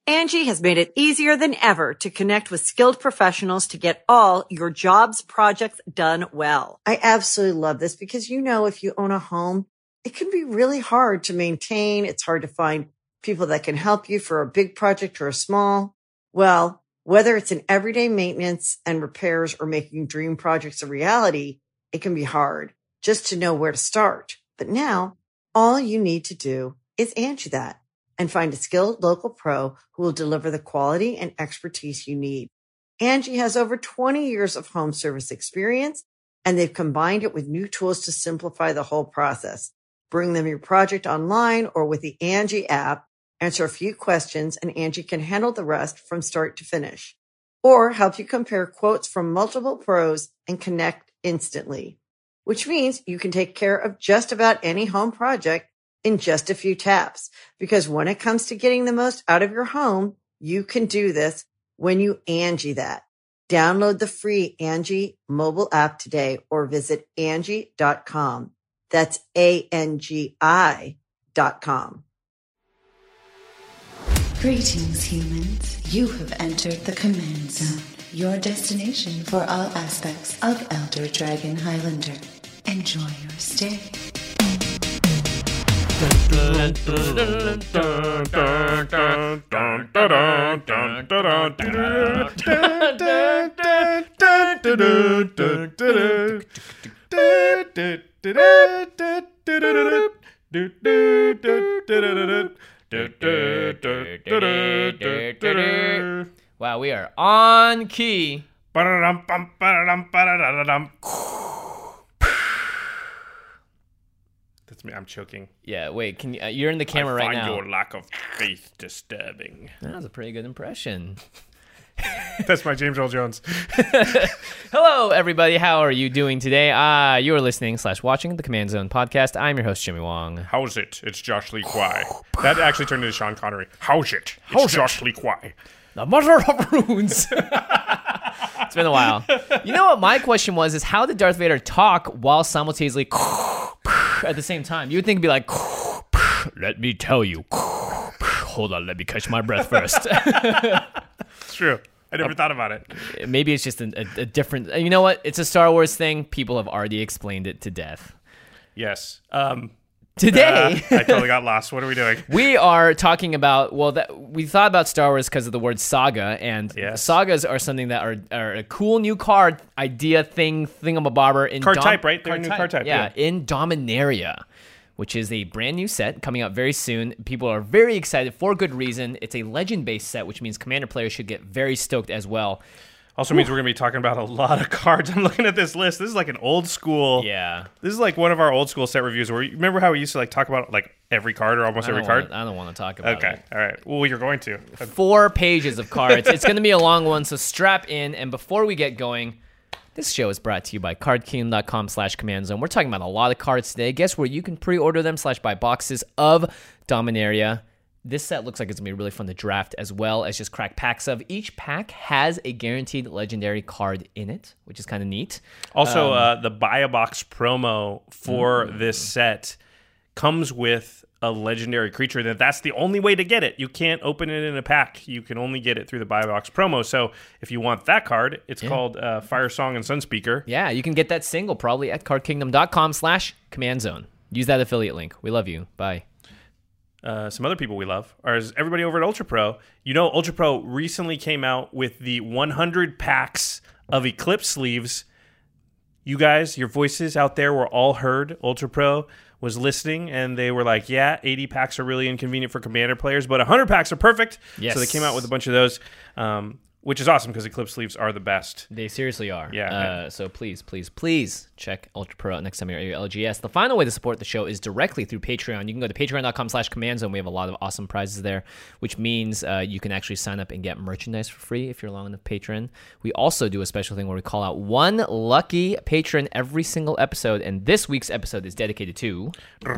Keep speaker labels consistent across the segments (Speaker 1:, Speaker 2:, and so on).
Speaker 1: Angie has made it easier than ever to connect with skilled professionals to get all your jobs projects done well. I absolutely love this because, if you own a home, it can be really hard to maintain. It's hard to find people that can help you for a big project or a small. Well, whether it's in everyday maintenance and repairs or making dream projects a reality, it can be hard just to know where to start. But now all you need to do is Angie that and find a skilled local pro who will deliver the quality and expertise you need. Angie has over 20 years of home service experience, and they've combined it with new tools to simplify the whole process. Bring them your project online or with the Angie app, answer a few questions, and Angie can handle the rest from start to finish. Or help you compare quotes from multiple pros and connect instantly, which means you can take care of just about any home project in just a few taps. Because when it comes to getting the most out of your home, you can do this when you Angie that. Download the free Angie mobile app today or visit Angie.com. That's ANGI.com.
Speaker 2: Greetings, humans. You have entered the Command Zone, your destination for all aspects of Elder Dragon Highlander. Enjoy your stay.
Speaker 3: Wow, we are on key.
Speaker 4: That's me. I'm choking.
Speaker 3: Yeah, wait. Can you? You're in the camera right now.
Speaker 4: I find your lack of faith disturbing.
Speaker 3: That was a pretty good impression.
Speaker 4: That's my James Earl Jones.
Speaker 3: Hello, everybody. How are you doing today? You are listening / watching the Command Zone podcast. I'm your host, Jimmy Wong.
Speaker 4: How's it? It's Josh Lee Kwai. That actually turned into Sean Connery. How's it? It's Josh Lee Kwai.
Speaker 3: The mother of runes. It's been a while. You know what my question was is how did Darth Vader talk while simultaneously at the same time? You would think it'd be like, let me tell you. Hold on, let me catch my breath first.
Speaker 4: It's true. I never thought about it.
Speaker 3: Maybe it's just a different... You know what? It's a Star Wars thing. People have already explained it to death.
Speaker 4: Yes.
Speaker 3: Today...
Speaker 4: I totally got lost. What are we doing?
Speaker 3: We are talking about... we thought about Star Wars because of the word saga, and sagas are something that are a cool new card idea thingamabobber. In
Speaker 4: card type, right? They're a new card type.
Speaker 3: Yeah, in Dominaria, which is a brand new set coming out very soon. People are very excited for good reason. It's a legend-based set, which means Commander players should get very stoked as well.
Speaker 4: Also means we're going to be talking about a lot of cards. I'm looking at this list. This is like an old school.
Speaker 3: Yeah.
Speaker 4: This is like one of our old school set reviews where remember how we used to like talk about like every card or almost every card?
Speaker 3: I don't want to talk about it.
Speaker 4: Okay. All right. Well, you're going to.
Speaker 3: 4 pages of cards. It's going to be a long one, so strap in. And before we get going, this show is brought to you by CardKingdom.com/Command Zone. We're talking about a lot of cards today. Guess where you can pre-order them / buy boxes of Dominaria. This set looks like it's going to be really fun to draft as well as just crack packs of. Each pack has a guaranteed legendary card in it, which is kind of neat.
Speaker 4: Also, the Buy a Box promo for this set comes with a legendary creature. That's the only way to get it. You can't open it in a pack. You can only get it through the Buy a Box promo. So if you want that card, it's called Fire Song and Sunspeaker.
Speaker 3: Yeah, you can get that single probably at CardKingdom.com/Command Zone. Use that affiliate link. We love you. Bye.
Speaker 4: Some other people we love are everybody over at Ultra Pro. You know, Ultra Pro recently came out with the 100 packs of Eclipse sleeves. You guys, your voices out there were all heard. Ultra Pro was listening, and they were like, yeah, 80 packs are really inconvenient for Commander players, but 100 packs are perfect.
Speaker 3: Yes.
Speaker 4: So they came out with a bunch of those, which is awesome because Eclipse sleeves are the best.
Speaker 3: They seriously are.
Speaker 4: Yeah.
Speaker 3: So please check Ultra Pro out next time you're at your LGS. The final way to support the show is directly through Patreon. You can go to patreon.com/Command Zone. We have a lot of awesome prizes there, which means you can actually sign up and get merchandise for free if you're a long enough patron. We also do a special thing where we call out one lucky patron every single episode, and this week's episode is dedicated to...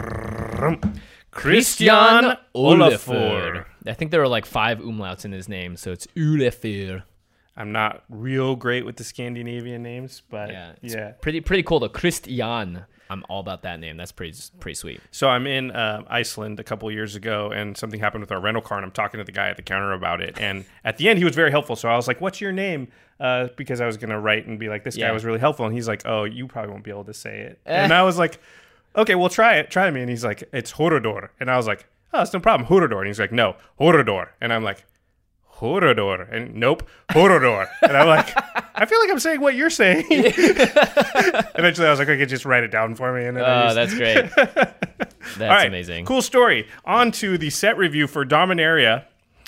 Speaker 3: Christian Olafur. I think there are like 5 umlauts in his name, so it's Olafur.
Speaker 4: I'm not real great with the Scandinavian names, but
Speaker 3: it's pretty cool though. Christian. I'm all about that name. That's pretty sweet.
Speaker 4: So I'm in Iceland a couple of years ago, and something happened with our rental car, and I'm talking to the guy at the counter about it. And at the end, he was very helpful. So I was like, "What's your name?" Because I was gonna write and be like, "This guy was really helpful." And he's like, "Oh, you probably won't be able to say it." And I was like, "Okay, well, try me." And he's like, "It's Horador," and I was like, "Oh, that's no problem, Horador." And he's like, "No, Horador," and I'm like, Horador, and nope, Horador. And I'm like, I feel like I'm saying what you're saying. Eventually, I was like, okay, just write it down for me. And then
Speaker 3: that's great. That's amazing.
Speaker 4: Cool story. On to the set review for Dominaria.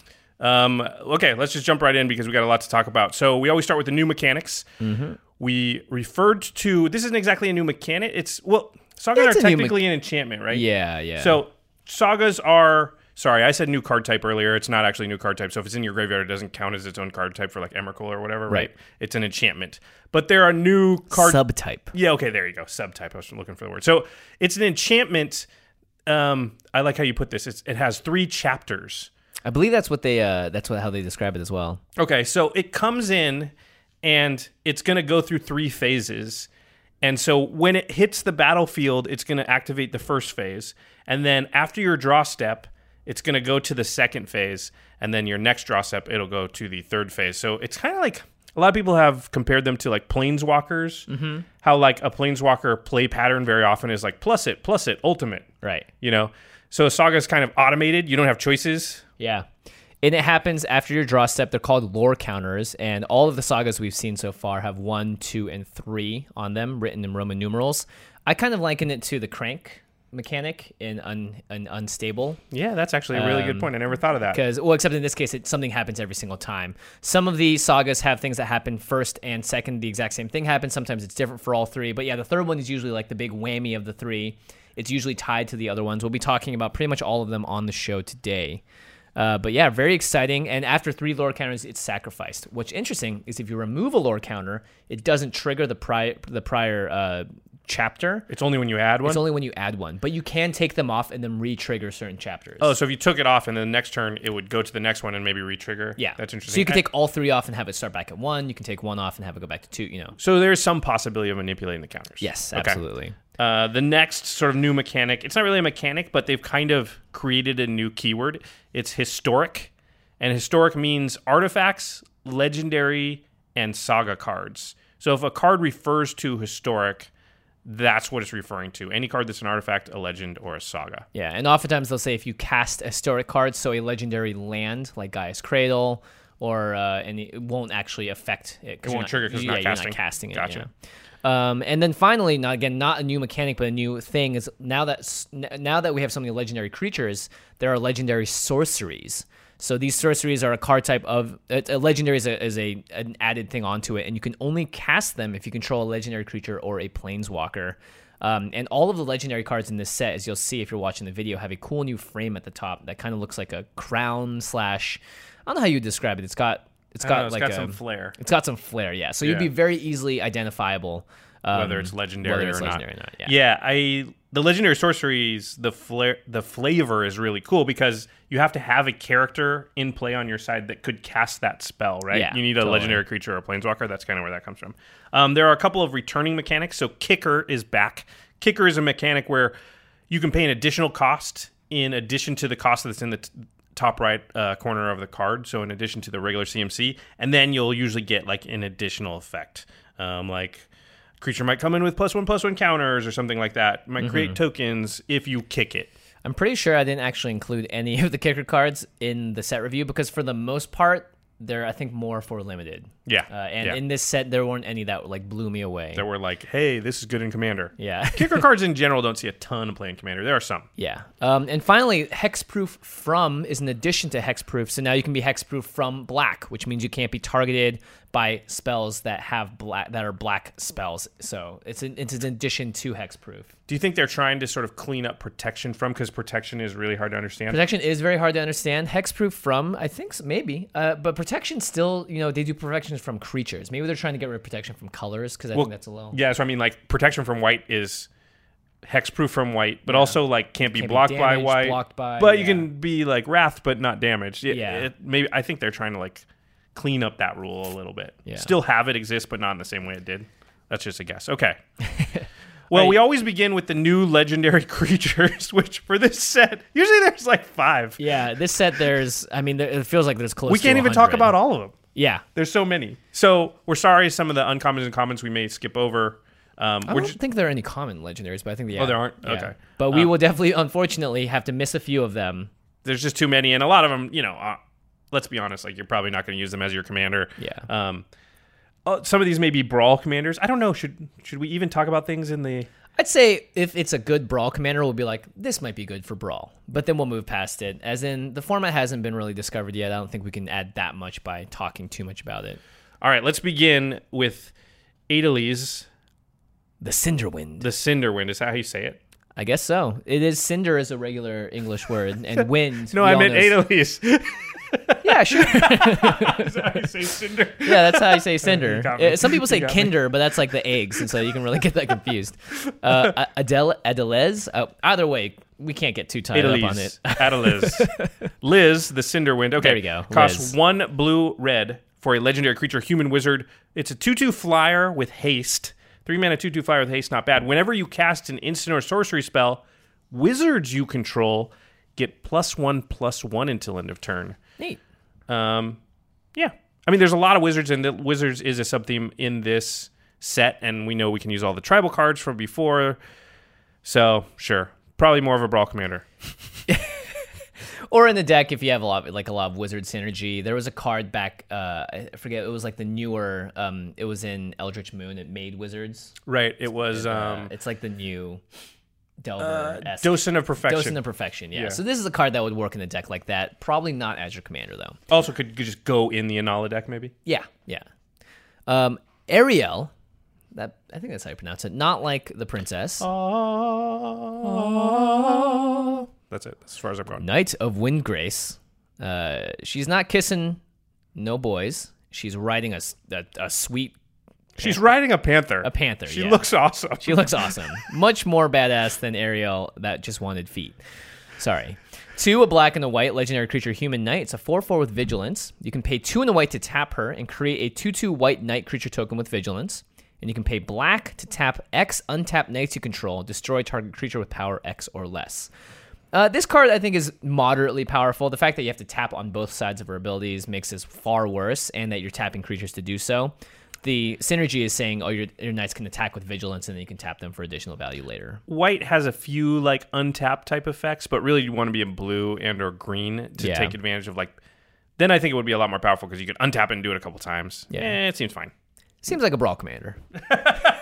Speaker 4: Okay, let's just jump right in because we got a lot to talk about. So we always start with the new mechanics. Mm-hmm. We referred to, this isn't exactly a new mechanic. Sagas are technically an enchantment, right?
Speaker 3: Yeah.
Speaker 4: So sagas are... Sorry, I said new card type earlier. It's not actually a new card type. So if it's in your graveyard, it doesn't count as its own card type for like Emrakul or whatever, right? It's an enchantment. But there are new card...
Speaker 3: Subtype.
Speaker 4: Yeah, okay, there you go. Subtype. I was looking for the word. So it's an enchantment. I like how you put this. It has 3 chapters.
Speaker 3: I believe that's what they. How they describe it as well.
Speaker 4: Okay, so it comes in and it's going to go through 3 phases. And so when it hits the battlefield, it's going to activate the first phase. And then after your draw step... it's going to go to the second phase, and then your next draw step, it'll go to the third phase. So it's kind of like, a lot of people have compared them to like planeswalkers, how like a planeswalker play pattern very often is like plus it, ultimate.
Speaker 3: Right.
Speaker 4: You know? So a saga is kind of automated. You don't have choices.
Speaker 3: Yeah. And it happens after your draw step. They're called lore counters, and all of the sagas we've seen so far have 1, 2, and 3 on them, written in Roman numerals. I kind of liken it to the crank mechanic in an unstable.
Speaker 4: Yeah, that's actually a really good point. I never thought of that.
Speaker 3: Except in this case, something happens every single time. Some of the sagas have things that happen first and second, the exact same thing happens. Sometimes it's different for all 3. But yeah, the third one is usually like the big whammy of the 3. It's usually tied to the other ones. We'll be talking about pretty much all of them on the show today. But yeah, very exciting. And after 3 lore counters, it's sacrificed. What's interesting is if you remove a lore counter, it doesn't trigger the prior chapter.
Speaker 4: It's only when you add one?
Speaker 3: It's only when you add one. But you can take them off and then re-trigger certain chapters.
Speaker 4: Oh, so if you took it off and then the next turn, it would go to the next one and maybe re-trigger?
Speaker 3: Yeah.
Speaker 4: That's interesting.
Speaker 3: So you can take all 3 off and have it start back at 1. You can take 1 off and have it go back to 2, you know.
Speaker 4: So there's some possibility of manipulating the counters.
Speaker 3: Yes, absolutely.
Speaker 4: Okay. The next sort of new mechanic, it's not really a mechanic, but they've kind of created a new keyword. It's historic. And historic means artifacts, legendary, and saga cards. So if a card refers to historic... that's what it's referring to. Any card that's an artifact, a legend, or a saga.
Speaker 3: Yeah, and oftentimes they'll say if you cast a historic card, so a legendary land like Gaia's Cradle, or and it won't actually affect it.
Speaker 4: It won't trigger because you're not
Speaker 3: casting it.
Speaker 4: Gotcha.
Speaker 3: Yeah. And then finally, not a new mechanic, but a new thing is now that we have so many legendary creatures, there are legendary sorceries. So these sorceries are a card type of a legendary is an added thing onto it, and you can only cast them if you control a legendary creature or a planeswalker. And all of the legendary cards in this set, as you'll see if you're watching the video, have a cool new frame at the top that kind of looks like a crown / I don't know how you describe it. It's got
Speaker 4: some flair.
Speaker 3: It's got some flair, yeah. So you'd be very easily identifiable.
Speaker 4: Whether it's legendary or not.
Speaker 3: Yeah.
Speaker 4: The legendary sorceries, the flavor is really cool because you have to have a character in play on your side that could cast that spell, right?
Speaker 3: Yeah,
Speaker 4: you need a legendary creature or a planeswalker. That's kind of where that comes from. There are a couple of returning mechanics. So Kicker is back. Kicker is a mechanic where you can pay an additional cost in addition to the cost that's in the top right corner of the card. So in addition to the regular CMC, and then you'll usually get like an additional effect, like creature might come in with +1/+1 counters or something like that. Might create tokens if you kick it.
Speaker 3: I'm pretty sure I didn't actually include any of the kicker cards in the set review because for the most part, they're, I think, more for limited.
Speaker 4: Yeah.
Speaker 3: In this set, there weren't any that like blew me away.
Speaker 4: That were like, hey, this is good in Commander.
Speaker 3: Yeah.
Speaker 4: Kicker cards in general don't see a ton of play in Commander. There are some.
Speaker 3: Yeah. And finally, Hexproof From is an addition to Hexproof. So now you can be Hexproof from black, which means you can't be targeted by spells that have that are black spells. So it's an addition to Hexproof.
Speaker 4: Do you think they're trying to sort of clean up protection from, because protection is really hard to understand?
Speaker 3: Protection is very hard to understand. Hexproof From, I think so, maybe. But protection still, they do protections from creatures. Maybe they're trying to get rid of protection from colors because I think that's a little...
Speaker 4: Yeah, so I mean, like, protection from white is hexproof from white, but also, like, can't be blocked by white.
Speaker 3: Blocked by,
Speaker 4: but you can be, like, wrath, but not damaged.
Speaker 3: Yeah.
Speaker 4: Maybe I think they're trying to, like, clean up that rule a little bit.
Speaker 3: Yeah.
Speaker 4: Still have it exist, but not in the same way it did. That's just a guess. Okay. Well, we always begin with the new legendary creatures, which for this set, usually there's like 5.
Speaker 3: Yeah, this set it feels like there's close to
Speaker 4: We can't even
Speaker 3: 100.
Speaker 4: talk about all of them.
Speaker 3: Yeah.
Speaker 4: There's so many. So we're sorry some of the uncommons and commons we may skip over.
Speaker 3: I don't think there are any common legendaries, but I think
Speaker 4: there aren't?
Speaker 3: Yeah.
Speaker 4: Okay.
Speaker 3: But we will definitely, unfortunately, have to miss a few of them.
Speaker 4: There's just too many, and a lot of them, let's be honest, like you're probably not going to use them as your commander.
Speaker 3: Yeah.
Speaker 4: Some of these may be brawl commanders. I don't know. Should we even talk about things in the...
Speaker 3: I'd say if it's a good brawl commander, we'll be like, this might be good for brawl. But then we'll move past it. As in, the format hasn't been really discovered yet. I don't think we can add that much by talking too much about it.
Speaker 4: All right, let's begin with Adeliz.
Speaker 3: The Cinderwind.
Speaker 4: The Cinderwind. Is that how you say it?
Speaker 3: I guess so. It is cinder is a regular English word, and wind.
Speaker 4: No, I meant Adeliz.
Speaker 3: Yeah, sure.
Speaker 4: Is that how you say cinder?
Speaker 3: Yeah, that's how you say cinder.
Speaker 4: got me.
Speaker 3: Some people say
Speaker 4: You got
Speaker 3: kinder, but that's like the eggs, and so you can really get that confused. Adelez. Either way, we can't get too tied up on it.
Speaker 4: Adeliz. Liz, the Cinderwind. Okay,
Speaker 3: There we go.
Speaker 4: Costs
Speaker 3: Liz.
Speaker 4: 1 blue-red for a legendary creature, human wizard. It's a 2/2 flyer with haste. 3 mana 2/2 flyer with haste, not bad. Whenever you cast an instant or sorcery spell, wizards you control get +1/+1 until end of turn.
Speaker 3: Neat.
Speaker 4: Yeah. I mean, there's a lot of wizards, and the wizards is a sub-theme in this set, and we know we can use all the tribal cards from before. So, sure. Probably more of a brawl commander.
Speaker 3: Or in the deck, if you have a lot of wizard synergy. There was a card back, I forget, it was like the newer, it was in Eldritch Moon. It made wizards.
Speaker 4: Right. It was...
Speaker 3: It's like the new Delver-esque.
Speaker 4: Docent of Perfection.
Speaker 3: Docent of Perfection, yeah. So this is a card that would work in the deck like that. Probably not as your commander, though.
Speaker 4: Also, could just go in the Anala deck, maybe?
Speaker 3: Yeah. Ariel, I think that's how you pronounce it. Not like the princess.
Speaker 4: That's it. That's as far as I'm going.
Speaker 3: Knight of Windgrace. She's not kissing no boys. She's riding a sweet...
Speaker 4: She's riding a panther.
Speaker 3: A panther,
Speaker 4: She
Speaker 3: yeah.
Speaker 4: looks awesome.
Speaker 3: She looks awesome. Much more badass than Ariel that just wanted feet. Sorry. 2, a black and a white legendary creature, human knight. It's a 4/4 with vigilance. You can pay 2 and a white to tap her and create a 2/2 white knight creature token with vigilance. And you can pay black to tap X untapped knights you control. Destroy target creature with power X or less. This card, I think, is moderately powerful. The fact that you have to tap on both sides of her abilities makes this far worse, and that you're tapping creatures to do so. The synergy is saying, your knights can attack with vigilance, and then you can tap them for additional value later.
Speaker 4: White has a few like untapped type effects, but really you want to be in blue and or green to take advantage of then I think it would be a lot more powerful because you could untap it and do it a couple times.
Speaker 3: Yeah.
Speaker 4: It seems fine.
Speaker 3: Seems like a brawl commander.
Speaker 4: All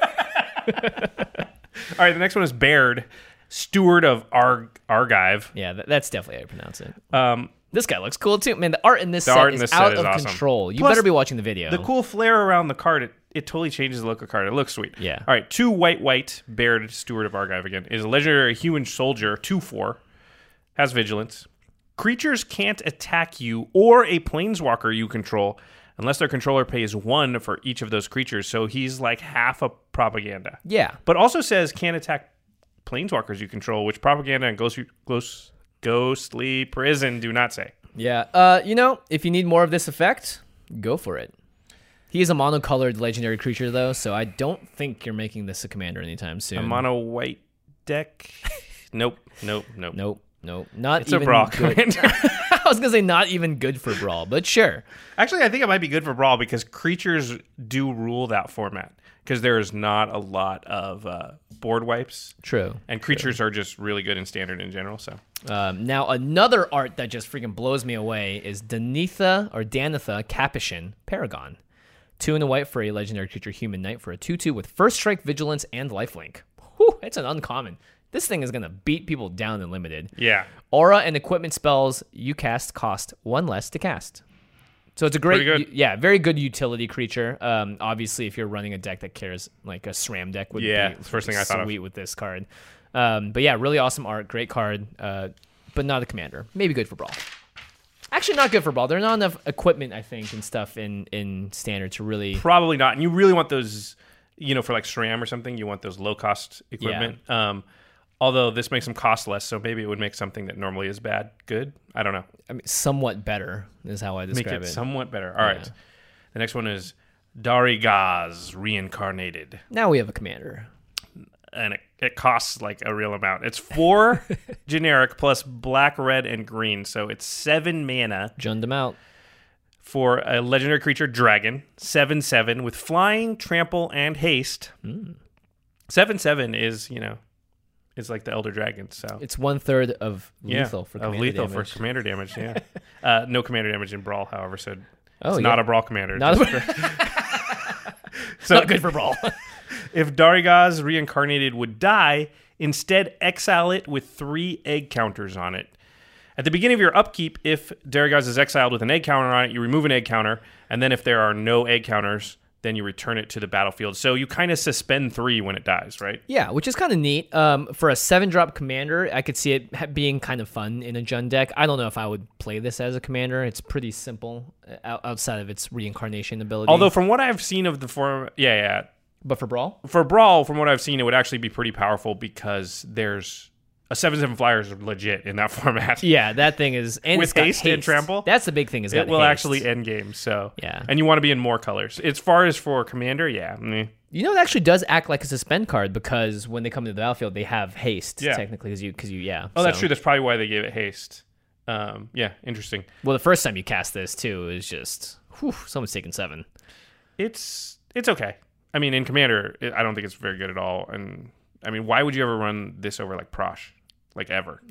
Speaker 4: right, the next one is Baird, Steward of Argive.
Speaker 3: Yeah, that's definitely how you pronounce it. This guy looks cool too. Man, the art in this
Speaker 4: The
Speaker 3: set
Speaker 4: art in
Speaker 3: is
Speaker 4: this
Speaker 3: out
Speaker 4: set is
Speaker 3: of
Speaker 4: awesome.
Speaker 3: control. You
Speaker 4: Plus,
Speaker 3: better be watching the video.
Speaker 4: The cool flare around the card, it totally changes the look of the card. It looks sweet.
Speaker 3: Yeah.
Speaker 4: All right, 2 white, Baird, Steward of Argive again, is a legendary human soldier, 2/4, has vigilance. Creatures can't attack you or a planeswalker you control unless their controller pays 1 for each of those creatures. So he's like half a propaganda.
Speaker 3: Yeah.
Speaker 4: But also says can't attack planeswalkers you control, which propaganda and ghostly prison do not say.
Speaker 3: Yeah. If you need more of this effect, go for it. He is a monocolored legendary creature, though, so I don't think you're making this a commander anytime soon.
Speaker 4: A mono white deck? Nope.
Speaker 3: Nope. Not
Speaker 4: It's
Speaker 3: even
Speaker 4: a brawl
Speaker 3: good.
Speaker 4: commander.
Speaker 3: I was gonna say not even good for brawl, but sure.
Speaker 4: Actually, I think it might be good for brawl because creatures do rule that format because there is not a lot of board wipes.
Speaker 3: True.
Speaker 4: And creatures are just really good in standard in general. So
Speaker 3: Now, another art that just freaking blows me away is Danitha Capuchin Paragon. 2 and a white for a legendary creature, human knight, for a 2/2 with first strike, vigilance, and lifelink. Whew, it's an uncommon. This thing is going to beat people down in limited.
Speaker 4: yeah.
Speaker 3: Aura and equipment spells you cast cost 1 less to cast. So it's a great,
Speaker 4: Pretty good.
Speaker 3: very good utility creature. Obviously, if you're running a deck that cares, like a SRAM deck would be
Speaker 4: the first thing I thought of.
Speaker 3: sweet with this card. But yeah, really awesome art, great card, but not a commander. Maybe good for brawl. Actually, not good for brawl. There's not enough equipment, I think, and stuff in standard to really.
Speaker 4: Probably not. And you really want those, for like SRAM or something, you want those low cost equipment. Although this makes them cost less, so maybe it would make something that normally is bad good. I don't know.
Speaker 3: I mean, somewhat better is how I describe
Speaker 4: Make it
Speaker 3: it.
Speaker 4: somewhat better. All right. The next one is Darigaz Reincarnated.
Speaker 3: Now we have a commander.
Speaker 4: And it costs like a real amount. It's 4 generic plus black, red, and green. So it's 7 mana
Speaker 3: Junned him out.
Speaker 4: for a legendary creature dragon. 7/7 with flying, trample, and haste. 7/7 is, it's like the Elder Dragon. So
Speaker 3: It's 1/3 of lethal for
Speaker 4: of
Speaker 3: commander
Speaker 4: lethal
Speaker 3: damage.
Speaker 4: for commander damage. Yeah. No commander damage in Brawl, however. So it's
Speaker 3: yeah.
Speaker 4: not a Brawl commander.
Speaker 3: Not,
Speaker 4: So
Speaker 3: not good for Brawl.
Speaker 4: if Darigaz Reincarnated would die, instead exile it with 3 egg counters on it. At the beginning of your upkeep, if Darigaz is exiled with an egg counter on it, you remove an egg counter, and then if there are no egg counters, then you return it to the battlefield. So you kind of suspend 3 when it dies, right?
Speaker 3: Yeah, which is kind of neat. For a 7-drop commander, I could see it being kind of fun in a Jund deck. I don't know if I would play this as a commander. It's pretty simple outside of its reincarnation ability.
Speaker 4: Although from what I've seen of the form,
Speaker 3: But for Brawl?
Speaker 4: for Brawl, from what I've seen, it would actually be pretty powerful because there's a 7/7 flyer is legit in that format.
Speaker 3: Yeah, that thing is... And
Speaker 4: With
Speaker 3: it's got
Speaker 4: haste and trample?
Speaker 3: That's the big thing. Is
Speaker 4: It will actually end game, so
Speaker 3: Yeah.
Speaker 4: And you want to be in more colors. As far as for commander, meh.
Speaker 3: You know, it actually does act like a suspend card because when they come to the battlefield, they have haste,
Speaker 4: Yeah.
Speaker 3: technically, because you.
Speaker 4: Oh, that's true. That's probably why they gave it haste. Interesting.
Speaker 3: Well, the first time you cast this, too, is just... Whew, someone's taking 7.
Speaker 4: It's okay. I mean, in commander, I don't think it's very good at all. And I mean, why would you ever run this over like Prosh? Like ever?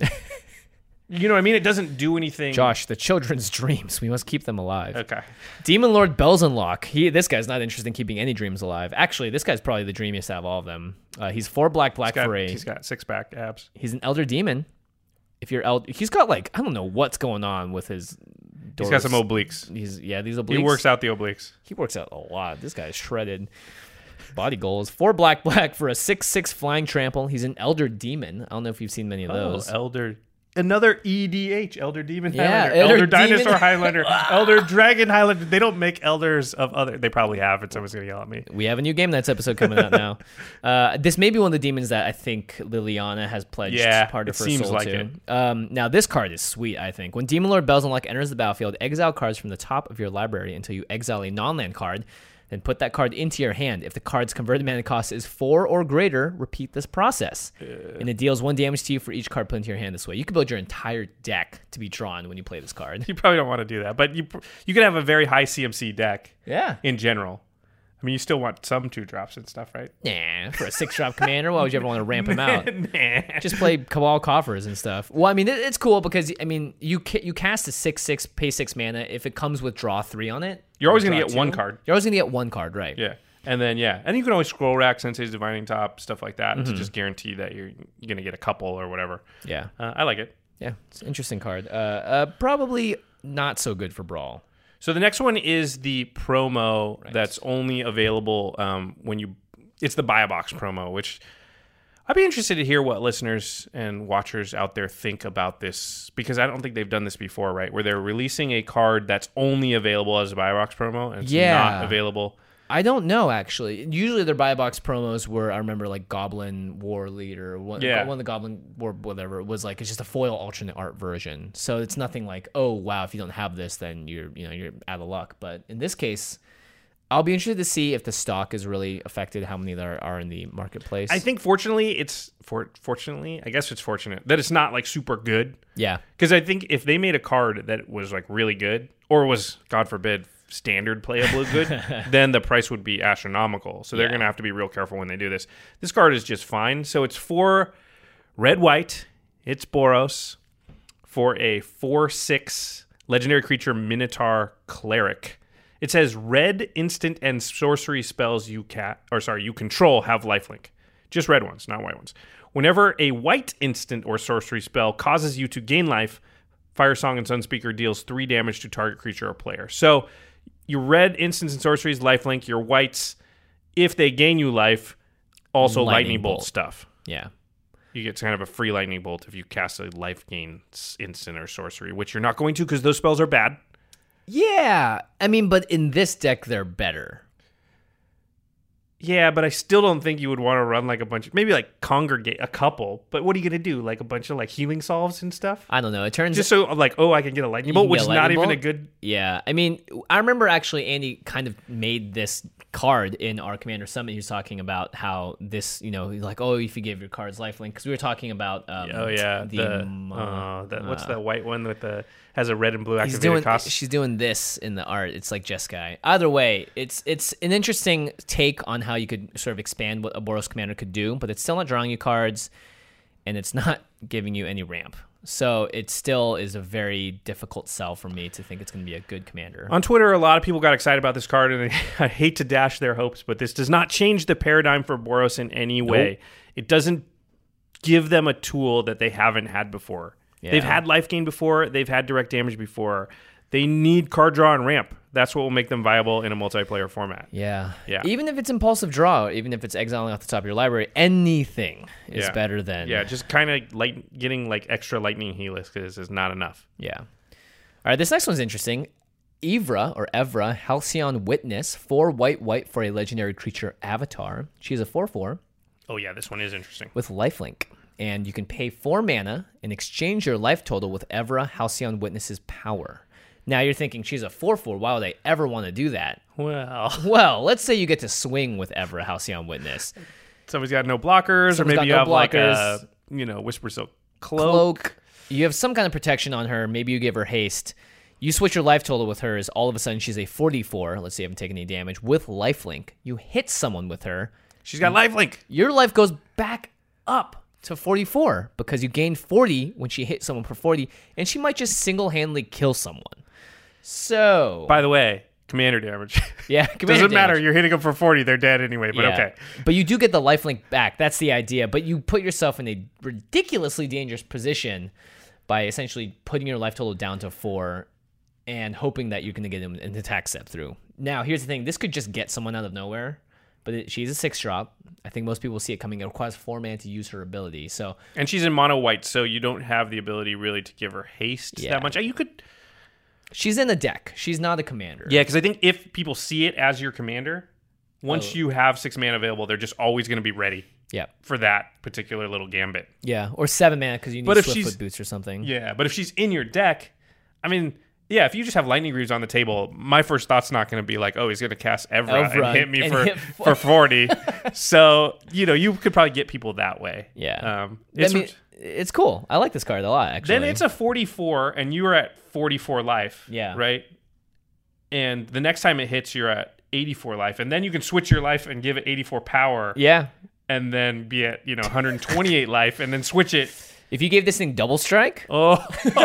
Speaker 4: You know what I mean? It doesn't do anything.
Speaker 3: Josh, the children's dreams. We must keep them alive.
Speaker 4: Okay.
Speaker 3: Demon Lord Belzenlock. This guy's not interested in keeping any dreams alive. Actually, this guy's probably the dreamiest out of all of them. He's 4 black for a...
Speaker 4: He's got 6-pack abs.
Speaker 3: He's an Elder Demon. If you're he's got like, I don't know what's going on with his doors.
Speaker 4: He's got some obliques.
Speaker 3: These obliques.
Speaker 4: He works out the obliques.
Speaker 3: He works out a lot. This guy's shredded. Body goals. 4 black for a 6/6 flying trample. He's an Elder Demon. I don't know if you've seen many of those.
Speaker 4: Another EDH, Elder Demon
Speaker 3: Yeah,
Speaker 4: Highlander.
Speaker 3: Elder
Speaker 4: Elder Dinosaur
Speaker 3: Demon.
Speaker 4: Highlander. Elder Dragon Highlander. They don't make elders of other. They probably have, and someone's going to yell at me.
Speaker 3: We have a new Game Nights episode coming out now. This may be one of the demons that I think Liliana has pledged part of her
Speaker 4: seems
Speaker 3: soul
Speaker 4: like
Speaker 3: to.
Speaker 4: it.
Speaker 3: Now, this card is sweet, I think. When Demon Lord Belzenlock enters the battlefield, exile cards from the top of your library until you exile a non-land card. Then put that card into your hand. If the card's converted mana cost is 4 or greater, repeat this process. And it deals 1 damage to you for each card put into your hand this way. You can build your entire deck to be drawn when you play this card.
Speaker 4: You probably don't want to do that, but you can have a very high CMC deck.
Speaker 3: Yeah.
Speaker 4: In general. I mean, you still want some 2-drops and stuff, right?
Speaker 3: Nah, for a 6-drop commander, why would you ever want to ramp him out?
Speaker 4: Nah.
Speaker 3: Just play Cabal Coffers and stuff. Well, I mean, it's cool because, I mean, you cast a 6/6, pay 6 mana. If it comes with draw 3 on it,
Speaker 4: You're always going to
Speaker 3: draw
Speaker 4: get
Speaker 3: 2,
Speaker 4: one card.
Speaker 3: You're always going to get one card, right?
Speaker 4: Yeah. And then, and you can always scroll rack, Sensei's Divining Top, stuff like that, to just guarantee that you're going to get a couple or whatever.
Speaker 3: Yeah.
Speaker 4: I like it.
Speaker 3: Yeah, it's an interesting card. Probably not so good for Brawl.
Speaker 4: So the next one is the promo that's only available it's the Buy a Box promo, which I'd be interested to hear what listeners and watchers out there think about this, because I don't think they've done this before, right? Where they're releasing a card that's only available as a Buy a Box promo and it's not available.
Speaker 3: I don't know, actually. Usually their buy box promos were, I remember, like Goblin War Leader, one of the Goblin War whatever, was like, it's just a foil alternate art version. So it's nothing like, oh wow, if you don't have this, then you're out of luck. But in this case, I'll be interested to see if the stock is really affected, how many there are in the marketplace.
Speaker 4: I think fortunately I guess it's fortunate that it's not like super good.
Speaker 3: Yeah.
Speaker 4: Because I think if they made a card that was like really good, or was, God forbid, standard playable good, then the price would be astronomical. So they're going to have to be real careful when they do this. This card is just fine. So it's 4 red-white. It's Boros for a 4/6 legendary creature Minotaur Cleric. It says red instant and sorcery spells you control have lifelink. Just red ones, not white ones. Whenever a white instant or sorcery spell causes you to gain life, Firesong and Sunspeaker deals 3 damage to target creature or player. So your red instants and sorceries, lifelink. Your whites, if they gain you life, also lightning bolt stuff.
Speaker 3: Yeah.
Speaker 4: You get kind of a free lightning bolt if you cast a life gain instant or sorcery, which you're not going to because those spells are bad.
Speaker 3: Yeah. I mean, but in this deck, they're better.
Speaker 4: Yeah, but I still don't think you would want to run like a bunch of, maybe like congregate a couple, but what are you going to do? Like a bunch of like healing solves and stuff?
Speaker 3: I don't know. It turns
Speaker 4: Just so like, oh, I can get a lightning
Speaker 3: You
Speaker 4: bolt,
Speaker 3: can
Speaker 4: which
Speaker 3: get
Speaker 4: is
Speaker 3: a
Speaker 4: not
Speaker 3: lightning
Speaker 4: even a
Speaker 3: bolt?
Speaker 4: good.
Speaker 3: Yeah, I mean, I remember actually Andy kind of made this card in our Commander Summit. He was talking about how this, like, oh, if you give your cards lifelink, because we were talking about
Speaker 4: what's the white one with the has a red and blue
Speaker 3: He's
Speaker 4: activated
Speaker 3: doing,
Speaker 4: cost?
Speaker 3: she's doing this in the art. It's like Jeskai. Either way, it's an interesting take on how you could sort of expand what a Boros commander could do, but it's still not drawing you cards, and it's not giving you any ramp. So it still is a very difficult sell for me to think it's going to be a good commander.
Speaker 4: On Twitter, a lot of people got excited about this card, and I hate to dash their hopes, but this does not change the paradigm for Boros in any way.
Speaker 3: Nope.
Speaker 4: It doesn't give them a tool that they haven't had before.
Speaker 3: Yeah.
Speaker 4: They've had life gain before. They've had direct damage before. They need card draw and ramp. That's what will make them viable in a multiplayer format.
Speaker 3: Yeah.
Speaker 4: Yeah.
Speaker 3: Even if it's impulsive draw, even if it's exiling off the top of your library, anything is better than...
Speaker 4: Yeah, just kind of getting like extra lightning helix is not enough.
Speaker 3: Yeah. All right, this next one's interesting. Evra, Halcyon Witness, 4 white for a legendary creature avatar. She's a 4/4
Speaker 4: Oh yeah, this one is interesting.
Speaker 3: with lifelink. And you can pay 4 mana and exchange your life total with Evra, Halcyon Witness's power. Now you're thinking, she's a 4/4. Why would I ever want to do that? Well, let's say you get to swing with Evra, Halcyon Witness.
Speaker 4: Somebody's got no blockers,
Speaker 3: Someone's
Speaker 4: or maybe
Speaker 3: got
Speaker 4: you
Speaker 3: no
Speaker 4: have like
Speaker 3: blockers.
Speaker 4: a Whisper Silk
Speaker 3: Cloak. You have some kind of protection on her. Maybe you give her haste. You switch your life total with hers. All of a sudden, she's a 44. Let's say you haven't taken any damage. With lifelink, you hit someone with her.
Speaker 4: She's got lifelink.
Speaker 3: Your life goes back up to 44 because you gained 40 when she hit someone for 40, and she might just single-handedly kill someone. So,
Speaker 4: By the way, commander damage.
Speaker 3: yeah,
Speaker 4: Doesn't matter. You're hitting them for 40. They're dead anyway, but
Speaker 3: Yeah.
Speaker 4: okay.
Speaker 3: But you do get the lifelink back. That's the idea. But you put yourself in a ridiculously dangerous position by essentially putting your life total down to 4 and hoping that you're going to get an attack step through. Now, here's the thing. This could just get someone out of nowhere, but she's a 6-drop. I think most people see it coming. It requires 4 mana to use her ability. So,
Speaker 4: And she's in mono white, so you don't have the ability really to give her haste
Speaker 3: Yeah.
Speaker 4: that much. You could...
Speaker 3: she's in the deck. She's not a commander.
Speaker 4: Yeah, because I think if people see it as your commander, once you have 6 mana available, they're just always going to be ready
Speaker 3: Yeah.
Speaker 4: for that particular little gambit.
Speaker 3: Yeah. Or 7 mana because you
Speaker 4: But
Speaker 3: need
Speaker 4: if
Speaker 3: Swiftfoot
Speaker 4: she's-
Speaker 3: Boots or something.
Speaker 4: Yeah, but if she's in your deck, I mean... Yeah, if you just have Lightning Greaves on the table, my first thought's not going to be like, oh, he's going to cast Evra and hit me for 40. So, you could probably get people that way.
Speaker 3: Yeah.
Speaker 4: It's,
Speaker 3: it's cool. I like this card a lot, actually.
Speaker 4: then it's a 44, and you are at 44 life.
Speaker 3: Yeah.
Speaker 4: Right? And the next time it hits, you're at 84 life. And then you can switch your life and give it 84 power.
Speaker 3: Yeah.
Speaker 4: And then be at, 128 life, and then switch it.
Speaker 3: If you gave this thing double strike,
Speaker 4: Oh,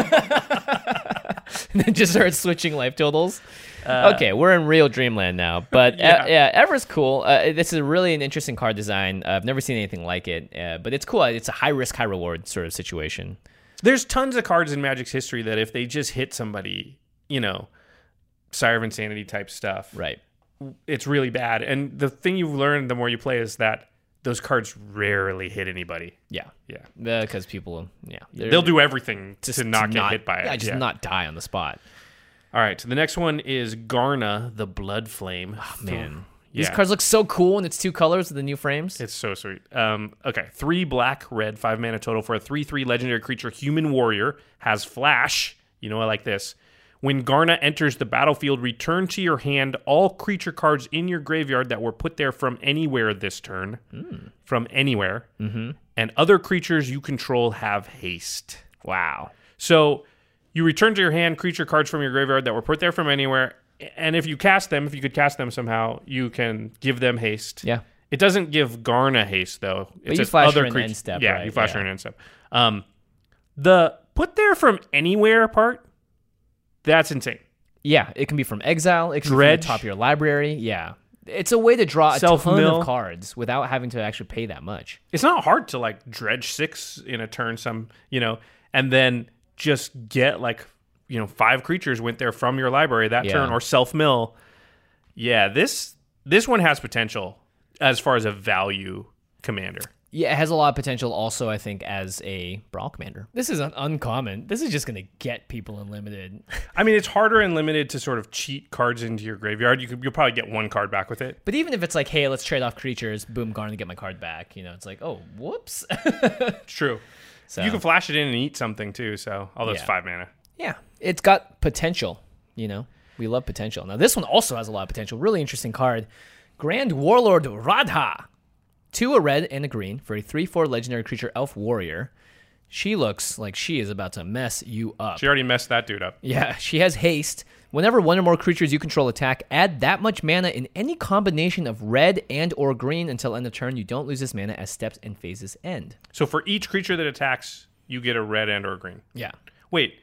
Speaker 3: and then just start switching life totals. Okay, we're in real dreamland now. But
Speaker 4: Yeah.
Speaker 3: Evra's cool. This is really an interesting card design. I've never seen anything like it, but it's cool. It's a high risk, high reward sort of situation.
Speaker 4: there's tons of cards in Magic's history that if they just hit somebody, Sire of Insanity type stuff,
Speaker 3: Right.
Speaker 4: it's really bad. And the thing you've learned the more you play is that those cards rarely hit anybody.
Speaker 3: Yeah.
Speaker 4: Yeah.
Speaker 3: Because people,
Speaker 4: They'll do everything to not get
Speaker 3: not
Speaker 4: hit by it.
Speaker 3: Yeah, just not die on the spot.
Speaker 4: All right. So the next one is Garna, the Blood Flame.
Speaker 3: Man.
Speaker 4: Yeah.
Speaker 3: These cards look so cool, and it's 2 colors with the new frames.
Speaker 4: It's so sweet. Okay. 3 black, red, 5 mana total for a 3/3 legendary creature, Human Warrior, has Flash. I like this. When Garna enters the battlefield, return to your hand all creature cards in your graveyard that were put there from anywhere this turn. From anywhere. Mm-hmm. And other creatures you control have haste.
Speaker 3: Wow.
Speaker 4: So you return to your hand creature cards from your graveyard that were put there from anywhere. And if you cast them, if you could cast them somehow, you can give them haste.
Speaker 3: Yeah.
Speaker 4: It doesn't give Garna haste, though. It
Speaker 3: you
Speaker 4: says
Speaker 3: flash
Speaker 4: other
Speaker 3: her in
Speaker 4: creatures.
Speaker 3: end step,
Speaker 4: Yeah,
Speaker 3: right?
Speaker 4: you flash
Speaker 3: Yeah.
Speaker 4: her in end step. The put there from anywhere part, that's insane.
Speaker 3: Yeah, it can be from exile. It can be
Speaker 4: Dredge.
Speaker 3: from the top of your library. Yeah. It's a way to draw a ton
Speaker 4: Self-mill.
Speaker 3: of cards without having to actually pay that much.
Speaker 4: It's not hard to dredge 6 in a turn, and then just get 5 creatures went there from your library that turn, or self-mill. Yeah, this one has potential as far as a value commander.
Speaker 3: Yeah, it has a lot of potential also, I think, as a Brawl Commander. This is an uncommon. This is just going to get people in Limited.
Speaker 4: I mean, it's harder in Limited to sort of cheat cards into your graveyard. You'll probably get one card back with it.
Speaker 3: But even if it's like, hey, let's trade off creatures, boom, gone to get my card back. It's like, oh, whoops.
Speaker 4: It's true.
Speaker 3: So,
Speaker 4: you can flash it in and eat something too, so although it's 5 mana.
Speaker 3: Yeah, it's got potential, We love potential. Now, this one also has a lot of potential. Really interesting card. Grand Warlord Radha. 2 a red and a green for a 3/4 legendary creature elf warrior. She looks like she is about to mess you up.
Speaker 4: She already messed that dude up.
Speaker 3: Yeah, she has haste. Whenever one or more creatures you control attack, add that much mana in any combination of red and or green until end of turn. You don't lose this mana as steps and phases end.
Speaker 4: So for each creature that attacks, you get a red and or green.
Speaker 3: Yeah.
Speaker 4: Wait.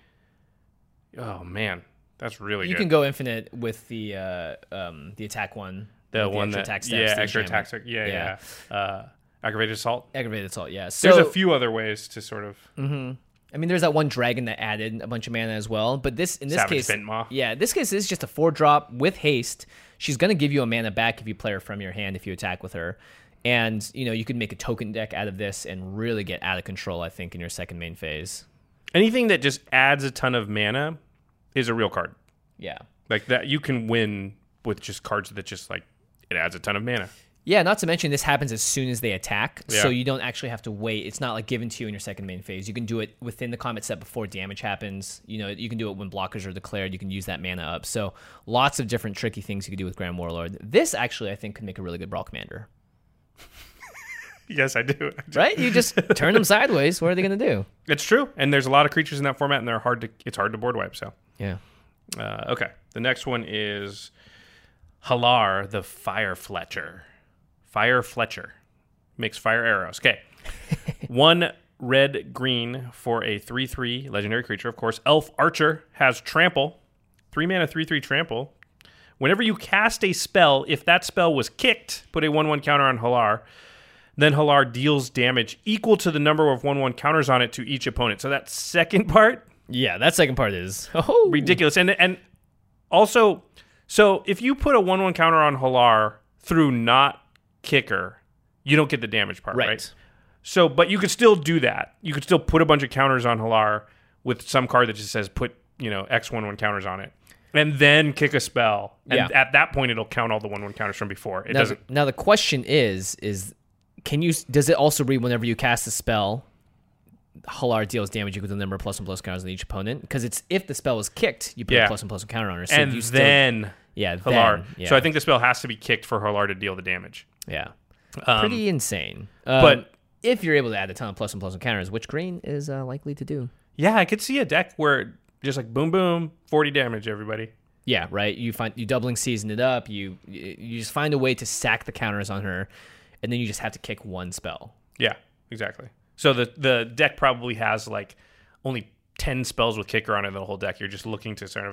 Speaker 4: Oh man, that's really good.
Speaker 3: You can go infinite with the attack one.
Speaker 4: The
Speaker 3: with
Speaker 4: one
Speaker 3: extra
Speaker 4: that
Speaker 3: attack steps.
Speaker 4: extra attack. Yeah. Aggravated assault.
Speaker 3: Aggravated assault. Yeah. So
Speaker 4: there's a few other ways to sort of.
Speaker 3: Mm-hmm. I mean, there's that one dragon that added a bunch of mana as well. But in this
Speaker 4: Savage
Speaker 3: case,
Speaker 4: Ventmaw.
Speaker 3: Yeah, this case is just a 4-drop with haste. She's gonna give you a mana back if you play her from your hand if you attack with her. And you could make a token deck out of this and really get out of control, I think, in your second main phase.
Speaker 4: Anything that just adds a ton of mana is a real card.
Speaker 3: Yeah.
Speaker 4: Like that, you can win with just cards that just like it adds a ton of mana.
Speaker 3: Yeah, not to mention this happens as soon as they attack,
Speaker 4: Yeah.
Speaker 3: so you don't actually have to wait. It's not like given to you in your second main phase. You can do it within the combat step before damage happens. You can do it when blockers are declared. You can use that mana up. So lots of different tricky things you can do with Grand Warlord. This actually, I think, could make a really good Brawl Commander.
Speaker 4: Yes, I do.
Speaker 3: Right? You just turn them sideways. What are they going to do?
Speaker 4: It's true, and there's a lot of creatures in that format, and it's hard to board wipe. So
Speaker 3: Yeah.
Speaker 4: Okay, the next one is Halar the Fire Fletcher. Fire Fletcher makes fire arrows. Okay, 1 red green for a 3/3 legendary creature. Of course, Elf Archer has trample. 3 mana 3/3 trample. Whenever you cast a spell, if that spell was kicked, put a 1/1 counter on Halar. Then Halar deals damage equal to the number of 1/1 counters on it to each opponent. So that second part,
Speaker 3: Yeah, that second part is
Speaker 4: ridiculous. And also, so if you put a 1/1 counter on Halar through not kicker, you don't get the damage part, right? So, but you could still do that. You could still put a bunch of counters on Halar with some card that just says put, X 1/1 counters on it. And then kick a spell. And at that point, it'll count all the 1/1 counters from before. It doesn't.
Speaker 3: Now the question is does it also read whenever you cast a spell, Halar deals damage equal to the number of +1/+1 counters on each opponent? Because it's if the spell was kicked, you put a +1/+1 counter on her. So
Speaker 4: and
Speaker 3: you
Speaker 4: then Halar.
Speaker 3: Yeah.
Speaker 4: So I think the spell has to be kicked for Halar to deal the damage.
Speaker 3: Yeah. Pretty insane.
Speaker 4: But
Speaker 3: if you're able to add a ton of +1/+1 counters, which green is likely to do.
Speaker 4: Yeah, I could see a deck where just like boom, boom, 40 damage, everybody.
Speaker 3: Yeah, right. You doubling season it up. You just find a way to sack the counters on her, and then you just have to kick one spell.
Speaker 4: Yeah, exactly. So the deck probably has like only 10 spells with kicker on it in the whole deck. You're just looking to sort of,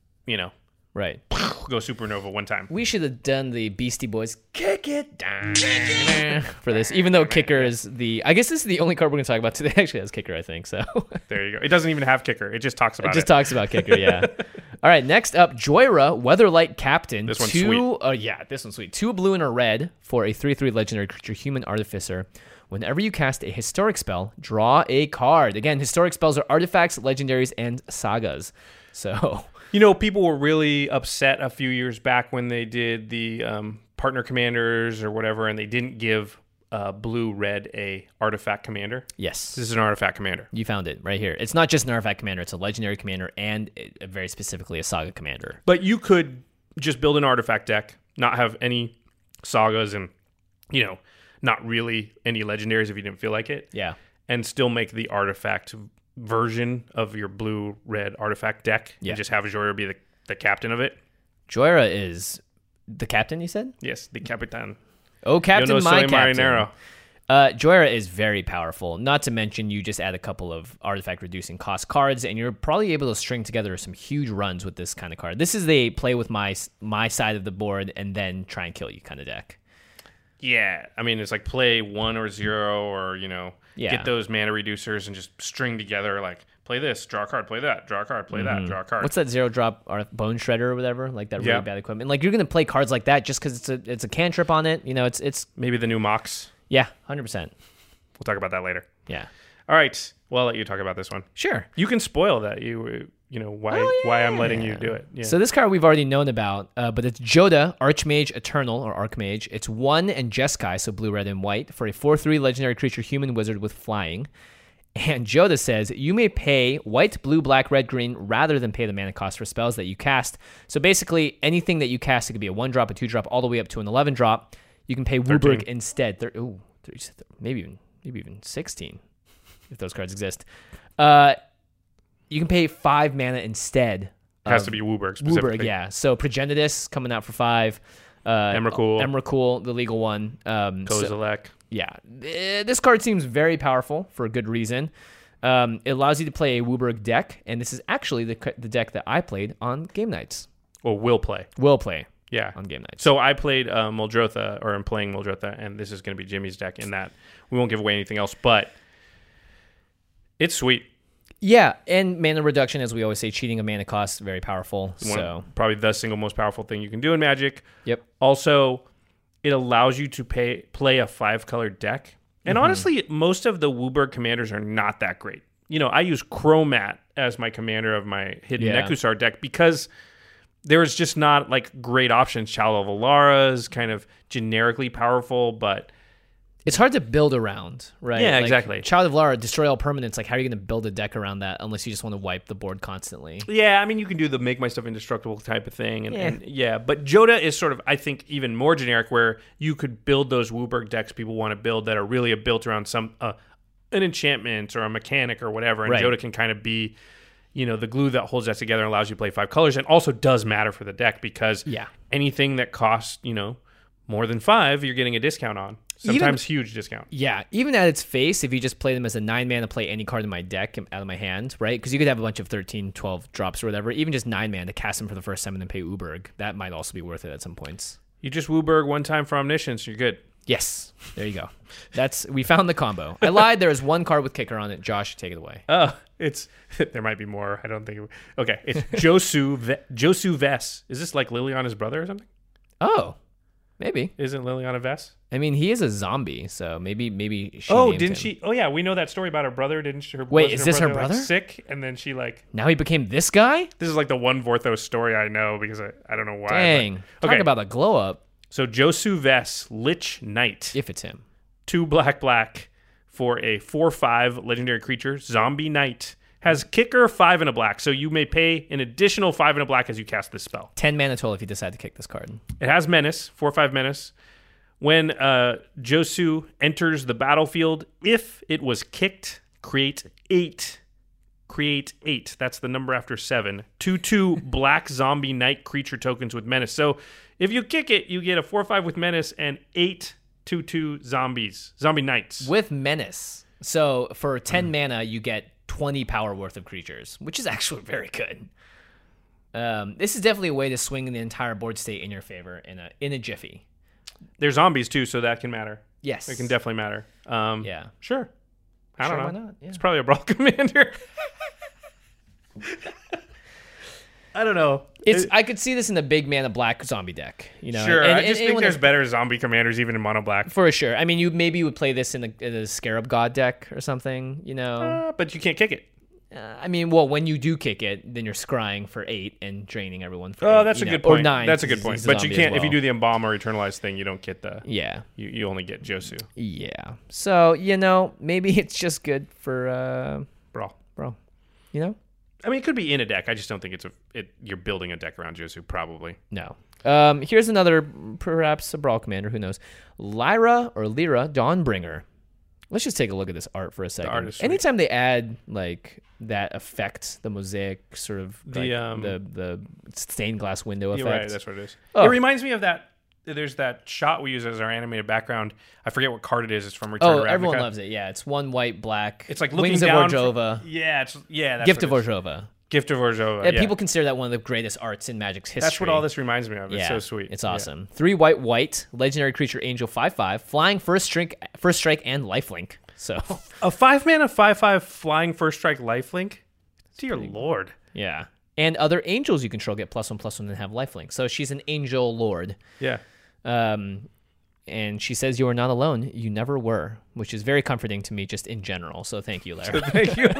Speaker 3: Right.
Speaker 4: go supernova one time.
Speaker 3: We should have done the Beastie Boys kick it down for this, even though kicker is I guess this is the only card we're going to talk about today. Actually has kicker, I think. So
Speaker 4: there you go. It doesn't even have kicker. It just talks about it.
Speaker 3: It just talks about kicker, yeah. All right, next up, Joyra, Weatherlight Captain.
Speaker 4: This one's sweet.
Speaker 3: Yeah, this one's sweet. 2 blue and a red for a 3/3 legendary creature, Human Artificer. Whenever you cast a historic spell, draw a card. Again, historic spells are artifacts, legendaries, and sagas. So
Speaker 4: people were really upset a few years back when they did the partner commanders or whatever, and they didn't give blue-red a artifact commander.
Speaker 3: Yes.
Speaker 4: This is an artifact commander.
Speaker 3: You found it right here. It's not just an artifact commander. It's a legendary commander and very specifically a saga commander.
Speaker 4: But you could just build an artifact deck, not have any sagas and, not really any legendaries if you didn't feel like it.
Speaker 3: Yeah.
Speaker 4: And still make the artifact version of your blue-red artifact deck.
Speaker 3: Yeah.
Speaker 4: And just have Joyra be the captain of it.
Speaker 3: Joyra is the captain, you said?
Speaker 4: Yes, the Capitan.
Speaker 3: Oh, Captain,
Speaker 4: Yo no
Speaker 3: my
Speaker 4: soy
Speaker 3: captain.
Speaker 4: marinero.
Speaker 3: Joyra is very powerful. Not to mention, you just add a couple of artifact reducing cost cards, and you're probably able to string together some huge runs with this kind of card. This is the play with my side of the board and then try and kill you kind of deck.
Speaker 4: Yeah, I mean, it's like play 1 or 0 or,
Speaker 3: Yeah.
Speaker 4: get those mana reducers and just string together, like, play this, draw a card, play that, draw a card, play that, draw a card.
Speaker 3: What's that 0-drop or Bone Shredder or whatever? Like that really
Speaker 4: Yeah.
Speaker 3: bad equipment. Like you're going to play cards like that just because it's a cantrip on it. It's
Speaker 4: Maybe the new Mox.
Speaker 3: Yeah, 100%.
Speaker 4: We'll talk about that later.
Speaker 3: Yeah.
Speaker 4: All right. Well, I'll let you talk about this one.
Speaker 3: Sure.
Speaker 4: You can spoil that. Why I'm letting you do it. Yeah.
Speaker 3: So this card we've already known about, but it's Joda, Archmage Eternal, or Archmage. It's 1 and Jeskai, so blue, red, and white, for a 4/3 legendary creature human wizard with flying. And Joda says, you may pay white, blue, black, red, green, rather than pay the mana cost for spells that you cast. So basically, anything that you cast, it could be a 1-drop, a 2-drop, all the way up to an 11-drop. You can pay Wooburg instead. Maybe even 16, if those cards exist. You can pay 5 mana instead.
Speaker 4: It has to be Wooburg specifically.
Speaker 3: Wooburg, yeah. So Progenitus coming out for 5.
Speaker 4: Emrakul,
Speaker 3: the legal one.
Speaker 4: Kozilek.
Speaker 3: Yeah, this card seems very powerful for a good reason. It allows you to play a Wooburg deck, and this is actually the deck that I played on game nights.
Speaker 4: Well, will play. Yeah.
Speaker 3: On game nights.
Speaker 4: So I played Muldrotha, or I'm playing Muldrotha, and this is going to be Jimmy's deck in that. We won't give away anything else, but it's sweet.
Speaker 3: Yeah, and mana reduction, as we always say, cheating a mana cost, very powerful.
Speaker 4: Probably the single most powerful thing you can do in Magic.
Speaker 3: Yep.
Speaker 4: Also, it allows you to play a 5-color deck. And honestly, most of the Wooburg commanders are not that great. I use Chromat as my commander of my hidden Nekusar deck because there's just not like great options. Child of Alara is kind of generically powerful, but
Speaker 3: it's hard to build around, right?
Speaker 4: Yeah,
Speaker 3: like,
Speaker 4: exactly.
Speaker 3: Child of Lara, destroy all permanents. Like, how are you going to build a deck around that unless you just want to wipe the board constantly?
Speaker 4: Yeah, I mean, you can do the make my stuff indestructible type of thing. But Joda is sort of, I think, even more generic where you could build those Wooburg decks people want to build that are really built around some an enchantment or a mechanic or whatever. And Joda can kind of be, the glue that holds that together and allows you to play 5 colors. And also does matter for the deck because anything that costs, more than 5, you're getting a discount on. Sometimes huge discount.
Speaker 3: Yeah, even at its face, if you just play them as a 9-mana, play any card in my deck out of my hand, right? Because you could have a bunch of 13, 12 drops or whatever. Even just 9-mana to cast them for the first time and then pay Wooburg. That might also be worth it at some points.
Speaker 4: You just Wooburg one time for Omniscience, you're good.
Speaker 3: Yes, there you go. We found the combo. I lied. There is one card with kicker on it. Josh, take it away.
Speaker 4: Oh, there might be more. I don't think. Okay, it's Josu Ves. Is this like Liliana's brother or something?
Speaker 3: Oh, maybe.
Speaker 4: Isn't Liliana Ves?
Speaker 3: I mean, he is a zombie, so maybe she.
Speaker 4: Oh,
Speaker 3: named
Speaker 4: didn't
Speaker 3: him.
Speaker 4: she? Oh, yeah, we know that story about her brother, didn't she?
Speaker 3: Wait, is this her brother?
Speaker 4: Like, sick, and then she like.
Speaker 3: Now he became this guy?
Speaker 4: This is like the one Vorthos story I know because I don't know why.
Speaker 3: Dang. Talk about a glow up.
Speaker 4: So Josu Ves, Lich Knight.
Speaker 3: If it's him.
Speaker 4: 2 black for a 4/5 legendary creature, Zombie Knight. Has kicker 5 and a black, so you may pay an additional 5 and a black as you cast this spell.
Speaker 3: 10 mana total if you decide to kick this card.
Speaker 4: It has menace, 4/5 menace. When Josu enters the battlefield, if it was kicked, create 8. Create 8. That's the number after 7. 2/2 black zombie knight creature tokens with menace. So if you kick it, you get a 4/5 with menace and 8 2/2 zombie knights.
Speaker 3: With menace. So for 10 mana, you get 20 power worth of creatures, which is actually very good. This is definitely a way to swing the entire board state in your favor in a jiffy.
Speaker 4: They're zombies too, so that can matter.
Speaker 3: Yes.
Speaker 4: It can definitely matter.
Speaker 3: Yeah.
Speaker 4: Sure. I don't know.
Speaker 3: Why not? Yeah.
Speaker 4: It's probably a Brawl Commander. I don't know.
Speaker 3: I could see this in the big mana black zombie deck.
Speaker 4: Sure. I just think there's better zombie commanders even in mono black.
Speaker 3: For sure. I mean, you would play this in a Scarab God deck or something,
Speaker 4: But you can't kick it.
Speaker 3: When you do kick it, then you're scrying for 8 and draining everyone for 8.
Speaker 4: That's a good point.
Speaker 3: Or 9.
Speaker 4: That's a good point. But you can't, if you do the Embalm or Eternalize thing, you don't get the...
Speaker 3: Yeah.
Speaker 4: You only get Josu.
Speaker 3: Yeah. So, maybe it's just good for...
Speaker 4: Brawl.
Speaker 3: I
Speaker 4: mean, it could be in a deck. I just don't think you're building a deck around Josu, probably.
Speaker 3: No. Here's another, perhaps a Brawl commander, who knows. Lyra Dawnbringer. Let's just take a look at this art for a second.
Speaker 4: The art is sweet.
Speaker 3: Anytime they add like that effect, the mosaic sort of the stained glass window effect.
Speaker 4: Right, that's what it is. Oh. It reminds me of that. There's that shot we use as our animated background. I forget what card it is. It's from Return to Ravnica.
Speaker 3: Everyone loves it. Yeah, it's 1 white, black.
Speaker 4: It's like looking
Speaker 3: Wings
Speaker 4: down
Speaker 3: of Orzhova.
Speaker 4: That's
Speaker 3: Gift of Orzhova.
Speaker 4: Gift of Orzhova.
Speaker 3: People consider that one of the greatest arts in Magic's history.
Speaker 4: That's what all this reminds me of. It's so sweet.
Speaker 3: It's awesome. 3 white, legendary creature angel 5/5, flying first strike and lifelink. So
Speaker 4: a 5-mana 5/5 flying first strike lifelink. Dear Lord.
Speaker 3: Yeah. And other angels you control get +1/+1 and have lifelink. So she's an angel lord.
Speaker 4: Yeah.
Speaker 3: and she says you are not alone. You never were, which is very comforting to me just in general. So thank you, Lara.
Speaker 4: Thank you.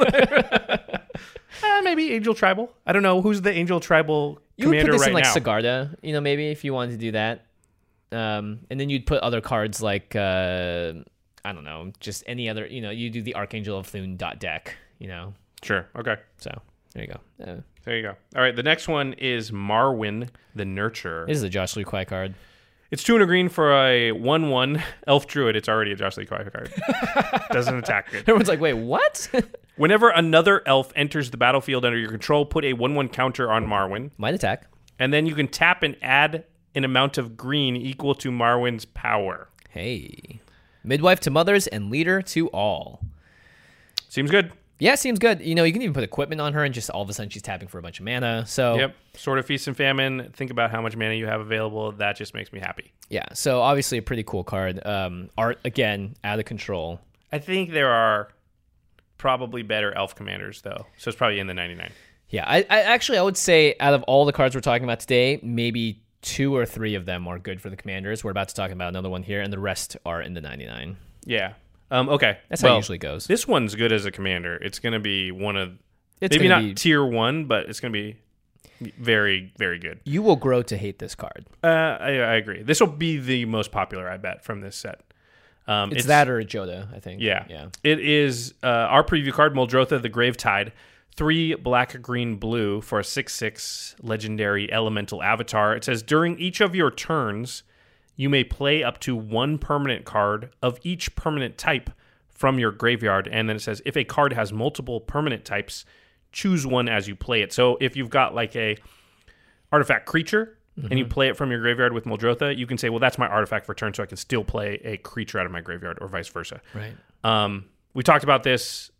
Speaker 4: Maybe Angel Tribal. I don't know. Who's the Angel Tribal
Speaker 3: You would
Speaker 4: commander
Speaker 3: put this
Speaker 4: right
Speaker 3: in like
Speaker 4: now?
Speaker 3: Sigarda, maybe if you wanted to do that. And then you'd put other cards like, I don't know, just any other, you do the Archangel of Thune deck,
Speaker 4: Sure. Okay.
Speaker 3: So there you go.
Speaker 4: There you go. All right. The next one is Marwyn the Nurturer.
Speaker 3: This is a Josh Lee Kwai card.
Speaker 4: It's 2 and a green for a 1/1 Elf Druid. It's already a Josh Lee Kwai card. Doesn't attack it.
Speaker 3: Everyone's like, wait, what?
Speaker 4: Whenever another elf enters the battlefield under your control, put a 1/1 counter on Marwyn.
Speaker 3: Might attack.
Speaker 4: And then you can tap and add an amount of green equal to Marwyn's power.
Speaker 3: Hey. Midwife to mothers and leader to all.
Speaker 4: Seems good.
Speaker 3: Yeah, seems good. You can even put equipment on her and just all of a sudden she's tapping for a bunch of mana. So
Speaker 4: Yep. Sort of Feast and Famine. Think about how much mana you have available. That just makes me happy.
Speaker 3: yeah, so obviously a pretty cool card. Art, again, out of control.
Speaker 4: I think there are probably better elf commanders, though. So it's probably in the 99.
Speaker 3: Yeah, I would say out of all the cards we're talking about today, maybe 2 or 3 of them are good for the commanders. We're about to talk about another one here, and the rest are in the 99.
Speaker 4: Yeah. Okay.
Speaker 3: That's how it usually goes.
Speaker 4: This one's good as a commander. It's going to be one of...
Speaker 3: It's
Speaker 4: maybe
Speaker 3: gonna
Speaker 4: not
Speaker 3: be,
Speaker 4: tier 1, but it's going to be very, very good.
Speaker 3: you will grow to hate this card.
Speaker 4: I agree. This will be the most popular, I bet, from this set.
Speaker 3: It's that or Joda, I think.
Speaker 4: Yeah.
Speaker 3: Yeah.
Speaker 4: It is our preview card, Muldrotha the Gravetide. 3 black, green, blue for a 6/6 legendary elemental avatar. It says, during each of your turns, you may play up to 1 permanent card of each permanent type from your graveyard. And then it says, if a card has multiple permanent types, choose one as you play it. So if you've got like a artifact creature and you play it from your graveyard with Muldrotha, you can say, well, that's my artifact for turn, so I can still play a creature out of my graveyard, or vice versa.
Speaker 3: Right.
Speaker 4: We talked about this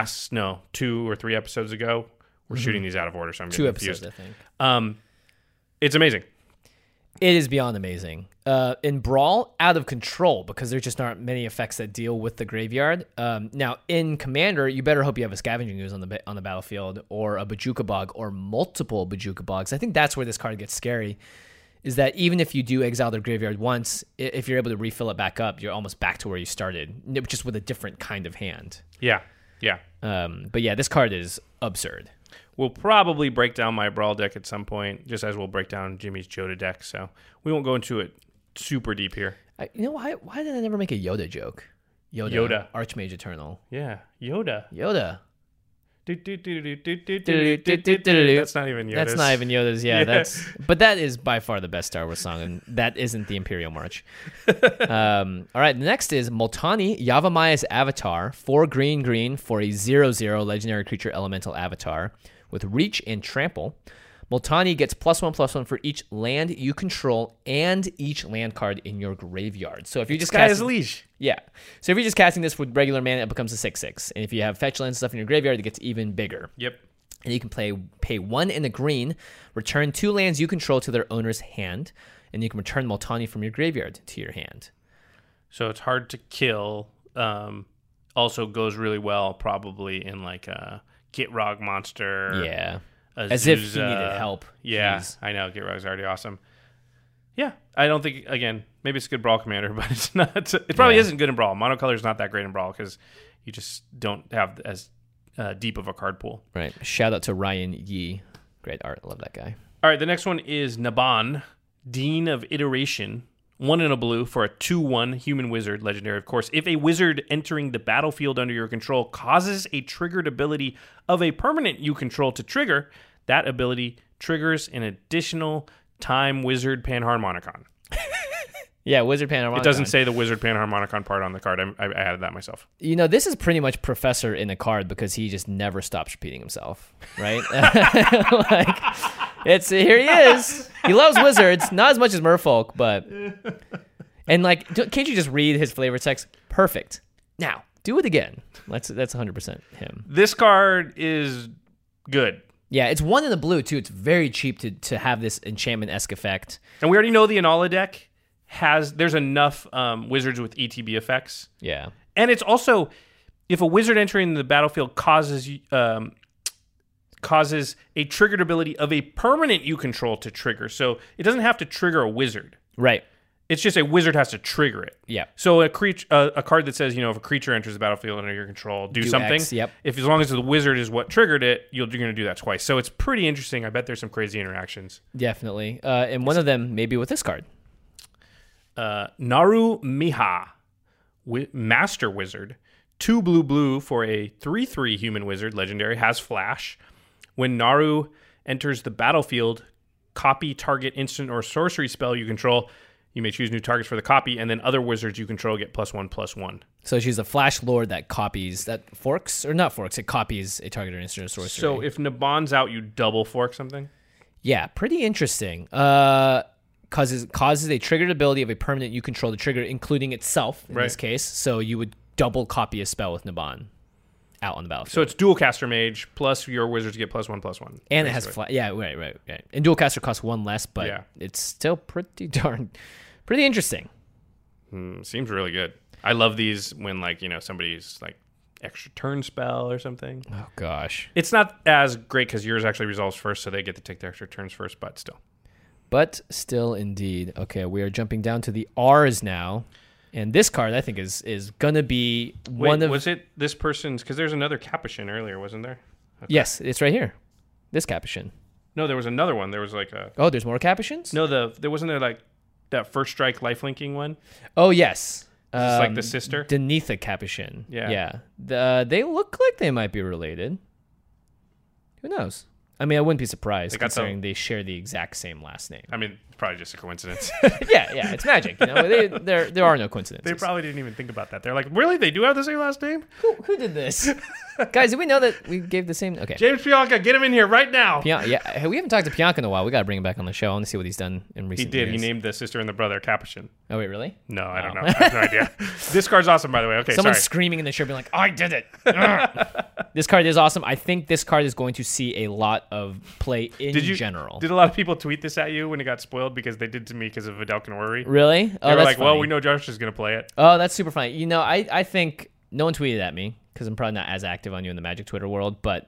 Speaker 4: 2 or 3 episodes ago. We're shooting these out of order, so I'm getting
Speaker 3: 2
Speaker 4: confused.
Speaker 3: episodes, I think.
Speaker 4: It's amazing.
Speaker 3: It is beyond amazing. In Brawl, out of control, because there just aren't many effects that deal with the graveyard. Now, in Commander, you better hope you have a Scavenging Ooze on the battlefield, or a Bojuka Bog, or multiple Bojuka Bogs. I think that's where this card gets scary, is that even if you do exile their graveyard once, if you're able to refill it back up, you're almost back to where you started, just with a different kind of hand.
Speaker 4: Yeah.
Speaker 3: But yeah, this card is absurd.
Speaker 4: We'll probably break down my Brawl deck at some point, just as we'll break down Jimmy's Joda deck, so we won't go into it super deep here.
Speaker 3: Why did I never make a Yoda joke?
Speaker 4: Yoda.
Speaker 3: Archmage Eternal.
Speaker 4: Yeah, Yoda.
Speaker 3: That's
Speaker 4: That's not even Yoda's.
Speaker 3: That's not even Yoda's. Yeah, but that is by far the best Star Wars song, and that isn't the Imperial March. All right, the next is Multani, Yavamaya's Avatar, 4 green for a 0/0 legendary creature elemental avatar with reach and trample. Multani gets +1/+1 for each land you control and each land card in your graveyard. So if you're just
Speaker 4: Sky is Liege.
Speaker 3: yeah. So if you're just casting this with regular mana, it becomes a 6/6. And if you have fetch land stuff in your graveyard, it gets even bigger.
Speaker 4: Yep.
Speaker 3: And you can pay 1 in the green, return 2 lands you control to their owner's hand, and you can return Multani from your graveyard to your hand.
Speaker 4: So it's hard to kill. Also goes really well probably in like a Gitrog monster.
Speaker 3: Yeah.
Speaker 4: Azusa.
Speaker 3: As if he needed help.
Speaker 4: Yeah,
Speaker 3: Jeez.
Speaker 4: I know. Gitrog's already awesome. Yeah, I don't think, again, maybe it's a good Brawl commander, but it's not. It probably isn't good in Brawl. Monocolor is not that great in Brawl because you just don't have as deep of a card pool.
Speaker 3: Right. Shout out to Ryan Yee. Great art. Love that guy.
Speaker 4: All right, the next one is Naban, Dean of Iteration. 1 in a blue for a 2/1 human wizard, legendary, of course. If a wizard entering the battlefield under your control causes a triggered ability of a permanent you control to trigger, that ability triggers an additional time wizard Panharmonicon.
Speaker 3: Yeah, Wizard Panharmonicon.
Speaker 4: It doesn't say the wizard Panharmonicon part on the card. I added that myself.
Speaker 3: This is pretty much Professor in a card because he just never stops repeating himself, right? Here he is. He loves wizards, not as much as Merfolk, but and can't you just read his flavor text? Perfect. Now do it again. That's 100% him.
Speaker 4: This card is good.
Speaker 3: Yeah, it's 1 in the blue too. It's very cheap to have this enchantment-esque effect.
Speaker 4: And we already know the Inala deck there's enough wizards with ETB effects.
Speaker 3: Yeah.
Speaker 4: And it's also, if a wizard entering the battlefield causes a triggered ability of a permanent you control to trigger. So it doesn't have to trigger a wizard.
Speaker 3: Right.
Speaker 4: It's just a wizard has to trigger it.
Speaker 3: Yeah.
Speaker 4: So a card that says, if a creature enters the battlefield under your control, do something.
Speaker 3: X, yep.
Speaker 4: If as long as the wizard is what triggered it, you're going to do that twice. So it's pretty interesting. I bet there's some crazy interactions.
Speaker 3: Definitely. And one of them maybe with this card.
Speaker 4: Naru Miha, Master Wizard. 2 blue for a 3/3 human wizard, legendary, has flash. When Naru enters the battlefield, copy target instant or sorcery spell you control. You may choose new targets for the copy, and then other wizards you control get +1/+1.
Speaker 3: So she's a flash lord that copies, it copies a target or instant or sorcery.
Speaker 4: So if Naban's out, you double fork something?
Speaker 3: Yeah, pretty interesting. Causes a triggered ability of a permanent you control to trigger, including itself in this case. So you would double copy a spell with Naban out on the battlefield.
Speaker 4: So it's dual caster mage plus your wizards get +1/+1.
Speaker 3: And
Speaker 4: basically.
Speaker 3: it has flash. Yeah, right. And dual caster costs 1 less, but it's still pretty interesting.
Speaker 4: Seems really good. I love these when somebody's extra turn spell or something.
Speaker 3: Oh gosh.
Speaker 4: It's not as great because yours actually resolves first, so they get to take the extra turns first, but still.
Speaker 3: But still indeed. Okay, we are jumping down to the R's now. And this card, I think, is going to be one of...
Speaker 4: was it this person's... Because there's another Capuchin earlier, wasn't there? Okay.
Speaker 3: Yes, it's right here. This Capuchin.
Speaker 4: No, there was another one. There was
Speaker 3: Oh, there's more Capuchins?
Speaker 4: No, there wasn't there that first strike lifelinking one?
Speaker 3: Oh, yes.
Speaker 4: It's the sister?
Speaker 3: Denitha Capuchin.
Speaker 4: Yeah.
Speaker 3: They look like they might be related. Who knows? I mean, I wouldn't be surprised considering they share the exact same last name.
Speaker 4: I mean, it's probably just a coincidence.
Speaker 3: yeah, it's magic. There are no coincidences.
Speaker 4: They probably didn't even think about that. They're like, really? They do have the same last name?
Speaker 3: Who did this? Guys, did we know that we gave the same? Okay.
Speaker 4: James Pianka, get him in here right now.
Speaker 3: Yeah, we haven't talked to Pianka in a while. We got to bring him back on the show. I want to see what he's done in recent years.
Speaker 4: He named the sister and the brother Capuchin.
Speaker 3: Oh, wait, really?
Speaker 4: No, I don't know. I have no idea. This card's awesome, by the way. Okay,
Speaker 3: Someone's screaming in the show being like, I did it. This card is awesome. I think this card is going to see a lot of play in general.
Speaker 4: Did a lot of people tweet this at you when it got spoiled? Because they did to me because of Vedalken Orrery.
Speaker 3: Really?
Speaker 4: Oh, they were like, well, we know Josh is going to play it.
Speaker 3: Oh, that's super funny. I think no one tweeted at me because I'm probably not as active on you in the Magic Twitter world, but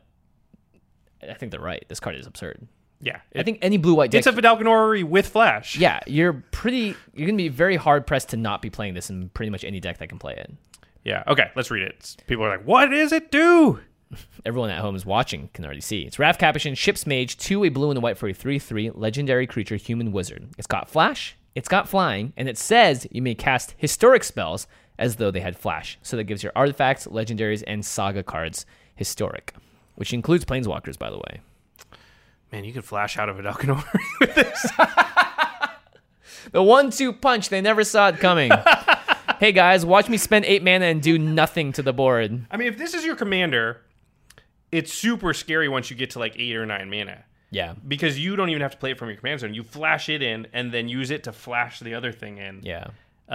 Speaker 3: I think they're right. This card is absurd.
Speaker 4: Yeah.
Speaker 3: I think any blue-white deck...
Speaker 4: It's a Vedalken Orrery with Flash.
Speaker 3: Yeah, you're going to be very hard-pressed to not be playing this in pretty much any deck that can play it.
Speaker 4: Yeah, okay, let's read it. People are like, what does it do?
Speaker 3: Everyone at home is watching can already see. It's Wrath Capuchin, Ship's Mage, 2 a blue and a white for a 3/3 legendary creature human wizard. It's got flash, it's got flying, and it says you may cast historic spells as though they had flash. So that gives your artifacts, legendaries, and saga cards historic, which includes planeswalkers, by the way.
Speaker 4: Man, you could flash out of Vedalken Orrery with this.
Speaker 3: The 1-2 punch, they never saw it coming. Hey guys, watch me spend 8 mana and do nothing to the board.
Speaker 4: I mean, if this is your commander, it's super scary once you get to 8 or 9 mana.
Speaker 3: Yeah.
Speaker 4: Because you don't even have to play it from your command zone. You flash it in and then use it to flash the other thing in.
Speaker 3: Yeah.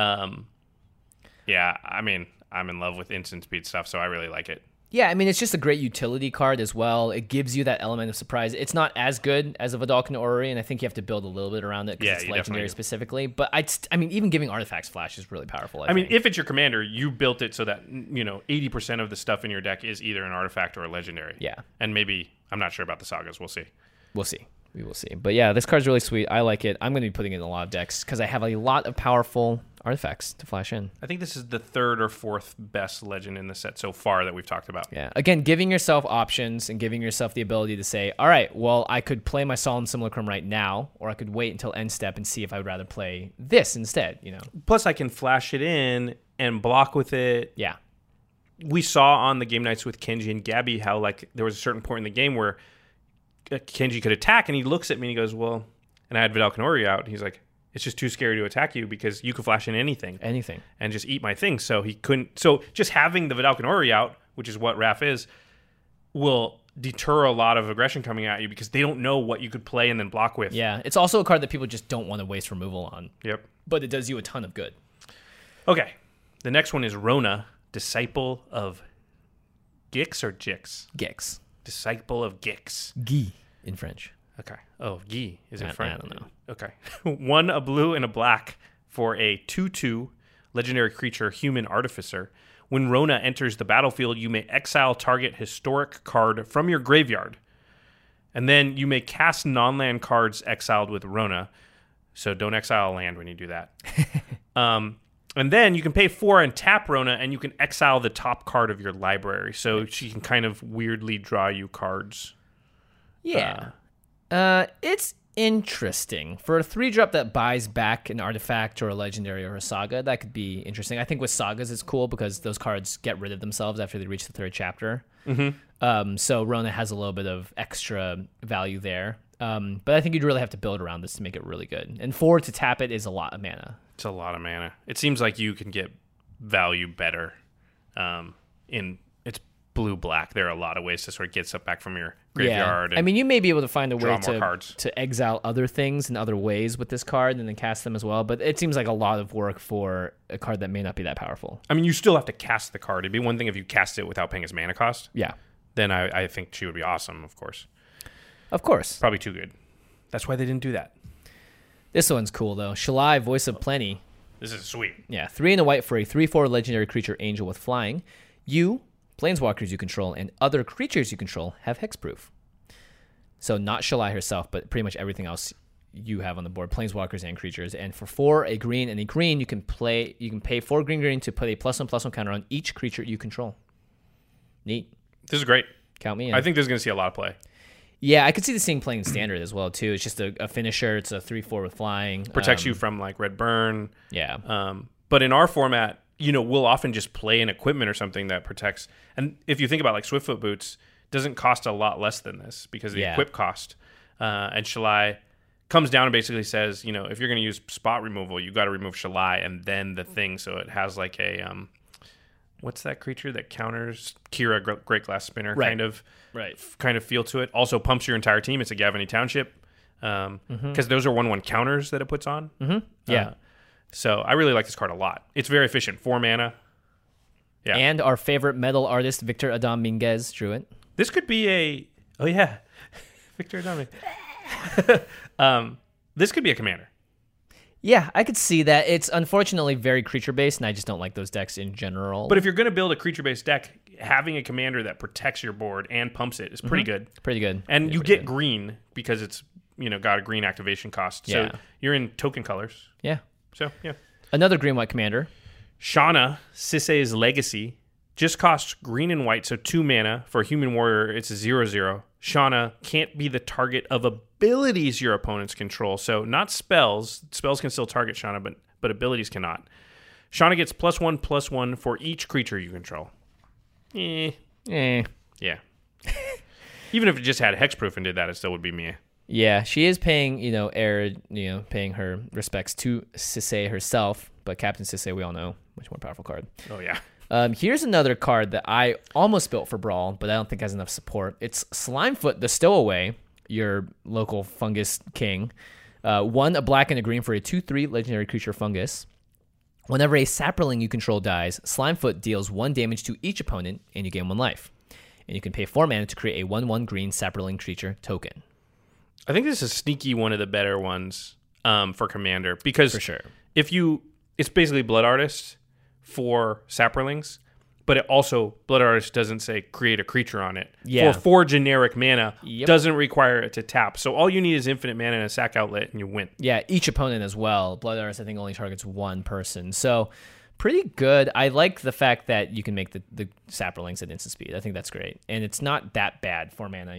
Speaker 4: Yeah, I mean, I'm in love with instant speed stuff, so I really like it.
Speaker 3: Yeah, I mean, it's just a great utility card as well. It gives you that element of surprise. It's not as good as a Vedalken Orrery, and I think you have to build a little bit around it because it's legendary specifically. But I mean, even giving artifacts flash is really powerful. I
Speaker 4: mean, if it's your commander, you built it so that 80% of the stuff in your deck is either an artifact or a legendary.
Speaker 3: Yeah,
Speaker 4: and maybe I'm not sure about the sagas. We'll see.
Speaker 3: We will see. But yeah, this card's really sweet. I like it. I'm going to be putting it in a lot of decks because I have a lot of powerful artifacts to flash in.
Speaker 4: I think this is the 3rd or 4th best legend in the set so far that we've talked about.
Speaker 3: Yeah. Again, giving yourself options and giving yourself the ability to say, all right, well, I could play my Solemn Simulacrum right now, or I could wait until end step and see if I would rather play this instead,
Speaker 4: Plus, I can flash it in and block with it.
Speaker 3: Yeah.
Speaker 4: We saw on the game nights with Kenji and Gabby how, there was a certain point in the game where Kenji could attack, and he looks at me and he goes, well, and I had Vedalken Orrery out, and he's like, it's just too scary to attack you because you could flash in anything. And just eat my thing. So he couldn't. So just having the Vedalken Orrery out, which is what Wrath is, will deter a lot of aggression coming at you because they don't know what you could play and then block with.
Speaker 3: Yeah. It's also a card that people just don't want to waste removal on.
Speaker 4: Yep.
Speaker 3: But it does you a ton of good.
Speaker 4: Okay. The next one is Rona, Disciple of Gix or Jix?
Speaker 3: Gix.
Speaker 4: Disciple of Gix.
Speaker 3: Guy in French.
Speaker 4: Okay. Oh, Guy. Is it French?
Speaker 3: I don't know.
Speaker 4: Okay. 1 a blue and a black for a 2/2 legendary creature, Human Artificer. When Rona enters the battlefield, you may exile target historic card from your graveyard. And then you may cast non-land cards exiled with Rona. So don't exile a land when you do that. And then you can pay 4 and tap Rona, and you can exile the top card of your library. So she can kind of weirdly draw you cards.
Speaker 3: Yeah. It's interesting. For a 3-drop that buys back an artifact or a legendary or a saga, that could be interesting. I think with sagas it's cool because those cards get rid of themselves after they reach the 3rd chapter. So Rona has a little bit of extra value there. But I think you'd really have to build around this to make it really good. And 4 to tap it is a lot of mana.
Speaker 4: It's a lot of mana. It seems like you can get value better in it's blue-black. There are a lot of ways to sort of get stuff back from your graveyard.
Speaker 3: I mean, you may be able to find a way
Speaker 4: cards.
Speaker 3: to exile other things in other ways with this card and then cast them as well. But it seems like a lot of work for a card that may not be that powerful.
Speaker 4: I mean, you still have to cast the card. It'd be one thing if you cast it without paying its mana cost.
Speaker 3: Yeah.
Speaker 4: Then I think she would be awesome, of course.
Speaker 3: Of course.
Speaker 4: Probably too good. That's why they didn't do that.
Speaker 3: This one's cool, though. Shalai, Voice of Plenty.
Speaker 4: This is sweet.
Speaker 3: Yeah, 3 and a white for a 3/4 legendary creature angel with flying. You, planeswalkers you control, and other creatures you control have hexproof. So not Shalai herself, but pretty much everything else you have on the board, planeswalkers and creatures. And for 4, a green and a green, you can pay 4 green to put a +1/+1 counter on each creature you control. Neat.
Speaker 4: This is great.
Speaker 3: Count me in.
Speaker 4: I think this is going to see a lot of play.
Speaker 3: Yeah, I could see this thing playing standard as well, too. It's just a finisher. It's a 3/4 with flying.
Speaker 4: Protects you from, like, red burn.
Speaker 3: Yeah.
Speaker 4: But in our format, we'll often just play an equipment or something that protects. And if you think about, like, Swiftfoot Boots, doesn't cost a lot less than this because of the equip cost. And Shalai comes down and basically says, if you're going to use spot removal, you got to remove Shalai and then the thing. So it has, like, a... what's that creature that counters Kira, Great Glass Spinner, kind of feel to it. Also pumps your entire team. It's a Gavany Township because those are 1/1 counters that it puts on.
Speaker 3: Yeah.
Speaker 4: So I really like this card a lot. It's very efficient. 4 mana. Yeah.
Speaker 3: And our favorite metal artist, Victor Adam Minguez, drew it.
Speaker 4: This could be a... Oh, yeah. Victor Adam. This could be a commander.
Speaker 3: Yeah, I could see that. It's unfortunately very creature-based, and I just don't like those decks in general.
Speaker 4: But if you're going to build a creature-based deck, having a commander that protects your board and pumps it is pretty good.
Speaker 3: Pretty good.
Speaker 4: And you get green because it's got a green activation cost.
Speaker 3: Yeah.
Speaker 4: So you're in token colors.
Speaker 3: Yeah.
Speaker 4: So, yeah.
Speaker 3: Another green-white commander.
Speaker 4: Shauna, Sisay's Legacy, just costs green and white, so 2 mana. For a human warrior, it's a 0/0. Shauna can't be the target of abilities your opponents control. So not spells. Spells can still target Shauna, but abilities cannot. Shauna gets +1/+1 for each creature you control. Yeah. Even if it just had hexproof and did that, it still would be meh.
Speaker 3: Yeah, she is paying, paying her respects to Sisay herself, but Captain Sisay, we all know, much more powerful card.
Speaker 4: Oh, yeah.
Speaker 3: Here's another card that I almost built for Brawl, but I don't think has enough support. It's Slimefoot the Stowaway, your local fungus king. 1, a black and a green for a 2/3 legendary creature fungus. Whenever a Saproling you control dies, Slimefoot deals 1 damage to each opponent, and you gain 1 life. And you can pay 4 mana to create a 1/1 green Saproling creature token.
Speaker 4: I think this is sneaky one of the better ones for Commander. Because
Speaker 3: for sure.
Speaker 4: It's basically Blood Artist for Saprolings, but it also, Blood Artist doesn't say create a creature on it.
Speaker 3: Yeah.
Speaker 4: For 4 generic mana, doesn't require it to tap. So all you need is infinite mana and a sack outlet, and you win.
Speaker 3: Yeah, each opponent as well. Blood Artist, I think, only targets 1 person. So pretty good. I like the fact that you can make the Saprolings at instant speed. I think that's great. And it's not that bad, 4 mana,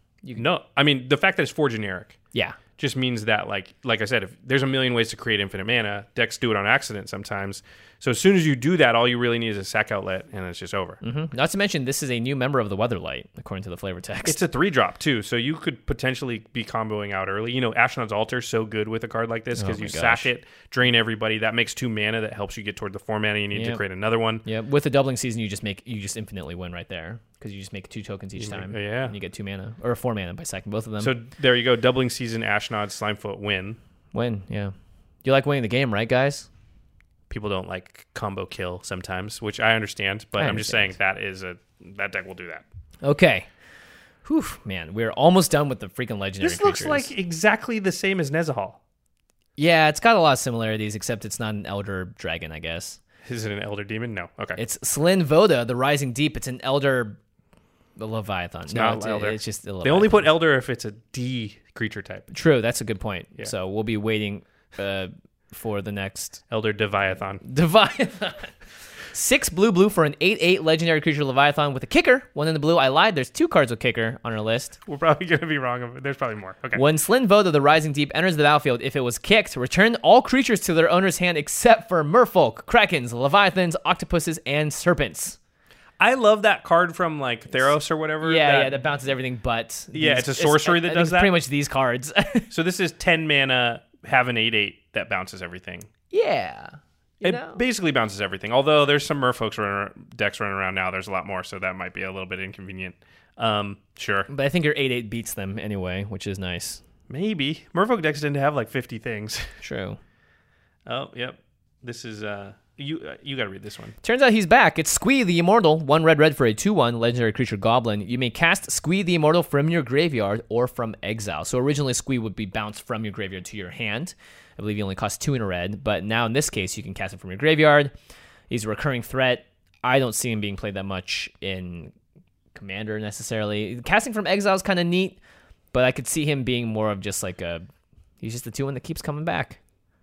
Speaker 4: No, I mean, the fact that it's 4 generic.
Speaker 3: Yeah.
Speaker 4: Just means that, like I said, if there's a million ways to create infinite mana, decks do it on accident sometimes. So as soon as you do that, all you really need is a sack outlet, and it's just over.
Speaker 3: Not to mention, this is a new member of the Weatherlight, according to the flavor text.
Speaker 4: It's a 3-drop, too, so you could potentially be comboing out early. Ashnod's Altar is so good with a card like this because you sack it, drain everybody. That makes 2 mana that helps you get toward the 4 mana you need to create another one.
Speaker 3: Yeah, with the doubling season, you just infinitely win right there because you just make 2 tokens each time.
Speaker 4: Yeah.
Speaker 3: And you get 2 mana, or 4 mana by sacking both of them.
Speaker 4: So there you go. Doubling season, Ashnod, Slimefoot, win.
Speaker 3: Win, yeah. You like winning the game, right, guys?
Speaker 4: People don't like combo kill sometimes, which I understand, but I'm just saying that deck will do that.
Speaker 3: Okay. Whew, man, we're almost done with the freaking legendary
Speaker 4: This looks
Speaker 3: creatures.
Speaker 4: like exactly the same as Nezahal.
Speaker 3: Yeah, it's got a lot of similarities, except it's not an Elder Dragon, I guess.
Speaker 4: Is it an Elder Demon? No. Okay.
Speaker 3: It's Slyn Voda, the Rising Deep. It's an Elder Leviathan.
Speaker 4: It's not Elder.
Speaker 3: It's just a Leviathan.
Speaker 4: They only put Elder if it's a D creature type.
Speaker 3: True, that's a good point.
Speaker 4: Yeah.
Speaker 3: So we'll be waiting for the next
Speaker 4: Elder Leviathan.
Speaker 3: Leviathan. 6 blue for an 8/8 legendary creature Leviathan with a kicker. 1 in the blue. I lied. There's 2 cards with kicker on our list.
Speaker 4: We're probably going to be wrong. There's probably more. Okay.
Speaker 3: When Slyn Vote of the Rising Deep enters the battlefield, if it was kicked, return all creatures to their owner's hand except for merfolk, krakens, leviathans, octopuses, and serpents.
Speaker 4: I love that card from like Theros or whatever.
Speaker 3: That bounces everything but...
Speaker 4: it's a sorcery that does that?
Speaker 3: Pretty much these cards.
Speaker 4: So this is 10 mana, have an 8/8 that bounces everything.
Speaker 3: Yeah.
Speaker 4: It basically bounces everything. Although there's some merfolk decks running around now. There's a lot more, so that might be a little bit inconvenient. Sure.
Speaker 3: But I think your 8/8 beats them anyway, which is nice.
Speaker 4: Maybe. Merfolk decks tend to have like 50 things.
Speaker 3: True.
Speaker 4: Oh, yep. This is... You got to read this one.
Speaker 3: Turns out he's back. It's Squee the Immortal. 1 red for a 2/1 legendary creature goblin. You may cast Squee the Immortal from your graveyard or from exile. So originally Squee would be bounced from your graveyard to your hand. I believe he only costs 2 in a red, but now in this case you can cast it from your graveyard. He's a recurring threat. I don't see him being played that much in Commander necessarily. Casting from exile is kind of neat, but I could see him being more of just like he's just the 2/1 that keeps coming back.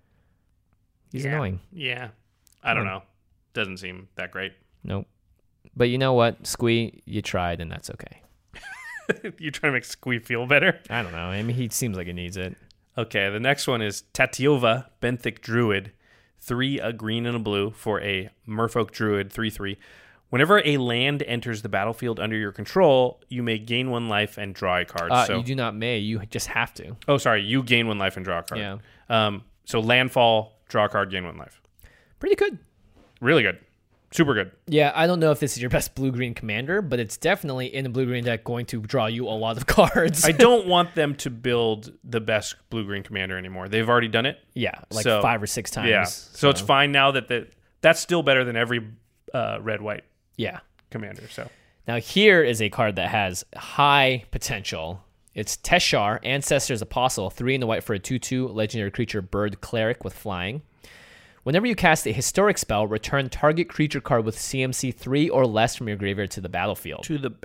Speaker 3: He's annoying.
Speaker 4: Yeah. I don't know. Doesn't seem that great.
Speaker 3: Nope. But you know what? Squee, you tried, and that's okay.
Speaker 4: You're trying to make Squee feel better?
Speaker 3: I don't know. I mean, he seems like he needs it.
Speaker 4: Okay, the next one is Tatiova, Benthic Druid. 3, a green and a blue for a Merfolk Druid, 3/3. Whenever a land enters the battlefield under your control, you may gain 1 life and draw a card.
Speaker 3: You do not may. You just have to.
Speaker 4: Oh, sorry. You gain 1 life and draw a card.
Speaker 3: Yeah.
Speaker 4: So landfall, draw a card, gain 1 life.
Speaker 3: Pretty good.
Speaker 4: Really good. Super good.
Speaker 3: Yeah, I don't know if this is your best blue-green commander, but it's definitely in the blue-green deck going to draw you a lot of cards.
Speaker 4: I don't want them to build the best blue-green commander anymore. They've already done it.
Speaker 3: Yeah, like 5 or 6 times.
Speaker 4: Yeah, so it's fine now that's still better than every red-white commander. So
Speaker 3: now here is a card that has high potential. It's Teshar, Ancestor's Apostle, 3 in the white for a 2/2 legendary creature bird cleric with flying. Whenever you cast a historic spell, return target creature card with CMC 3 or less from your graveyard to the battlefield.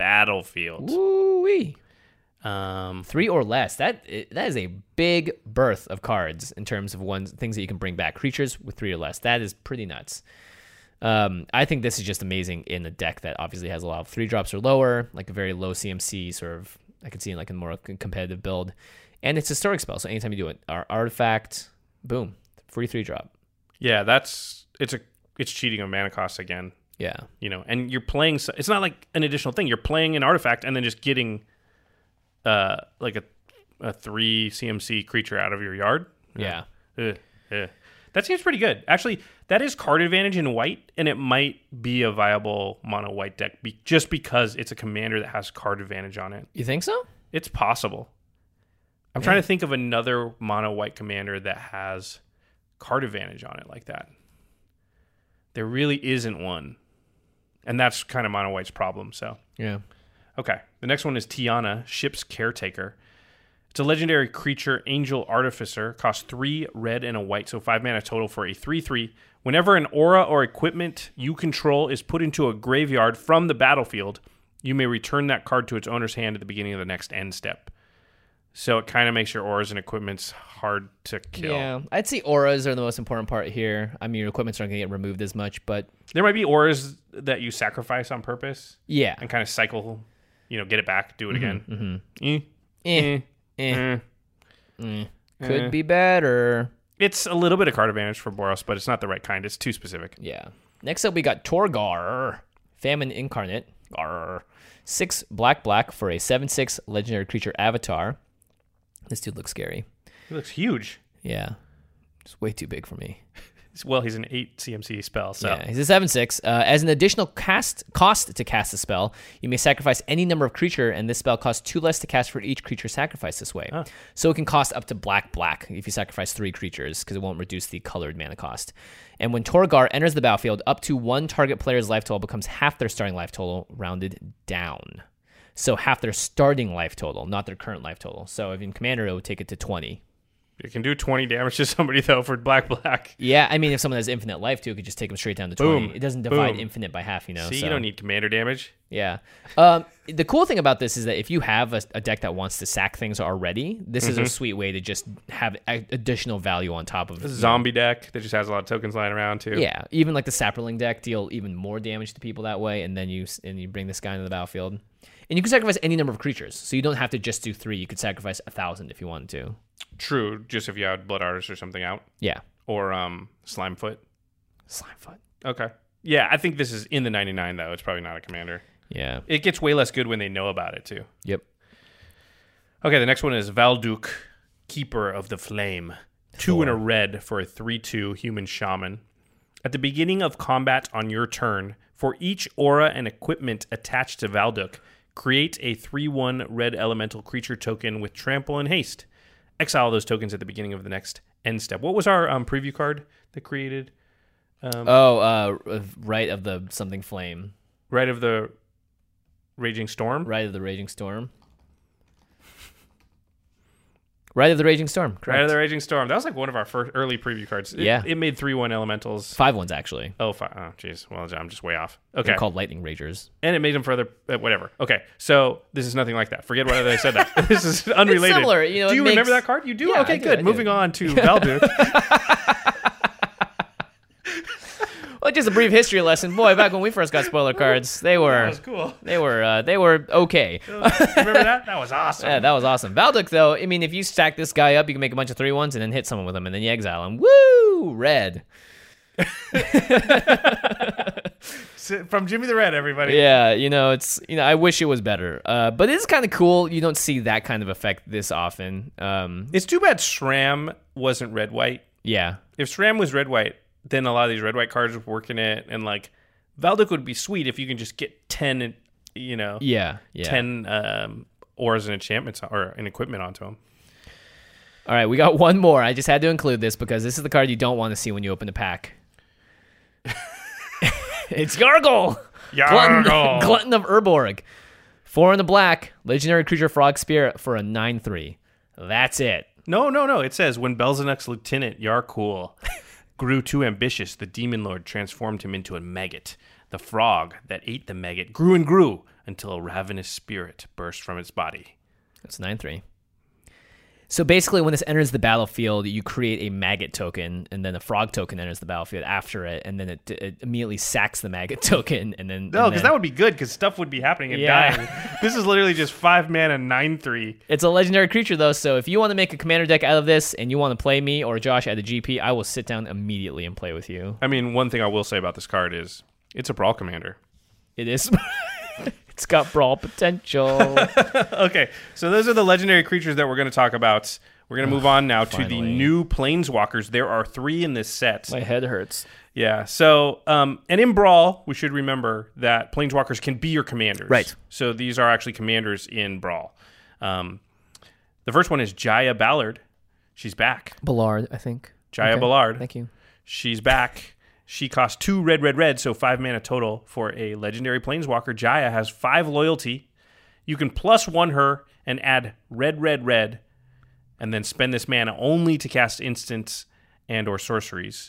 Speaker 3: Woo-wee. 3 or less. That is a big berth of cards in terms of things that you can bring back. Creatures with 3 or less. That is pretty nuts. I think this is just amazing in a deck that obviously has a lot of 3-drops or lower, like a very low CMC sort of. I could see in like a more competitive build. And it's a historic spell, so anytime you do it, artifact, boom, free 3-drop.
Speaker 4: Yeah, it's cheating on mana cost again.
Speaker 3: Yeah.
Speaker 4: And you're playing, it's not like an additional thing. You're playing an artifact and then just getting like a 3 CMC creature out of your yard.
Speaker 3: Yeah.
Speaker 4: That seems pretty good. Actually, that is card advantage in white, and it might be a viable mono white deck just because it's a commander that has card advantage on it.
Speaker 3: You think so?
Speaker 4: It's possible. I'm trying to think of another mono white commander that has card advantage on it like that. There really isn't one. And that's kind of mono white's problem, so.
Speaker 3: Yeah.
Speaker 4: Okay. The next one is Tiana, Ship's Caretaker. It's a legendary creature, Angel Artificer, costs 3 red and a white, so 5 mana total for a 3/3. Whenever an aura or equipment you control is put into a graveyard from the battlefield, you may return that card to its owner's hand at the beginning of the next end step. So it kind of makes your auras and equipments hard to kill.
Speaker 3: Yeah, I'd say auras are the most important part here. I mean, your equipment's aren't going to get removed as much, but...
Speaker 4: There might be auras that you sacrifice on purpose.
Speaker 3: Yeah.
Speaker 4: And kind of cycle, get it back, do it again.
Speaker 3: Could be better.
Speaker 4: It's a little bit of card advantage for Boros, but it's not the right kind. It's too specific.
Speaker 3: Yeah. Next up, we got Torgar, Famine Incarnate. 6 black for a 7/6 legendary creature avatar. This dude looks scary.
Speaker 4: He looks huge.
Speaker 3: Yeah. It's way too big for me.
Speaker 4: Well, he's an 8 CMC spell, so...
Speaker 3: Yeah, he's a 7/6. As an additional cost to cast a spell, you may sacrifice any number of creature, and this spell costs 2 less to cast for each creature sacrificed this way. Huh. So it can cost up to black if you sacrifice 3 creatures, because it won't reduce the colored mana cost. And when Torgar enters the battlefield, up to 1 target player's life total becomes half their starting life total, rounded down. So half their starting life total, not their current life total. So if in Commander, it would take it to 20.
Speaker 4: It can do 20 damage to somebody, though, for black.
Speaker 3: Yeah, I mean, if someone has infinite life, too, it could just take them straight down to 20.
Speaker 4: Boom.
Speaker 3: It doesn't divide
Speaker 4: Boom.
Speaker 3: infinite by half, you know.
Speaker 4: See,
Speaker 3: so.
Speaker 4: you don't need commander damage.
Speaker 3: Yeah. The cool thing about this is that if you have a deck that wants to sack things already, this is a sweet way to just have additional value on top of it.
Speaker 4: Zombie deck that just has a lot of tokens lying around, too.
Speaker 3: Yeah, even like the Sapperling deck deal even more damage to people that way, and then you bring this guy into the battlefield. And you can sacrifice any number of creatures, so you don't have to just do 3. You could sacrifice 1,000 if you wanted to.
Speaker 4: True, just if you had Blood Artist or something out.
Speaker 3: Yeah.
Speaker 4: Or Slimefoot.
Speaker 3: Slimefoot.
Speaker 4: Okay. Yeah, I think this is in the 99, though. It's probably not a commander.
Speaker 3: Yeah.
Speaker 4: It gets way less good when they know about it, too.
Speaker 3: Yep.
Speaker 4: Okay, the next one is Valduk, Keeper of the Flame. 2 and a red for a 3/2 human shaman. At the beginning of combat on your turn, for each aura and equipment attached to Valduk, create a 3/1 red elemental creature token with trample and haste. Exile those tokens at the beginning of the next end step. What was our preview card that created?
Speaker 3: Right of the something flame.
Speaker 4: Right of the Raging Storm?
Speaker 3: Right of the Raging Storm. Right of the Raging Storm. Correct.
Speaker 4: Right of the Raging Storm. That was like one of our first early preview cards. It made 3/1 elementals.
Speaker 3: 5/1s, actually.
Speaker 4: Oh, jeez. Well, I'm just way off. Okay.
Speaker 3: They're called Lightning Ragers.
Speaker 4: And it made them further, whatever. Okay, so this is nothing like that. Forget whether they said that. This is unrelated.
Speaker 3: It's similar. You know,
Speaker 4: do you remember that card? You do?
Speaker 3: Yeah,
Speaker 4: okay,
Speaker 3: I do,
Speaker 4: good.
Speaker 3: I do.
Speaker 4: Moving on to Valduk.
Speaker 3: Well, just a brief history lesson. Boy, back when we first got spoiler cards, they were
Speaker 4: That was cool.
Speaker 3: they were okay.
Speaker 4: Remember that? That was awesome.
Speaker 3: Yeah, that was awesome. Valduk, though, I mean, if you stack this guy up, you can make a bunch of 3/1s and then hit someone with them, and then you exile him. Woo! Red.
Speaker 4: From Jimmy the Red, everybody.
Speaker 3: Yeah, I wish it was better. But it is kind of cool. You don't see that kind of effect this often.
Speaker 4: It's too bad SRAM wasn't red-white.
Speaker 3: Yeah.
Speaker 4: If SRAM was red-white, then a lot of these red-white cards would work in it, and like Valduk would be sweet if you can just get 10,
Speaker 3: Yeah.
Speaker 4: 10 auras and enchantments or an equipment onto them.
Speaker 3: All right, we got one more. I just had to include this because this is the card you don't want to see when you open the pack. It's Yargle! Glutton of Urborg. 4 in the black, legendary creature frog spirit for a 9/3. That's it.
Speaker 4: No. It says, when Belzenuk's lieutenant, Yarkul, grew too ambitious, the demon lord transformed him into a maggot. The frog that ate the maggot grew and grew until a ravenous spirit burst from its body.
Speaker 3: That's 9/3. So basically, when this enters the battlefield, you create a maggot token, and then a frog token enters the battlefield after it, and then it immediately sacks the maggot token, and then...
Speaker 4: No, because that would be good, because stuff would be happening and dying. This is literally just 5 mana, 9/3.
Speaker 3: It's a legendary creature, though, so if you want to make a commander deck out of this, and you want to play me or Josh at the GP, I will sit down immediately and play with you.
Speaker 4: I mean, one thing I will say about this card is, it's a Brawl commander.
Speaker 3: It is... It's got brawl potential.
Speaker 4: Okay, so those are the legendary creatures that we're going to talk about. We're going to move on now to the new Planeswalkers. There are 3 in this set.
Speaker 3: My head hurts.
Speaker 4: Yeah, so, and in Brawl, we should remember that Planeswalkers can be your commanders.
Speaker 3: Right.
Speaker 4: So these are actually commanders in Brawl. The first one is Jaya Ballard. She's back.
Speaker 3: Ballard, I think.
Speaker 4: Jaya Ballard.
Speaker 3: Thank you.
Speaker 4: She's back. She costs 2 red, so 5 mana total for a legendary Planeswalker. Jaya has 5 loyalty. You can +1 her and add red, and then spend this mana only to cast instants and or sorceries.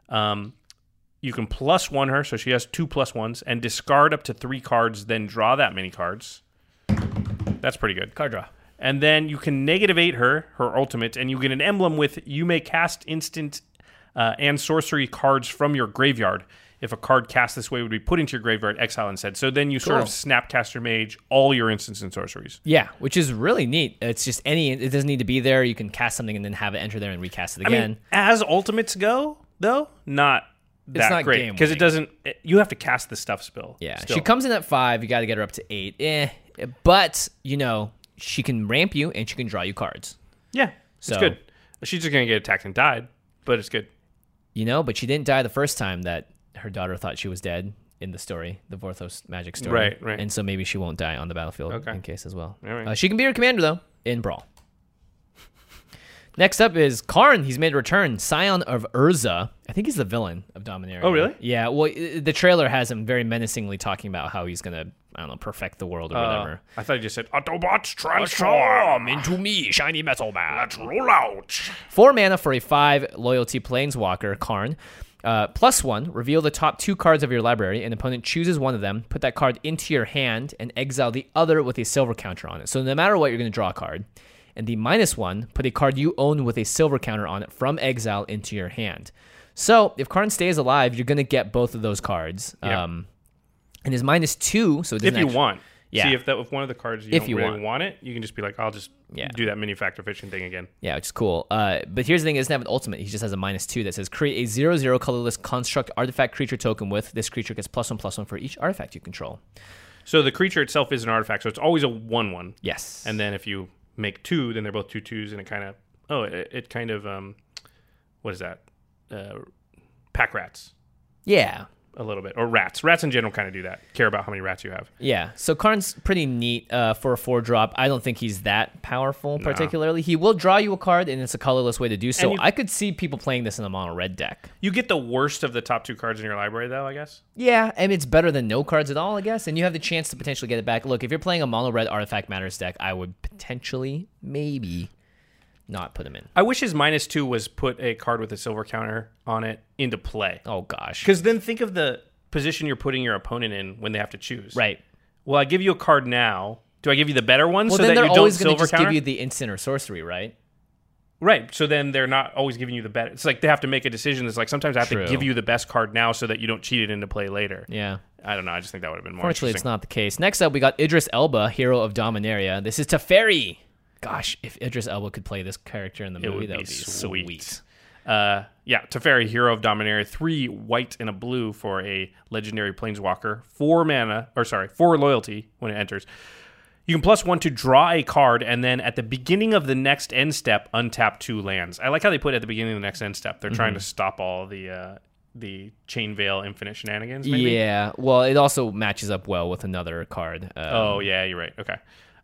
Speaker 4: You can +1 her, so she has 2 +1s, and discard up to 3 cards, then draw that many cards. That's pretty good.
Speaker 3: Card draw.
Speaker 4: And then you can -8 her ultimate, and you get an emblem with you may cast instant and sorcery cards from your graveyard. If a card cast this way would be put into your graveyard, exile instead. So then you sort of Snapcaster Mage all your instants and sorceries.
Speaker 3: Yeah, which is really neat. It's just it doesn't need to be there. You can cast something and then have it enter there and recast it again.
Speaker 4: I mean, as ultimates go, though, not that
Speaker 3: not
Speaker 4: great. Because it doesn't, you have to cast the stuff spill.
Speaker 3: Yeah,
Speaker 4: still.
Speaker 3: she comes in at 5. You got to get her up to 8. But, she can ramp you and she can draw you cards.
Speaker 4: Yeah, it's good. She's just going to get attacked and died, but it's good.
Speaker 3: But she didn't die the first time that her daughter thought she was dead in the story, the Vorthos magic story.
Speaker 4: Right.
Speaker 3: And so maybe she won't die on the battlefield in case as well.
Speaker 4: All right.
Speaker 3: She can be her commander, though, in Brawl. Next up is Karn. He's made a return. Scion of Urza. I think he's the villain of Dominaria.
Speaker 4: Oh, really?
Speaker 3: Yeah. Well, the trailer has him very menacingly talking about how he's going to I don't know, perfect the world or whatever.
Speaker 4: I thought you just said, Autobots transform
Speaker 3: into me, shiny metal man.
Speaker 4: Let's roll out.
Speaker 3: 4 mana for a 5 loyalty planeswalker, Karn. +1, reveal the top 2 cards of your library. An opponent chooses one of them, put that card into your hand, and exile the other with a silver counter on it. So no matter what, you're going to draw a card. And the -1, put a card you own with a silver counter on it from exile into your hand. So if Karn stays alive, you're going to get both of those cards.
Speaker 4: Yep.
Speaker 3: And his -2, so it doesn't
Speaker 4: If you want.
Speaker 3: Yeah.
Speaker 4: See, if one of the cards you
Speaker 3: If
Speaker 4: don't
Speaker 3: you
Speaker 4: really want it, you can just be like, I'll just do that mini factor fishing thing again.
Speaker 3: Yeah, which is cool. But here's the thing: he doesn't have an ultimate. He just has a -2 that says create a 0/0 colorless construct artifact creature token with this creature gets +1/+1 for each artifact you control.
Speaker 4: So the creature itself is an artifact, so it's always a 1/1.
Speaker 3: Yes.
Speaker 4: And then if you make 2, then they're both 2/2s, and it kind of, what is that? Pack rats.
Speaker 3: Yeah.
Speaker 4: A little bit. Or rats. Rats in general kind of do that. Care about how many rats you have.
Speaker 3: Yeah. So Karn's pretty neat for a 4-drop. I don't think he's that powerful particularly. He will draw you a card, and it's a colorless way to do so. I could see people playing this in a mono red deck.
Speaker 4: You get the worst of the top 2 cards in your library, though, I guess.
Speaker 3: Yeah, and it's better than no cards at all, I guess. And you have the chance to potentially get it back. Look, if you're playing a mono red Artifact Matters deck, I would potentially, maybe, not put him in.
Speaker 4: I wish his -2 was put a card with a silver counter on it into play.
Speaker 3: Oh, gosh.
Speaker 4: Because then think of the position you're putting your opponent in when they have to choose.
Speaker 3: Right.
Speaker 4: Well, I give you a card now. Do I give you the better one
Speaker 3: Well,
Speaker 4: so
Speaker 3: then
Speaker 4: that
Speaker 3: they're
Speaker 4: you don't
Speaker 3: always going
Speaker 4: silver
Speaker 3: to just
Speaker 4: counter?
Speaker 3: give you the instant or sorcery, right?
Speaker 4: Right. So then they're not always giving you the better. It's like they have to make a decision. It's like sometimes I have
Speaker 3: True.
Speaker 4: to give you the best card now so that you don't cheat it into play later.
Speaker 3: Yeah.
Speaker 4: I don't know. I just think that would have been more
Speaker 3: Fortunately,
Speaker 4: interesting.
Speaker 3: it's not the case. Next up, we got Idris Elba, hero of Dominaria. This is Teferi. Gosh, if Idris Elba could play this character in the movie, that would be sweet.
Speaker 4: Teferi, hero of Dominaria, 3 white and a blue for a legendary planeswalker, 4 loyalty when it enters. You can +1 to draw a card, and then at the beginning of the next end step, untap 2 lands. I like how they put it at the beginning of the next end step. They're trying to stop all the Chain Veil Infinite shenanigans, maybe?
Speaker 3: Yeah, well, it also matches up well with another card.
Speaker 4: Yeah, you're right. Okay.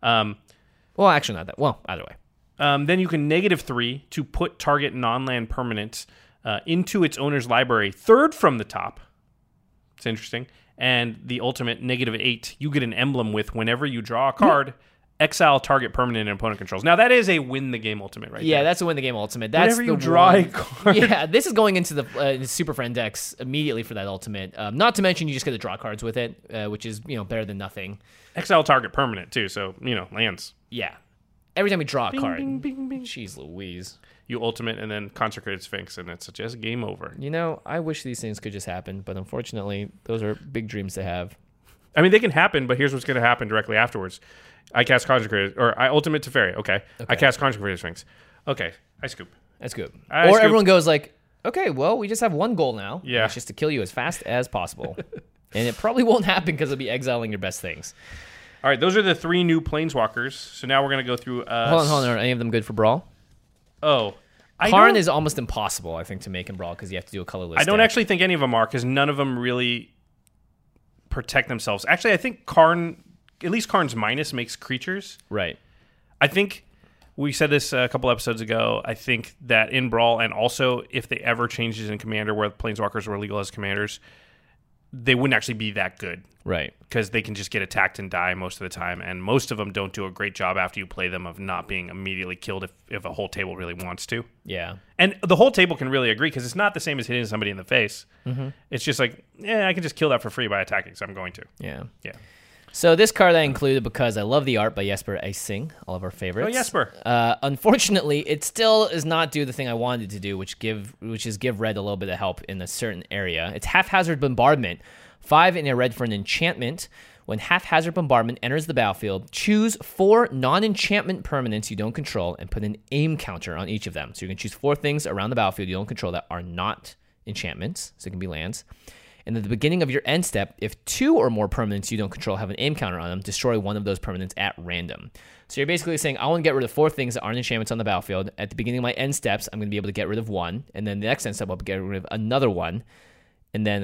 Speaker 3: Well, actually, not that. Well, either way.
Speaker 4: Then you can -3 to put target non-land permanent into its owner's library, 3rd from the top. It's interesting. And the ultimate -8, you get an emblem with whenever you draw a card, exile target permanent and opponent controls. Now, that is a win the game ultimate right there.
Speaker 3: Yeah, that's a win the game ultimate. That's
Speaker 4: Whenever you
Speaker 3: the
Speaker 4: draw
Speaker 3: one.
Speaker 4: a card.
Speaker 3: Yeah, this is going into the Super Friend decks immediately for that ultimate. Not to mention you just get to draw cards with it, which is better than nothing.
Speaker 4: Exile target permanent, too, so, lands.
Speaker 3: Yeah. Every time we draw a card.
Speaker 4: Bing, bing, bing.
Speaker 3: Jeez Louise.
Speaker 4: You ultimate and then Consecrated Sphinx, and it's just game over.
Speaker 3: I wish these things could just happen, but unfortunately, those are big dreams to have.
Speaker 4: I mean, they can happen, but here's what's going to happen directly afterwards. I cast Consecrated, or I ultimate Teferi. Okay. I cast Consecrated Sphinx. Okay. I scoop.
Speaker 3: That's good.
Speaker 4: I
Speaker 3: Or
Speaker 4: scoop.
Speaker 3: everyone goes like, okay, well, we just have one goal now.
Speaker 4: Yeah.
Speaker 3: It's just to kill you as fast as possible. And it probably won't happen because it'll be exiling your best things.
Speaker 4: All right, those are the 3 new planeswalkers. So now we're going to go through...
Speaker 3: Hold on. Are any of them good for Brawl?
Speaker 4: Oh.
Speaker 3: Karn is almost impossible, I think, to make in Brawl because you have to do a colorless
Speaker 4: I don't
Speaker 3: deck.
Speaker 4: actually think any of them are because none of them really protect themselves. Actually, I think Karn... At least Karn's minus makes creatures.
Speaker 3: Right.
Speaker 4: I think we said this a couple episodes ago. I think that in Brawl, and also if they ever changes in Commander where planeswalkers were legal as commanders, they wouldn't actually be that good.
Speaker 3: Right.
Speaker 4: Because they can just get attacked and die most of the time, and most of them don't do a great job after you play them of not being immediately killed if a whole table really wants to.
Speaker 3: Yeah.
Speaker 4: And the whole table can really agree because it's not the same as hitting somebody in the face. Mm-hmm. It's just like, I can just kill that for free by attacking, so I'm going to.
Speaker 3: Yeah.
Speaker 4: Yeah.
Speaker 3: So this card I included because I love the art by Jesper Eising, all of our favorites.
Speaker 4: Oh, Jesper.
Speaker 3: Unfortunately, it still does not do the thing I wanted to do, which is give red a little bit of help in a certain area. It's Haphazard Bombardment. 5 in a red for an enchantment. When Haphazard Bombardment enters the battlefield, choose 4 non-enchantment permanents you don't control and put an aim counter on each of them. So you can choose 4 things around the battlefield you don't control that are not enchantments, so it can be lands. And at the beginning of your end step, if 2 or more permanents you don't control have an aim counter on them, destroy one of those permanents at random. So you're basically saying, I want to get rid of 4 things that aren't enchantments on the battlefield. At the beginning of my end steps, I'm going to be able to get rid of 1. And then the next end step, I'll get rid of another 1. And then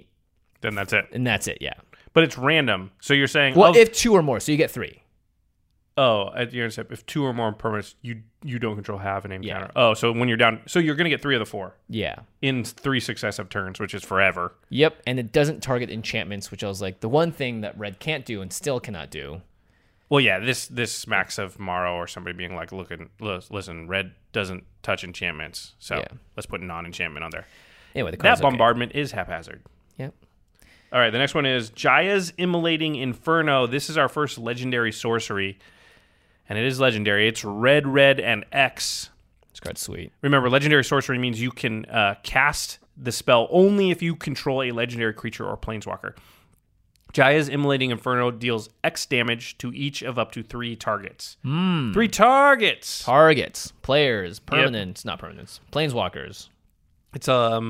Speaker 4: Then that's it.
Speaker 3: And that's it, yeah.
Speaker 4: But it's random. So you're saying...
Speaker 3: Well, if 2 or more, so you get 3.
Speaker 4: Oh, at your end step, if 2 or more permanents you don't control have a name
Speaker 3: Yeah.
Speaker 4: counter. Oh, so when you're down, so you're going to get 3 of the 4
Speaker 3: Yeah.
Speaker 4: in 3 successive turns, which is forever.
Speaker 3: Yep, and it doesn't target enchantments, which I was like, the one thing that red can't do and still cannot do.
Speaker 4: Well, yeah, this smacks of Morrow or somebody being like, listen, red doesn't touch enchantments, so
Speaker 3: Yeah.
Speaker 4: let's put non-enchantment on there.
Speaker 3: Anyway, the
Speaker 4: That
Speaker 3: card's okay.
Speaker 4: bombardment is haphazard.
Speaker 3: Yep.
Speaker 4: All right, the next one is Jaya's Immolating Inferno. This is our first legendary sorcery, and it is legendary. It's red, and X.
Speaker 3: This card's sweet.
Speaker 4: Remember, legendary sorcery means you can cast the spell only if you control a legendary creature or planeswalker. Jaya's Immolating Inferno deals X damage to each of up to 3 targets. 3 targets!
Speaker 3: Targets, players, permanents, not permanents, planeswalkers.
Speaker 4: It's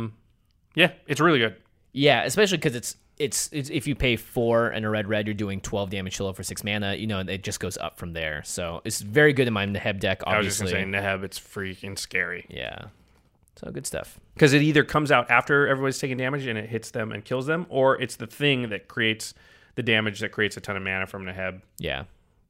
Speaker 4: it's really good.
Speaker 3: Yeah, especially because it's if you pay 4 and a red, you're doing 12 damage to level for 6 mana. You know, it just goes up from there. So it's very good in my Neheb deck. Obviously,
Speaker 4: I was just gonna say Neheb. It's freaking scary.
Speaker 3: Yeah, so good stuff.
Speaker 4: Because it either comes out after everybody's taking damage and it hits them and kills them, or it's the thing that creates the damage that creates a ton of mana from Neheb.
Speaker 3: Yeah.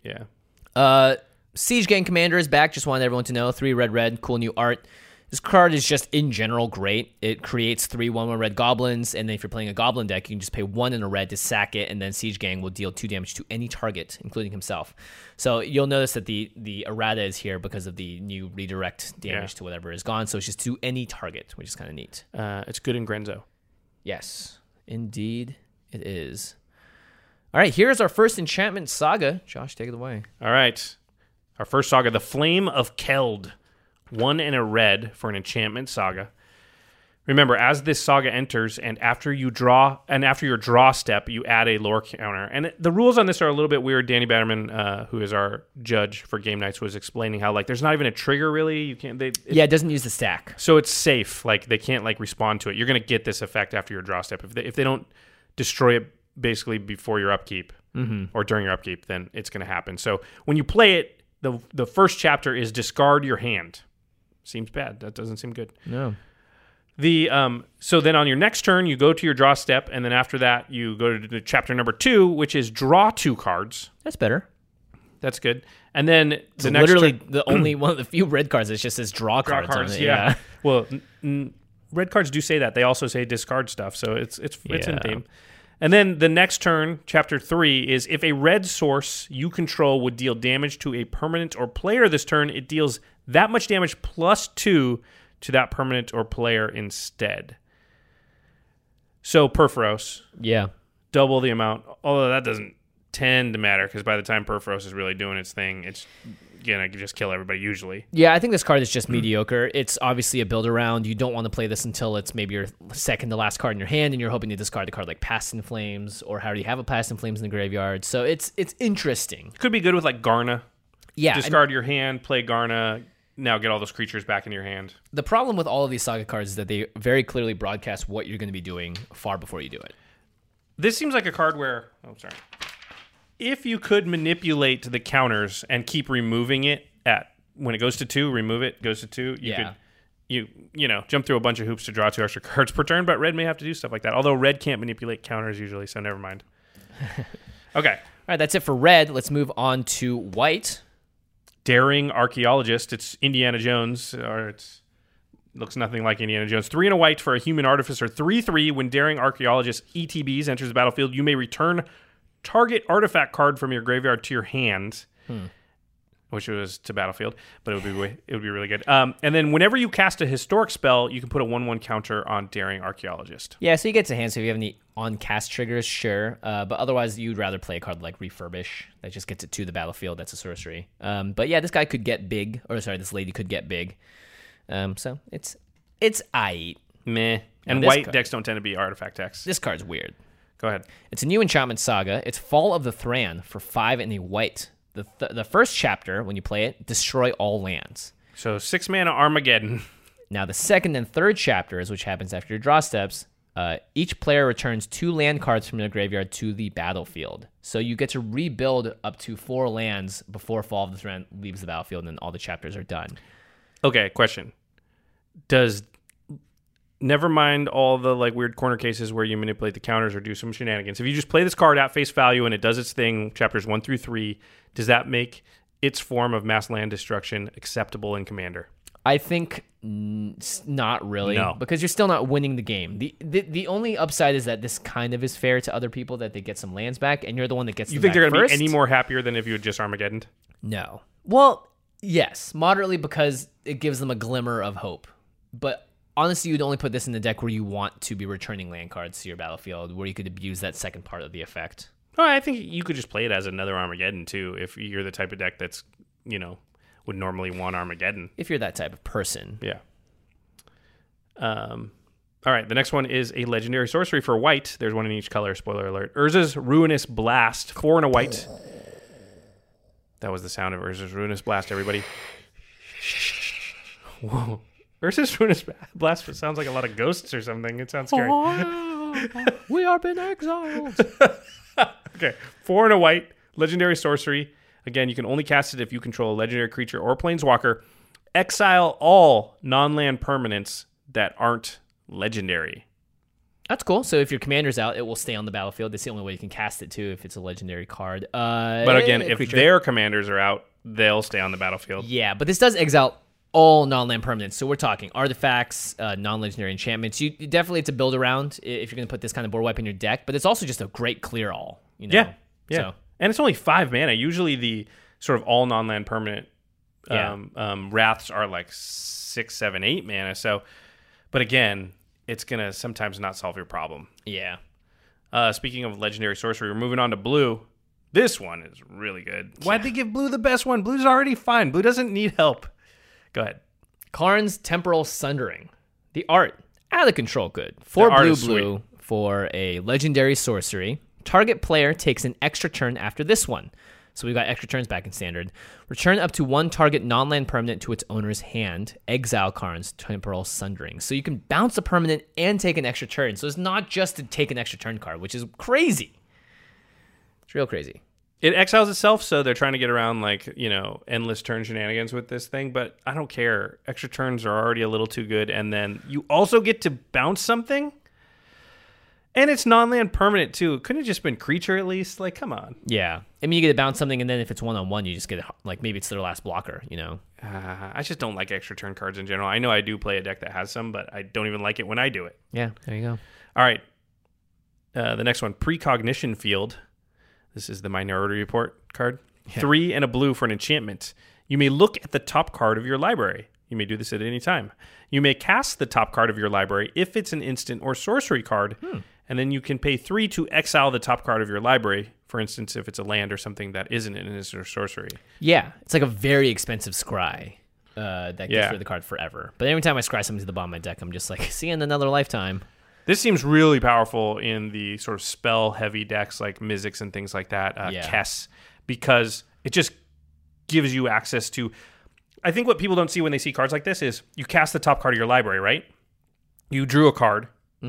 Speaker 4: Yeah.
Speaker 3: Siege Gang Commander is back. Just wanted everyone to know. 3 red, cool new art. This card is just in general great. It creates 3 1/1 red goblins, and then if you're playing a goblin deck, you can just pay 1 and a red to sack it, and then Siege Gang will deal 2 damage to any target, including himself. So you'll notice that the errata is here because of the new redirect damage to whatever is gone. So it's just to any target, which is kind of neat.
Speaker 4: It's good in Grenzo.
Speaker 3: Yes, indeed it is. All right, here's our first enchantment saga. Josh, take it away.
Speaker 4: All right. Our first saga, The Flame of Keld. 1 and a red for an enchantment saga. Remember, as this saga enters, and after your draw step, you add a lore counter. And the rules on this are a little bit weird. Danny Batterman, who is our judge for game nights, was explaining how there's not even a trigger really. You can't.
Speaker 3: It doesn't use the stack,
Speaker 4: so it's safe. They can't respond to it. You're going to get this effect after your draw step. If they don't destroy it basically before your upkeep or during your upkeep, then it's going to happen. So when you play it, the first chapter is discard your hand. Seems bad. That doesn't seem good.
Speaker 3: No.
Speaker 4: So then on your next turn, you go to your draw step, and then after that, you go to chapter number 2, which is draw 2 cards.
Speaker 3: That's better.
Speaker 4: That's good. And then
Speaker 3: It's literally the only one of the few red cards that just says draw cards.
Speaker 4: cards.
Speaker 3: On it.
Speaker 4: Yeah. Well, red cards do say that. They also say discard stuff, so it's in theme. And then the next turn, chapter 3, is if a red source you control would deal damage to a permanent or player this turn, it deals that much damage plus 2 to that permanent or player instead. So Purphoros,
Speaker 3: Yeah.
Speaker 4: double the amount, although that doesn't tend to matter because by the time Purphoros is really doing its thing, it's going to just kill everybody usually.
Speaker 3: Yeah, I think this card is just mediocre. It's obviously a build around. You don't want to play this until it's maybe your second to last card in your hand, and you're hoping to discard the card like Past in Flames, or how do you have a Past in Flames in the graveyard? So it's interesting.
Speaker 4: Could be good with Garna.
Speaker 3: Yeah.
Speaker 4: Discard your hand, play Garna, now get all those creatures back in your hand.
Speaker 3: The problem with all of these saga cards is that they very clearly broadcast what you're going to be doing far before you do it.
Speaker 4: This seems like a card where, if you could manipulate the counters and keep removing it when it goes to 2, remove it, goes to 2, you could jump through a bunch of hoops to draw 2 extra cards per turn, but red may have to do stuff like that. Although red can't manipulate counters usually, so never mind. Okay.
Speaker 3: All right, that's it for red. Let's move on to white.
Speaker 4: Daring Archaeologist. It's Indiana Jones, or it looks nothing like Indiana Jones. 3 and a white for a Human Artificer. 3/3. When Daring Archaeologist ETBs enters the battlefield, you may return target artifact card from your graveyard to your hand. Wish it was to battlefield, but it would be really good. And then whenever you cast a historic spell, you can put a 1/1 counter on Daring Archaeologist.
Speaker 3: Yeah, so you get to hand. So if you have any on-cast triggers, sure. But otherwise, you'd rather play a card like Refurbish that just gets it to the battlefield. That's a sorcery. But yeah, this guy could get big. This lady could get big. So it's aight.
Speaker 4: Meh. And
Speaker 3: this
Speaker 4: white
Speaker 3: card-
Speaker 4: decks don't tend to be artifact decks.
Speaker 3: This card's weird.
Speaker 4: Go ahead.
Speaker 3: It's a new enchantment saga. It's Fall of the Thran for 5 and a white. The first chapter, when you play it, destroy all lands.
Speaker 4: So 6 mana Armageddon.
Speaker 3: Now, the second and third chapters, which happens after your draw steps, each player returns 2 land cards from their graveyard to the battlefield. So you get to rebuild up to 4 lands before Fall of the Thran leaves the battlefield, and then all the chapters are done.
Speaker 4: Okay, question. Never mind all the weird corner cases where you manipulate the counters or do some shenanigans. If you just play this card at face value and it does its thing, chapters 1 through 3, does that make its form of mass land destruction acceptable in Commander?
Speaker 3: I think not really,
Speaker 4: No.
Speaker 3: because you're still not winning the game. The only upside is that this kind of is fair to other people, that they get some lands back, and you're the one that gets
Speaker 4: You
Speaker 3: them
Speaker 4: think they're
Speaker 3: back
Speaker 4: going to
Speaker 3: first.
Speaker 4: be any more happier than if you had just Armageddoned?
Speaker 3: No. Well, yes, moderately, because it gives them a glimmer of hope. But honestly, you'd only put this in the deck where you want to be returning land cards to your battlefield, where you could abuse that second part of the effect.
Speaker 4: Oh, I think you could just play it as another Armageddon, too, if you're the type of deck that's, would normally want Armageddon.
Speaker 3: If you're that type of person.
Speaker 4: Yeah. All right, the next one is a legendary sorcery for white. There's one in each color, spoiler alert. Urza's Ruinous Blast, 4 and a white. That was the sound of Urza's Ruinous Blast, everybody. Whoa. Urza's Ruinous Blast sounds like a lot of ghosts or something. It sounds scary.
Speaker 3: We are been exiled.
Speaker 4: Okay, 4 and a white, legendary sorcery. Again, you can only cast it if you control a legendary creature or planeswalker. Exile all non-land permanents that aren't legendary.
Speaker 3: That's cool. So if your commander's out, it will stay on the battlefield. That's the only way you can cast it, too, if it's a legendary card.
Speaker 4: But again, if their commanders are out, they'll stay on the battlefield.
Speaker 3: Yeah, but this does exile all non-land permanents. So we're talking artifacts, non-legendary enchantments. Definitely, it's a build around if you're going to put this kind of board wipe in your deck. But it's also just a great clear all.
Speaker 4: Yeah.
Speaker 3: So.
Speaker 4: And it's only 5 mana. Usually the sort of all non-land permanent wraths are like 6, 7, 8 mana. So, but again, it's going to sometimes not solve your problem.
Speaker 3: Yeah.
Speaker 4: Speaking of legendary sorcery, we're moving on to blue. This one is really good. Why'd they give blue the best one? Blue's already fine. Blue doesn't need help. Go ahead.
Speaker 3: Karn's Temporal Sundering. The art, out of control good. 4 blue for a legendary sorcery. Target player takes an extra turn after this one. So we've got extra turns back in Standard. Return up to 1 target non-land permanent to its owner's hand. Exile Karn's Temporal Sundering. So you can bounce a permanent and take an extra turn. So it's not just to take an extra turn card, which is crazy. It's real crazy.
Speaker 4: It exiles itself, so they're trying to get around, endless turn shenanigans with this thing, but I don't care. Extra turns are already a little too good, and then you also get to bounce something? And it's non-land permanent, too. Couldn't it just been creature, at least? Like, come on.
Speaker 3: Yeah. I mean, you get to bounce something, and then if it's one-on-one, you just get, maybe it's their last blocker,
Speaker 4: I just don't like extra turn cards in general. I know I do play a deck that has some, but I don't even like it when I do it.
Speaker 3: Yeah, there you go.
Speaker 4: All right. The next one, Precognition Field. This is the Minority Report card. Yeah. 3 and a blue for an enchantment. You may look at the top card of your library. You may do this at any time. You may cast the top card of your library if it's an instant or sorcery card, and then you can pay 3 to exile the top card of your library, for instance, if it's a land or something that isn't an instant or sorcery.
Speaker 3: Yeah, it's like a very expensive scry that gets rid of the card forever. But every time I scry something to the bottom of my deck, I'm just like, see you in another lifetime.
Speaker 4: This seems really powerful in the sort of spell-heavy decks like Mizzix and things like that, Kess, because it just gives you access to... I think what people don't see when they see cards like this is you cast the top card of your library, right? You drew a card,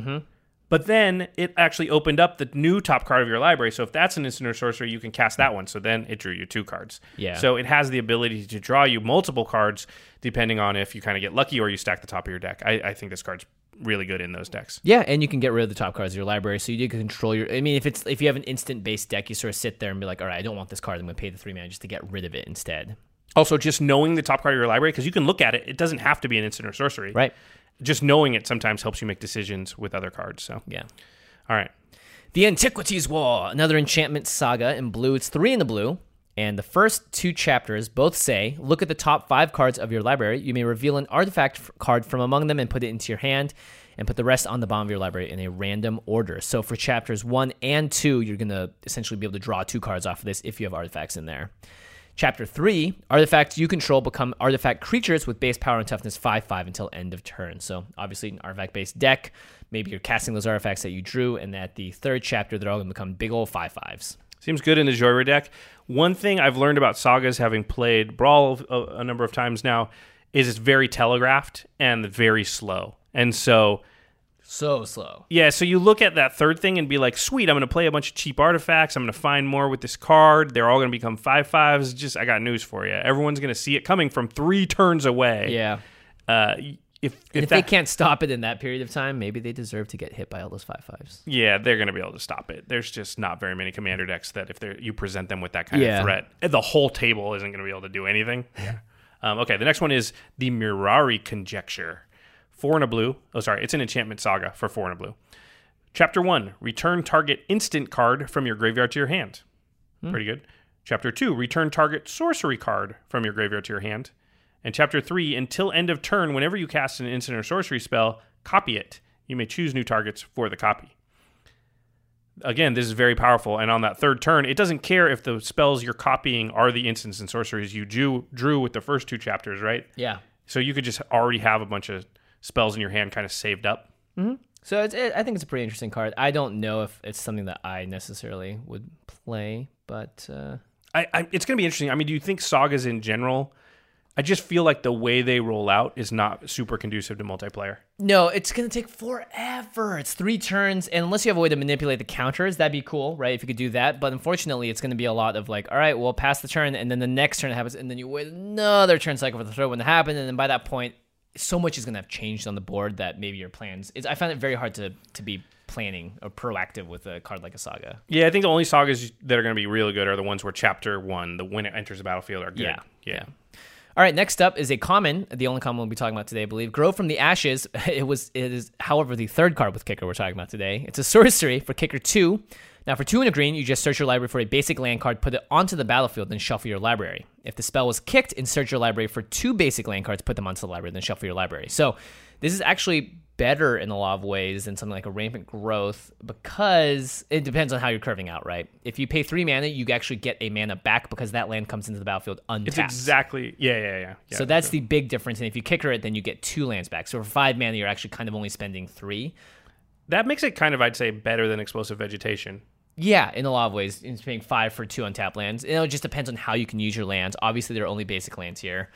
Speaker 4: but then it actually opened up the new top card of your library. So if that's an instant or sorcery, you can cast that one. So then it drew you 2 cards.
Speaker 3: Yeah.
Speaker 4: So it has the ability to draw you multiple cards depending on if you kind of get lucky or you stack the top of your deck. I think this card's really good in those decks.
Speaker 3: Yeah, and you can get rid of the top cards of your library, so you can control your... I mean, if you have an instant-based deck, you sort of sit there and be like, all right, I don't want this card. I'm going to pay the 3 mana just to get rid of it instead.
Speaker 4: Also, just knowing the top card of your library, because you can look at it. It doesn't have to be an instant or sorcery.
Speaker 3: Right.
Speaker 4: Just knowing it sometimes helps you make decisions with other cards. So
Speaker 3: yeah.
Speaker 4: All right.
Speaker 3: The Antiquities War, another enchantment saga in blue. It's 3 in the blue. And the first 2 chapters both say, look at the top 5 cards of your library. You may reveal an artifact card from among them and put it into your hand, and put the rest on the bottom of your library in a random order. So for chapters 1 and 2, you're going to essentially be able to draw 2 cards off of this if you have artifacts in there. Chapter 3, artifacts you control become artifact creatures with base power and toughness 5/5 until end of turn. So obviously an artifact-based deck, maybe you're casting those artifacts that you drew, and at the 3rd chapter, they're all going to become big old 5/5s.
Speaker 4: Seems good in the Joyride deck. One thing I've learned about Sagas, having played Brawl a number of times now, is it's very telegraphed and very slow. And so
Speaker 3: slow.
Speaker 4: Yeah, so you look at that 3rd thing and be like, sweet, I'm going to play a bunch of cheap artifacts. I'm going to find more with this card. They're all going to become 5/5s. Just, I got news for you. Everyone's going to see it coming from 3 turns away.
Speaker 3: Yeah. if they can't stop it in that period of time, maybe they deserve to get hit by all those 5/5s.
Speaker 4: Yeah, they're going to be able to stop it. There's just not very many commander decks that if you present them with that kind of threat, the whole table isn't going to be able to do anything. Yeah. Okay, the next one is the Mirari Conjecture. 4 and a blue. Oh, sorry, it's an enchantment saga for 4 and a blue. Chapter 1, return target instant card from your graveyard to your hand. Pretty good. Chapter 2, return target sorcery card from your graveyard to your hand. And Chapter 3, until end of turn, whenever you cast an instant or sorcery spell, copy it. You may choose new targets for the copy. Again, this is very powerful. And on that third turn, it doesn't care if the spells you're copying are the instants and sorceries you drew with the first 2 chapters, right?
Speaker 3: Yeah.
Speaker 4: So you could just already have a bunch of spells in your hand kind of saved up.
Speaker 3: Mm-hmm. So I think it's a pretty interesting card. I don't know if it's something that I necessarily would play, but...
Speaker 4: it's going to be interesting. I mean, do you think sagas in general... I just feel like the way they roll out is not super conducive to multiplayer.
Speaker 3: No, it's going to take forever. It's 3 turns, and unless you have a way to manipulate the counters, that'd be cool, right, if you could do that. But unfortunately, it's going to be a lot of like, all right, well, pass the turn, and then the next turn happens, and then you wait another turn cycle for the third one to happen, and then by that point, so much is going to have changed on the board that maybe your plans... I find it very hard to be planning or proactive with a card like a saga.
Speaker 4: Yeah, I think the only sagas that are going to be really good are the ones where Chapter 1, when it enters the battlefield, are good.
Speaker 3: Yeah. All right, next up is a common, the only common we'll be talking about today, I believe. Grow from the Ashes. It is, however, the third card with Kicker we're talking about today. It's a sorcery for Kicker 2. Now, for 2 and a green, you just search your library for a basic land card, put it onto the battlefield, then shuffle your library. If the spell was kicked, insert your library for 2 basic land cards, put them onto the library, then shuffle your library. So this is actually better in a lot of ways than something like a Rampant Growth because it depends on how you're curving out, right? If you pay 3 mana, you actually get a mana back because that land comes into the battlefield untapped.
Speaker 4: It's exactly, yeah.
Speaker 3: So that's the big difference. And if you kicker it, then you get 2 lands back. So for 5 mana, you're actually kind of only spending 3.
Speaker 4: That makes it kind of, I'd say, better than Explosive Vegetation.
Speaker 3: Yeah, in a lot of ways. It's paying 5 for 2 untapped lands. It just depends on how you can use your lands. Obviously, there are only basic lands here.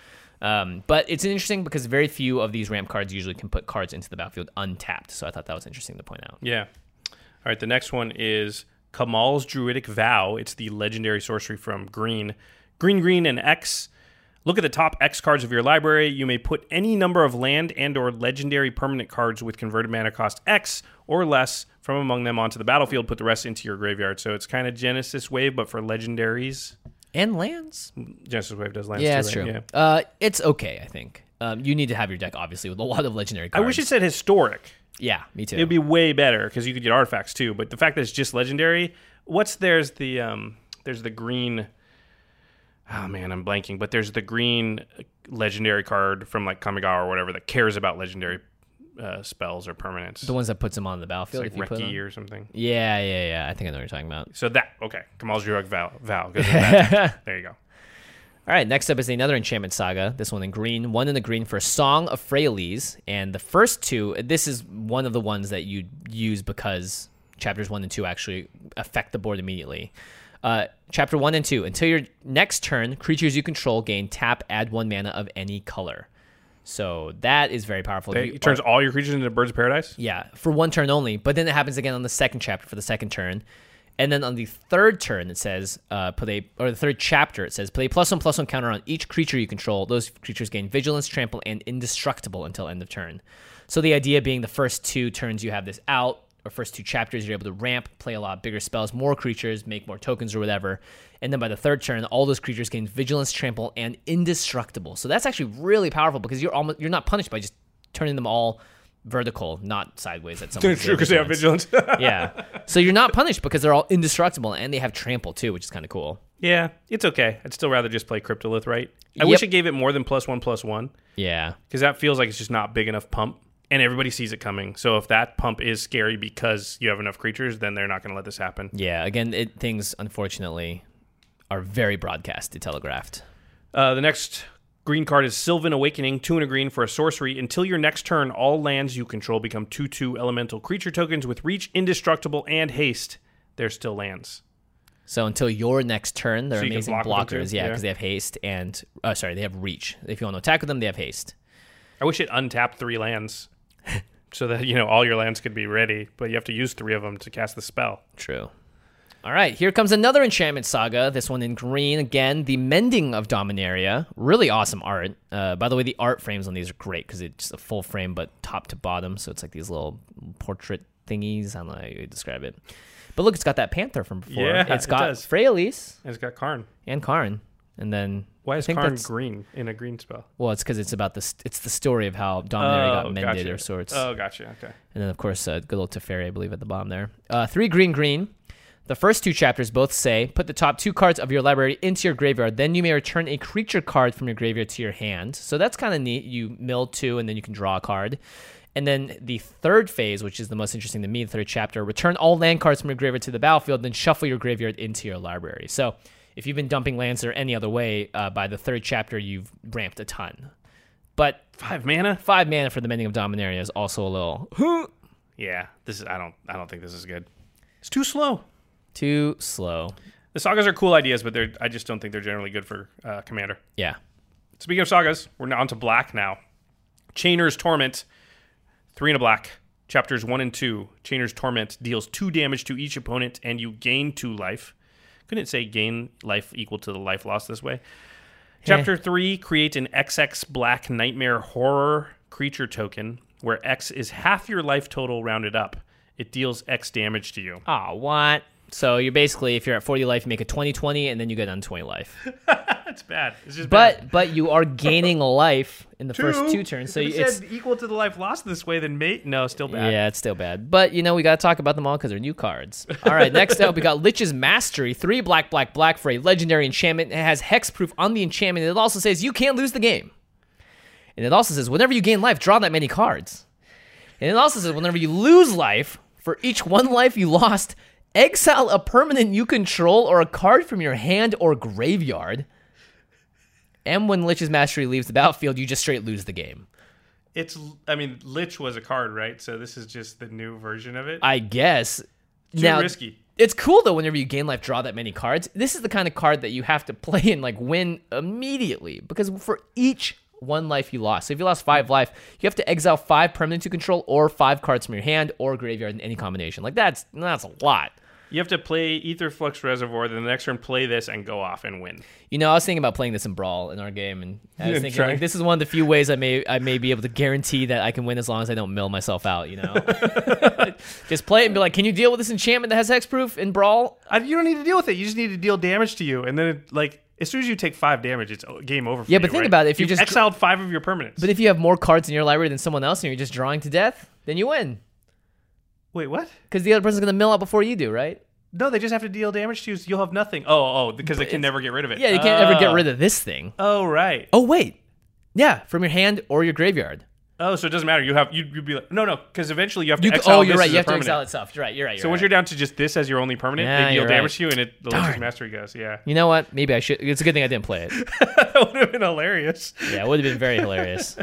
Speaker 3: But it's interesting because very few of these ramp cards usually can put cards into the battlefield untapped. So I thought that was interesting to point out.
Speaker 4: Yeah. All right, the next one is Kamal's Druidic Vow. It's the legendary sorcery from Green. Green, and X. Look at the top X cards of your library. You may put any number of land and or legendary permanent cards with converted mana cost X or less from among them onto the battlefield. Put the rest into your graveyard. So it's kind of Genesis Wave, but for legendaries.
Speaker 3: And lands.
Speaker 4: Genesis Wave does lands
Speaker 3: too,
Speaker 4: that's
Speaker 3: right?
Speaker 4: True.
Speaker 3: Yeah. It's okay, I think. You need to have your deck, obviously, with a lot of legendary cards.
Speaker 4: I wish it said historic.
Speaker 3: Yeah, me too.
Speaker 4: It'd be way better because you could get artifacts too. But the fact that it's just legendary, there's the green. Oh man, I'm blanking. But there's the green legendary card from like Kamigawa or whatever that cares about legendary spells or permanents.
Speaker 3: The ones that puts them on the battlefield.
Speaker 4: It's like Reki or something.
Speaker 3: Yeah. I think I know what you're talking about.
Speaker 4: So Kamal's Druidic Vow. Goes with that. There you go.
Speaker 3: All right, next up is another enchantment saga. This one in green. 1 in the green for Song of Freyalise. And the first 2, this is one of the ones that you use because chapters 1 and 2 actually affect the board immediately. Chapter 1 and 2. Until your next turn, creatures you control gain tap, add 1 mana of any color. So that is very powerful.
Speaker 4: It turns all your creatures into Birds of Paradise?
Speaker 3: Yeah, for 1 turn only. But then it happens again on the second chapter for the second turn. And then on the third turn, it says, the third chapter, it says, play +1/+1 counter on each creature you control. Those creatures gain Vigilance, Trample, and Indestructible until end of turn. So the idea being the first 2 turns you have this out, or first 2 chapters, you're able to ramp, play a lot bigger spells, more creatures, make more tokens or whatever. And then by the third turn, all those creatures gain Vigilance, Trample, and Indestructible. So that's actually really powerful because you're not punished by just turning them all vertical, not sideways at some point.
Speaker 4: True, because they have Vigilance.
Speaker 3: Yeah. So you're not punished because they're all indestructible, and they have Trample, too, which is kind of cool.
Speaker 4: Yeah, it's okay. I'd still rather just play Cryptolith, right? I wish it gave it more than +1/+1.
Speaker 3: Yeah.
Speaker 4: Because that feels like it's just not big enough pump, and everybody sees it coming. So if that pump is scary because you have enough creatures, then they're not going to let this happen.
Speaker 3: Yeah, again, things, unfortunately, are very broadcasted, telegraphed.
Speaker 4: The next green card is Sylvan Awakening, 2 and a green for a sorcery. Until your next turn, all lands you control become 2/2 elemental creature tokens with reach, indestructible, and haste. They're still lands.
Speaker 3: So until your next turn, they're
Speaker 4: So
Speaker 3: amazing blockers. Yeah, because they have haste and... they have reach. If you want to attack with them, they have haste.
Speaker 4: I wish it untapped 3 lands so that, all your lands could be ready, but you have to use 3 of them to cast the spell.
Speaker 3: True. All right, here comes another enchantment saga. This one in green again. The Mending of Dominaria. Really awesome art. By the way, the art frames on these are great because it's just a full frame, but top to bottom. So it's like these little portrait thingies. I don't know how you describe it. But look, it's got that panther from before.
Speaker 4: Yeah,
Speaker 3: it's
Speaker 4: it
Speaker 3: got
Speaker 4: does.
Speaker 3: Freyalise
Speaker 4: And it's got Karn.
Speaker 3: and Karn, and then
Speaker 4: Why
Speaker 3: I
Speaker 4: is
Speaker 3: think
Speaker 4: Karn
Speaker 3: that's-
Speaker 4: green in a green spell?
Speaker 3: Well, it's because it's about this. It's the story of how Dominaria got mended
Speaker 4: gotcha.
Speaker 3: or sorts.
Speaker 4: Oh, gotcha. Okay.
Speaker 3: And then, of course, good old Teferi, I believe, at the bottom there. 3 green. The first 2 chapters both say, put the top 2 cards of your library into your graveyard. Then you may return a creature card from your graveyard to your hand. So that's kind of neat. You mill 2, and then you can draw a card. And then the third phase, which is the most interesting to me, the third chapter, return all land cards from your graveyard to the battlefield, then shuffle your graveyard into your library. So if you've been dumping lands or any other way, by the third chapter, you've ramped a ton. But
Speaker 4: 5 mana?
Speaker 3: 5 mana for the Mending of Dominaria is also a little
Speaker 4: Yeah. This is. I don't think this is good. It's too slow.
Speaker 3: too slow.
Speaker 4: The sagas are cool ideas, but I just don't think they're generally good for Commander.
Speaker 3: Yeah.
Speaker 4: Speaking of sagas, we're now on to black now. Chainer's Torment, 3 and a black. Chapters 1 and 2. Chainer's Torment deals 2 damage to each opponent, and you gain 2 life. Couldn't it say gain life equal to the life lost this way? Chapter 3, create an XX Black Nightmare Horror creature token, where X is half your life total rounded up. It deals X damage to you.
Speaker 3: Oh, what? So you're basically, if you're at 40 life, you make a 20-20, and then you get on 20 life.
Speaker 4: That's bad. It's just bad.
Speaker 3: But you are gaining a life in the first 2 turns. So
Speaker 4: if it
Speaker 3: it's
Speaker 4: said equal to the life lost this way, then no, still bad.
Speaker 3: yeah, it's still bad. But we got to talk about them all because they're new cards. All right, next up we got Lich's Mastery, 3 black for a legendary enchantment. It has hexproof on the enchantment. It also says you can't lose the game. And it also says whenever you gain life, draw that many cards. And it also says whenever you lose life, for each 1 life you lost, exile a permanent you control or a card from your hand or graveyard. And when Lich's Mastery leaves the battlefield, you just straight lose the game.
Speaker 4: Lich was a card, right? So this is just the new version of it.
Speaker 3: I guess.
Speaker 4: Too risky.
Speaker 3: It's cool though whenever you gain life, draw that many cards. This is the kind of card that you have to play and win immediately because for each 1 life you lost. So if you lost 5 life, you have to exile 5 permanents you control or 5 cards from your hand or graveyard in any combination. That's a lot.
Speaker 4: You have to play Aetherflux Reservoir, then the next turn play this and go off and win.
Speaker 3: I was thinking about playing this in Brawl in our game, and I was thinking
Speaker 4: Try.
Speaker 3: this is one of the few ways I may be able to guarantee that I can win as long as I don't mill myself out. Just play it and be like, can you deal with this enchantment that has hexproof in Brawl?
Speaker 4: You don't need to deal with it. You just need to deal damage to you, and then as soon as you take 5 damage, it's game over for you.
Speaker 3: Yeah, but think about it. If
Speaker 4: you've
Speaker 3: you just
Speaker 4: exiled 5 of your permanents.
Speaker 3: But if you have more cards in your library than someone else and you're just drawing to death, then you win.
Speaker 4: Wait, what?
Speaker 3: Because the other person's going to mill out before you do, right?
Speaker 4: No, they just have to deal damage to you, so you'll have nothing. Oh, because they can never get rid of it.
Speaker 3: Yeah, you can't ever get rid of this thing.
Speaker 4: Oh, right.
Speaker 3: Oh, wait. Yeah, from your hand or your graveyard.
Speaker 4: Oh, so it doesn't matter. You'd be like, no, because eventually you have to exile.
Speaker 3: Oh, you're
Speaker 4: this
Speaker 3: right.
Speaker 4: as
Speaker 3: You
Speaker 4: a
Speaker 3: have to
Speaker 4: permanent.
Speaker 3: exile itself. You're right.
Speaker 4: So once you're down to just this as your only permanent,
Speaker 3: Yeah,
Speaker 4: they deal
Speaker 3: you're
Speaker 4: damage
Speaker 3: right.
Speaker 4: to you, and the
Speaker 3: Darn.
Speaker 4: Lich's Mastery goes. Yeah,
Speaker 3: You know what? Maybe I should. It's a good thing I didn't play it.
Speaker 4: that would have been hilarious.
Speaker 3: Yeah, it would have been very hilarious.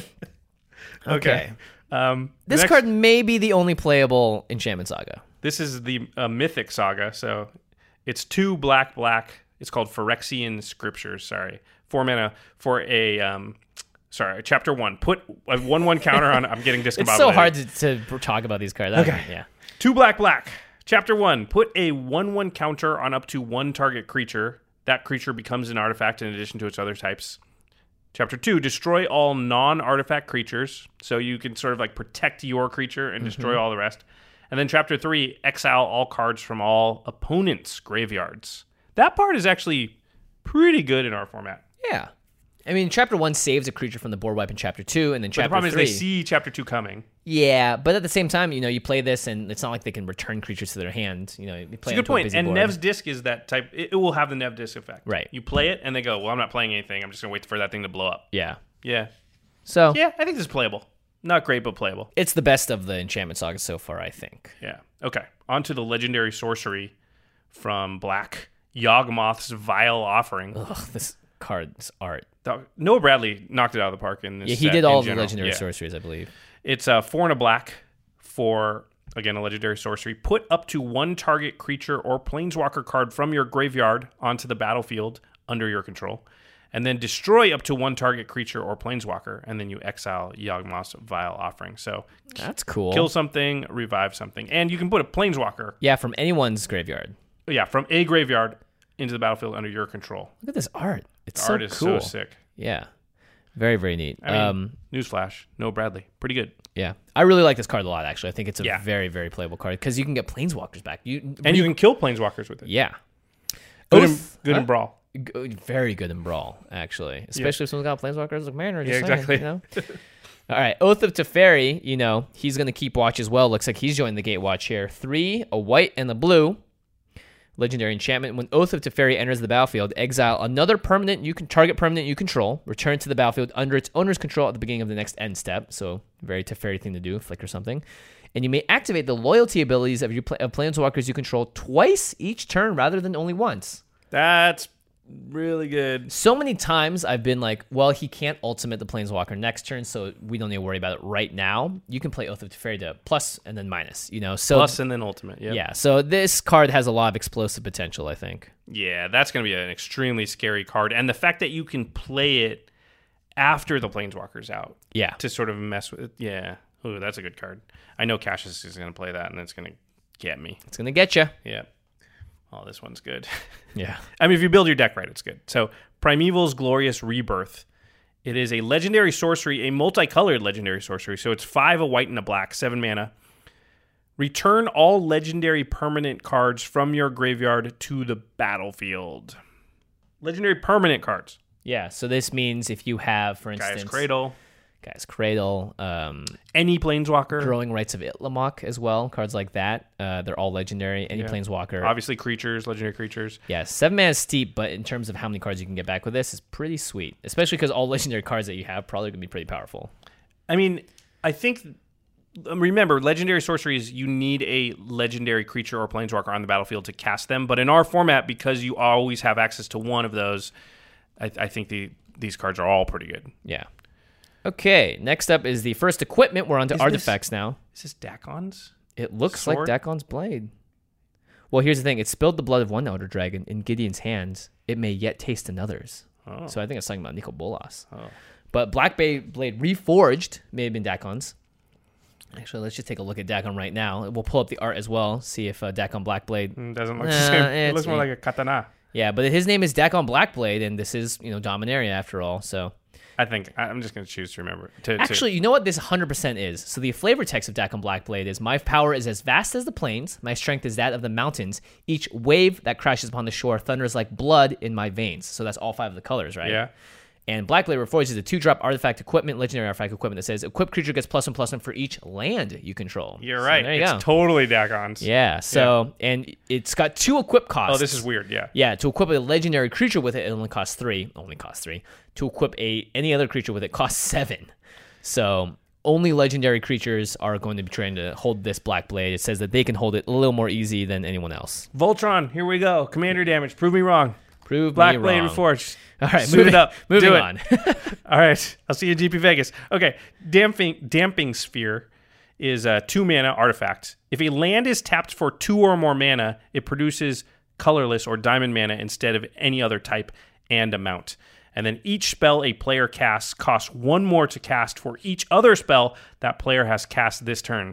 Speaker 3: Okay. This
Speaker 4: Next-
Speaker 3: card may be the only playable Enchantment Saga.
Speaker 4: This is the Mythic Saga, so it's 2 black. It's called Phyrexian Scriptures. 4 mana for a chapter 1. Put a 1/1 counter on. I'm getting discombobulated.
Speaker 3: It's so hard to talk about these cards.
Speaker 4: Okay.
Speaker 3: Yeah.
Speaker 4: 2 black. Chapter 1. Put a 1/1 counter on up to 1 target creature. That creature becomes an artifact in addition to its other types. Chapter 2. Destroy all non-artifact creatures. So you can sort of protect your creature and destroy all the rest. And then Chapter 3. Exile all cards from all opponents' graveyards. That part is actually pretty good in our format.
Speaker 3: Yeah. I mean, Chapter 1 saves a creature from the board wipe in Chapter 2, and then
Speaker 4: But
Speaker 3: Chapter
Speaker 4: the problem
Speaker 3: 3...
Speaker 4: is they see Chapter 2 coming.
Speaker 3: Yeah, but at the same time, you play this, and it's not like they can return creatures to their hand. You play
Speaker 4: It's a good point. And Nev's Disc is that type. It will have the Nev Disc effect.
Speaker 3: Right.
Speaker 4: You play it, and they go, well, I'm not playing anything. I'm just going to wait for that thing to blow up.
Speaker 3: Yeah.
Speaker 4: Yeah.
Speaker 3: So,
Speaker 4: Yeah, I think this is playable. Not great, but playable.
Speaker 3: it's the best of the Enchantment Saga so far, I think.
Speaker 4: Yeah. Okay. On to the legendary sorcery from Black. Yawgmoth's Vile Offering.
Speaker 3: Ugh, this card's art.
Speaker 4: Noah Bradley knocked it out of the park in this
Speaker 3: Yeah, he
Speaker 4: set
Speaker 3: did
Speaker 4: in
Speaker 3: all the
Speaker 4: general.
Speaker 3: legendary
Speaker 4: Yeah.
Speaker 3: sorceries, I believe.
Speaker 4: It's 4 and a black for, again, a legendary sorcery. Put up to 1 target creature or planeswalker card from your graveyard onto the battlefield under your control. And then destroy up to 1 target creature or planeswalker. And then you exile Yawgmoth's Vile Offering. So
Speaker 3: That's cool.
Speaker 4: kill something, revive something. And you can put a planeswalker.
Speaker 3: Yeah, from anyone's graveyard.
Speaker 4: Yeah, from a graveyard into the battlefield under your control.
Speaker 3: Look at this art. It's
Speaker 4: The
Speaker 3: so
Speaker 4: art is
Speaker 3: cool.
Speaker 4: so sick.
Speaker 3: Yeah. Very, very neat.
Speaker 4: I mean, newsflash, no Bradley. Pretty good.
Speaker 3: Yeah. I really like this card a lot, actually. I think it's a
Speaker 4: Yeah.
Speaker 3: very, very playable card because you can get Planeswalkers back.
Speaker 4: And you can kill planeswalkers with it.
Speaker 3: Yeah.
Speaker 4: Good,
Speaker 3: Oath-
Speaker 4: in Brawl.
Speaker 3: Very good in Brawl, actually. Especially if someone's got Planeswalkers like Mariner.
Speaker 4: Yeah, exactly.
Speaker 3: All right. Oath of Teferi, he's going to keep watch as well. Looks like he's joining the Gatewatch here. 3, a white and a blue. Legendary enchantment. When Oath of Teferi enters the battlefield, exile another target permanent you control. Return to the battlefield under its owner's control at the beginning of the next end step. So, very Teferi thing to do, flicker something. And you may activate the loyalty abilities of planeswalkers you control twice each turn rather than only once.
Speaker 4: That's really good.
Speaker 3: So many times I've been like, well, he can't ultimate the Planeswalker next turn, so we don't need to worry about it right now. You can play Oath of Teferi to plus and then minus, So
Speaker 4: Plus and then ultimate, yep.
Speaker 3: Yeah, so this card has a lot of explosive potential, I think.
Speaker 4: Yeah, that's going to be an extremely scary card. And the fact that you can play it after the Planeswalker's out.
Speaker 3: Yeah.
Speaker 4: To sort of mess with it. Yeah. Ooh, that's a good card. I know Cassius is going to play that, and it's going to get me.
Speaker 3: It's going to get you.
Speaker 4: Yeah. Oh, this one's good.
Speaker 3: Yeah.
Speaker 4: I mean, if you build your deck right, it's good. So, Primeval's Glorious Rebirth. It is a legendary sorcery, a multicolored legendary sorcery. So it's 5, a white, and a black, 7 mana. Return all legendary permanent cards from your graveyard to the battlefield. Legendary permanent cards.
Speaker 3: Yeah, so this means if you have, for instance... Gaia's Cradle.
Speaker 4: Any Planeswalker.
Speaker 3: Growing Rights of Itlimoc as well. Cards like that. They're all legendary. Any Planeswalker.
Speaker 4: Obviously creatures, legendary creatures.
Speaker 3: Yeah, 7 mana is steep, but in terms of how many cards you can get back with this, is pretty sweet. Especially because all legendary cards that you have probably going to be pretty powerful.
Speaker 4: I mean, I think... Remember, legendary sorceries, you need a legendary creature or Planeswalker on the battlefield to cast them. But in our format, because you always have access to one of those, I think these cards are all pretty good.
Speaker 3: Yeah. Okay, next up is the first equipment. We're on to artifacts now.
Speaker 4: Is this Dakon's?
Speaker 3: It looks
Speaker 4: sword?
Speaker 3: like Dakon's blade. Well, here's the thing. It spilled the blood of one Elder Dragon in Gideon's hands. It may yet taste another's.
Speaker 4: Oh.
Speaker 3: So I think it's talking about Nicol Bolas.
Speaker 4: Oh.
Speaker 3: But Black Blade Reforged may have been Dakon's. Actually, let's just take a look at Dakon right now. We'll pull up the art as well, see if Dakon Blackblade...
Speaker 4: Doesn't look the same. It looks more like a katana.
Speaker 3: Yeah, but his name is Dakon Blackblade, and this is, Dominaria after all, so...
Speaker 4: I think I'm just going to choose to remember.
Speaker 3: Actually, you know what this 100% is? So the flavor text of Dakon Blackblade is, my power is as vast as the plains, my strength is that of the mountains. Each wave that crashes upon the shore thunders like blood in my veins. So that's all 5 of the colors, right?
Speaker 4: Yeah.
Speaker 3: And Blackblade Reforged is a 2-drop artifact equipment, legendary artifact equipment that says, equipped creature gets +1/+1 for each land you control.
Speaker 4: You're
Speaker 3: so
Speaker 4: right.
Speaker 3: there you
Speaker 4: It's
Speaker 3: go.
Speaker 4: totally Dakon's.
Speaker 3: Yeah, so, and it's got 2 equip costs.
Speaker 4: Oh, this is weird, yeah.
Speaker 3: Yeah, to equip a legendary creature with it, it only costs 3. To equip any other creature with it costs 7. So only legendary creatures are going to be trying to hold this Black Blade. It says that they can hold it a little more easy than anyone else.
Speaker 4: Voltron, here we go. Commander damage. Prove me wrong.
Speaker 3: Prove
Speaker 4: Black
Speaker 3: me
Speaker 4: Blade
Speaker 3: wrong.
Speaker 4: Reforged.
Speaker 3: All right,
Speaker 4: Suit it up.
Speaker 3: Moving
Speaker 4: Do it.
Speaker 3: on.
Speaker 4: All right. I'll see you in GP Vegas. Okay. Damping Sphere is a 2 mana artifact. If a land is tapped for 2 or more mana, it produces colorless or diamond mana instead of any other type and amount. And then each spell a player casts costs 1 more to cast for each other spell that player has cast this turn.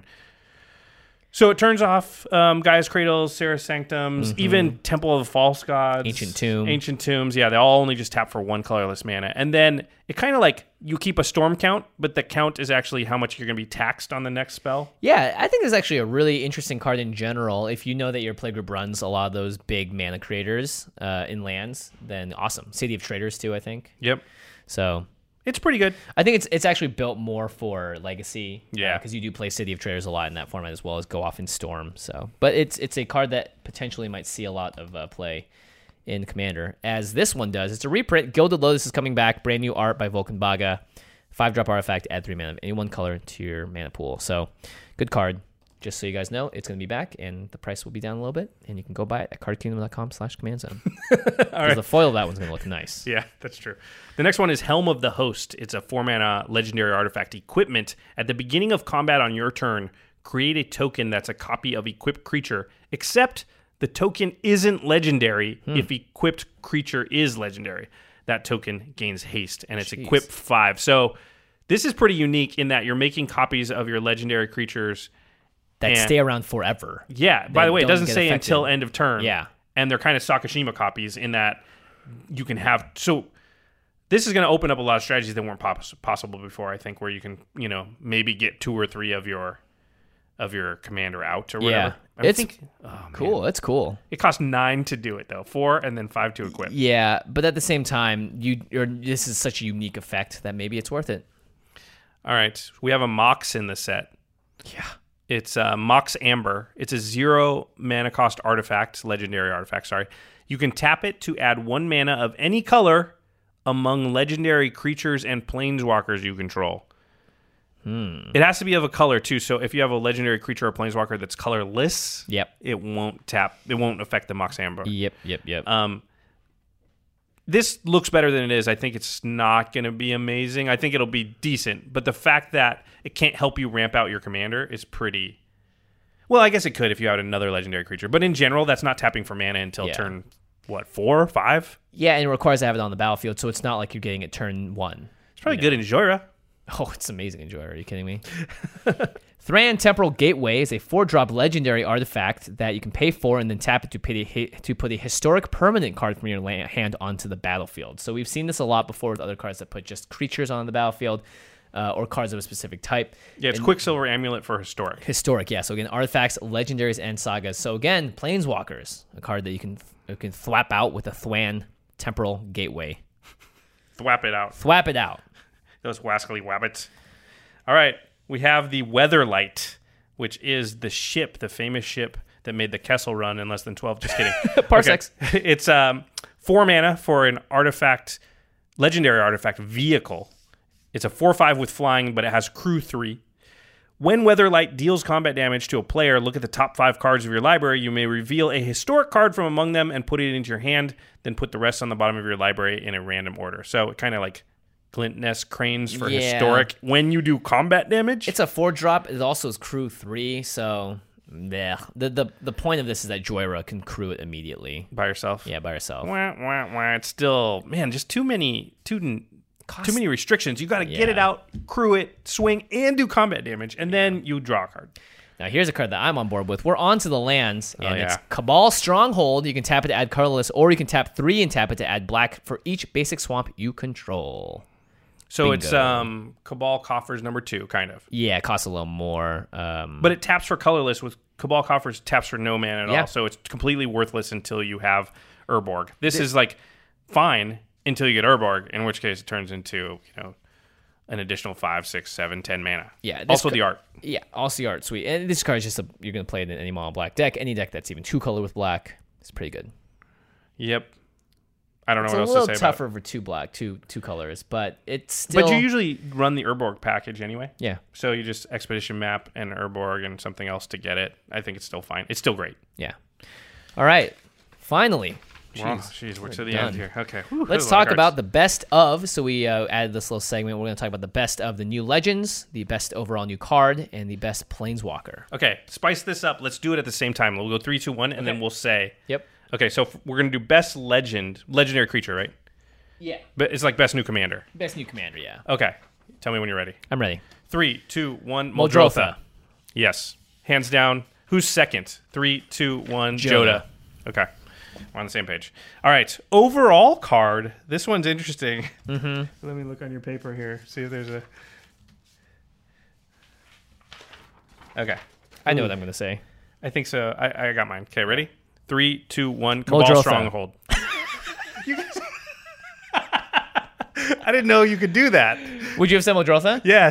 Speaker 4: So it turns off Gaia's Cradles, Serra's Sanctums, even Temple of the False Gods.
Speaker 3: Ancient Tomb.
Speaker 4: Ancient Tombs, yeah, they all only just tap for 1 colorless mana. And then it kind of like, you keep a storm count, but the count is actually how much you're going to be taxed on the next spell.
Speaker 3: Yeah, I think this is actually a really interesting card in general. If you know that your playgroup runs a lot of those big mana creators in lands, then awesome. City of Traders too, I think.
Speaker 4: Yep.
Speaker 3: So...
Speaker 4: It's pretty good.
Speaker 3: I think it's actually built more for Legacy.
Speaker 4: Yeah.
Speaker 3: Because you do play City of Traders a lot in that format as well as Go Off in Storm. So, but it's a card that potentially might see a lot of play in Commander, as this one does. It's a reprint. Gilded Lotus is coming back. Brand new art by Vulcan Baga. 5-drop artifact. Add 3 mana of any one color to your mana pool. So, good card. Just so you guys know, it's going to be back, and the price will be down a little bit, and you can go buy it at cardkingdom.com/command-zone. Because the foil of that one's going to look nice.
Speaker 4: Yeah, that's true. The next one is Helm of the Host. It's a 4-mana legendary artifact equipment. At the beginning of combat on your turn, create a token that's a copy of equipped creature, except the token isn't legendary if equipped creature is legendary. That token gains haste, and it's equipped 5. So this is pretty unique in that you're making copies of your legendary creatures
Speaker 3: that stay around forever.
Speaker 4: Yeah. By the way, it doesn't say
Speaker 3: affected.
Speaker 4: until end of turn.
Speaker 3: Yeah.
Speaker 4: and they're kind of Sakashima copies in that you can have. So this is going to open up a lot of strategies that weren't possible before. I think where you can maybe get 2 or 3 of your commander out or whatever.
Speaker 3: It's cool. It's cool.
Speaker 4: It costs 9 to do it though, 4 and then 5 to equip.
Speaker 3: Yeah, but at the same time, this is such a unique effect that maybe it's worth it.
Speaker 4: All right, we have a Mox in the set.
Speaker 3: Yeah.
Speaker 4: It's Mox Amber. It's a 0 mana cost artifact, legendary artifact, sorry. You can tap it to add 1 mana of any color among legendary creatures and planeswalkers you control. It has to be of a color, too, so if you have a legendary creature or planeswalker that's colorless, it won't affect the Mox Amber.
Speaker 3: Yep.
Speaker 4: This looks better than it is. I think it's not going to be amazing. I think it'll be decent. But the fact that it can't help you ramp out your commander is pretty... Well, I guess it could if you had another legendary creature. But in general, that's not tapping for mana until turn, 4, 5?
Speaker 3: Yeah, and it requires to have it on the battlefield, so it's not like you're getting it turn 1.
Speaker 4: It's probably good in Jhoira.
Speaker 3: Oh, it's amazing in Jhoira. Are you kidding me? Thran Temporal Gateway is a 4-drop legendary artifact that you can pay for and then tap it to put a historic permanent card from your hand onto the battlefield. So we've seen this a lot before with other cards that put just creatures on the battlefield or cards of a specific type.
Speaker 4: Yeah, it's Quicksilver Amulet for historic.
Speaker 3: Historic, yeah. So again, artifacts, legendaries, and sagas. So again, Planeswalkers, a card that you can thwap out with a Thran Temporal Gateway.
Speaker 4: Thwap it out.
Speaker 3: Thwap it out.
Speaker 4: Those wascally wabbits. All right, we have the Weatherlight, which is the famous ship that made the Kessel Run in less than 12. Just kidding.
Speaker 3: Parsecs.
Speaker 4: Okay. It's 4 mana for an artifact, legendary artifact vehicle. It's a 4/5 with flying, but it has crew 3. When Weatherlight deals combat damage to a player, look at the top 5 cards of your library. You may reveal a historic card from among them and put it into your hand, then put the rest on the bottom of your library in a random order. So it kind of like Glint-Ness Cranes for historic when you do combat damage.
Speaker 3: It's a 4-drop. It also is crew 3, so the point of this is that Jhoira can crew it immediately.
Speaker 4: By yourself?
Speaker 3: Yeah, by yourself.
Speaker 4: It's still, just too many restrictions. You got to get it out, crew it, swing, and do combat damage, and then you draw a card.
Speaker 3: Now, here's a card that I'm on board with. We're on to the lands, and it's Cabal Stronghold. You can tap it to add colorless, or you can tap 3 and tap it to add black for each basic swamp you control.
Speaker 4: So it's Cabal Coffers number 2, kind of.
Speaker 3: Yeah, it costs a little more.
Speaker 4: But it taps for colorless. With Cabal Coffers, taps for no mana at all. So it's completely worthless until you have Urborg. This is like fine until you get Urborg, in which case it turns into an additional 5, 6, 7, 10 mana.
Speaker 3: Yeah.
Speaker 4: Also the art.
Speaker 3: Yeah, also the art. Sweet. And this card is just you're going to play it in any mono black deck. Any deck that's even 2-color with black. It's pretty good.
Speaker 4: Yep. I don't know what else to say
Speaker 3: about it.
Speaker 4: about it.
Speaker 3: It's a little tougher for 2 black, two colors, but it's still...
Speaker 4: But you usually run the Urborg package anyway.
Speaker 3: Yeah.
Speaker 4: So you just Expedition Map and Urborg and something else to get it. I think it's still fine. It's still great.
Speaker 3: Yeah. All right. Finally.
Speaker 4: Jeez, we're to the end here. Okay.
Speaker 3: Let's talk about the best of. So we added this little segment. We're going to talk about the best of the new legends, the best overall new card, and the best planeswalker.
Speaker 4: Okay. Spice this up. Let's do it at the same time. We'll go 3, 2, 1, and then we'll say...
Speaker 3: Yep.
Speaker 4: Okay, so we're going to do best legendary creature, right?
Speaker 3: Yeah.
Speaker 4: But it's like best new commander.
Speaker 3: Best new commander, yeah.
Speaker 4: Okay. Tell me when you're ready.
Speaker 3: I'm ready.
Speaker 4: 3, 2, 1,
Speaker 3: Muldrotha.
Speaker 4: Yes. Hands down. Who's second? 3, 2, 1, Jodah. Okay. We're on the same page. All right. Overall card. This one's interesting. Mm-hmm. Let me look on your paper here. See if there's a... Okay.
Speaker 3: I know what I'm going to say.
Speaker 4: I think so. I got mine. Okay, ready? 3, 2, 1, Cabal Stronghold. You guys... I didn't know you could do that.
Speaker 3: Would you have said Muldrotha?
Speaker 4: Yes.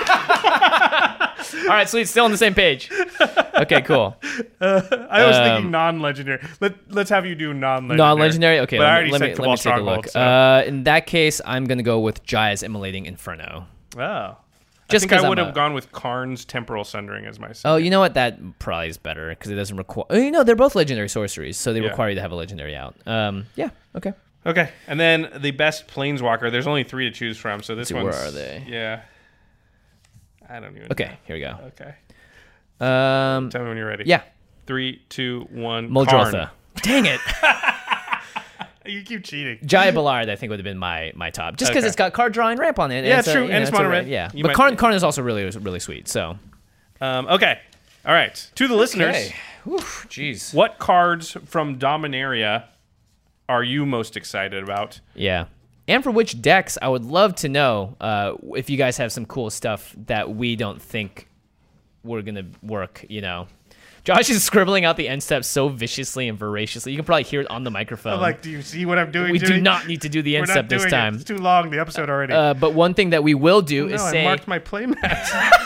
Speaker 3: All right, so it's still on the same page. Okay, cool.
Speaker 4: I was thinking non-legendary. Let's have you do non-legendary.
Speaker 3: Non-legendary? Okay,
Speaker 4: but I already
Speaker 3: let
Speaker 4: said
Speaker 3: me
Speaker 4: Cabal
Speaker 3: take a
Speaker 4: Stronghold.
Speaker 3: look.
Speaker 4: So.
Speaker 3: In that case, I'm going to go with Jaya's Immolating Inferno.
Speaker 4: Oh.
Speaker 3: Just
Speaker 4: I think I would have gone with Karn's Temporal Sundering as my second.
Speaker 3: Oh, you know what? That probably is better because it doesn't require... they're both legendary sorceries, so they require you to have a legendary out. Yeah, okay.
Speaker 4: Okay, and then the best Planeswalker. There's only 3 to choose from, so this one's...
Speaker 3: Where are they?
Speaker 4: Yeah. I don't even know.
Speaker 3: Here we go.
Speaker 4: Okay.
Speaker 3: Tell
Speaker 4: me when you're ready.
Speaker 3: Yeah.
Speaker 4: 3, 2, 1,
Speaker 3: Muldrotha.
Speaker 4: Karn.
Speaker 3: Dang it.
Speaker 4: You keep cheating.
Speaker 3: Jaya Ballard, I think, would have been my top. Just because it's got card drawing ramp on it.
Speaker 4: Yeah, it's true. And it's mono red.
Speaker 3: Yeah. But Karn is also really, really sweet. So.
Speaker 4: Okay. All right. To the listeners,
Speaker 3: Jeez.
Speaker 4: What cards from Dominaria are you most excited about?
Speaker 3: Yeah. And for which decks, I would love to know if you guys have some cool stuff that we don't think we're going to work, you know. Josh is scribbling out the end steps so viciously and voraciously. You can probably hear it on the microphone.
Speaker 4: I'm like, do you see what I'm doing?
Speaker 3: We do not need to do the end step this time.
Speaker 4: It's too long, the episode already.
Speaker 3: But one thing that we will do is say...
Speaker 4: I marked my playmat.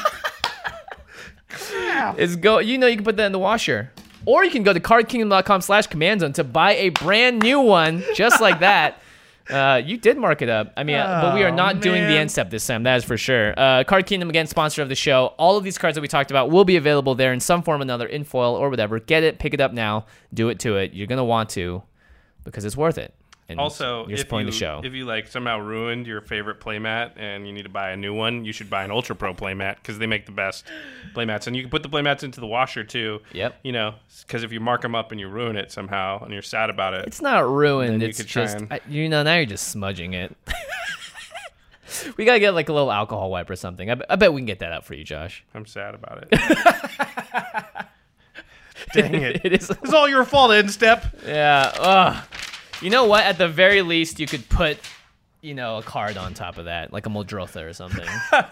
Speaker 3: is go. You know, you can put that in the washer. Or you can go to cardkingdom.com/command-zone to buy a brand new one, just like that. You did mark it up. I mean, but we are not doing the end step this time. That is for sure. Card Kingdom, again, sponsor of the show. All of these cards that we talked about will be available there in some form or another, in foil or whatever. Get it, pick it up now, do it to it. You're gonna want to, because it's worth it. And
Speaker 4: also,
Speaker 3: you're supporting the show.
Speaker 4: If you like somehow ruined your favorite playmat and you need to buy a new one, you should buy an Ultra Pro playmat because they make the best playmats, and you can put the playmats into the washer too.
Speaker 3: Yep.
Speaker 4: You know, because if you mark them up and you ruin it somehow and you're sad about it,
Speaker 3: it's not ruined.
Speaker 4: then
Speaker 3: It's just you know, now you're just smudging it. We gotta get like a little alcohol wipe or something. I bet we can get that out for you, Josh.
Speaker 4: I'm sad about it. Dang it!
Speaker 3: It's
Speaker 4: all your fault, Instep.
Speaker 3: Yeah. Ugh. You know what? At the very least, you could put, you know, a card on top of that, like a Muldrotha or something.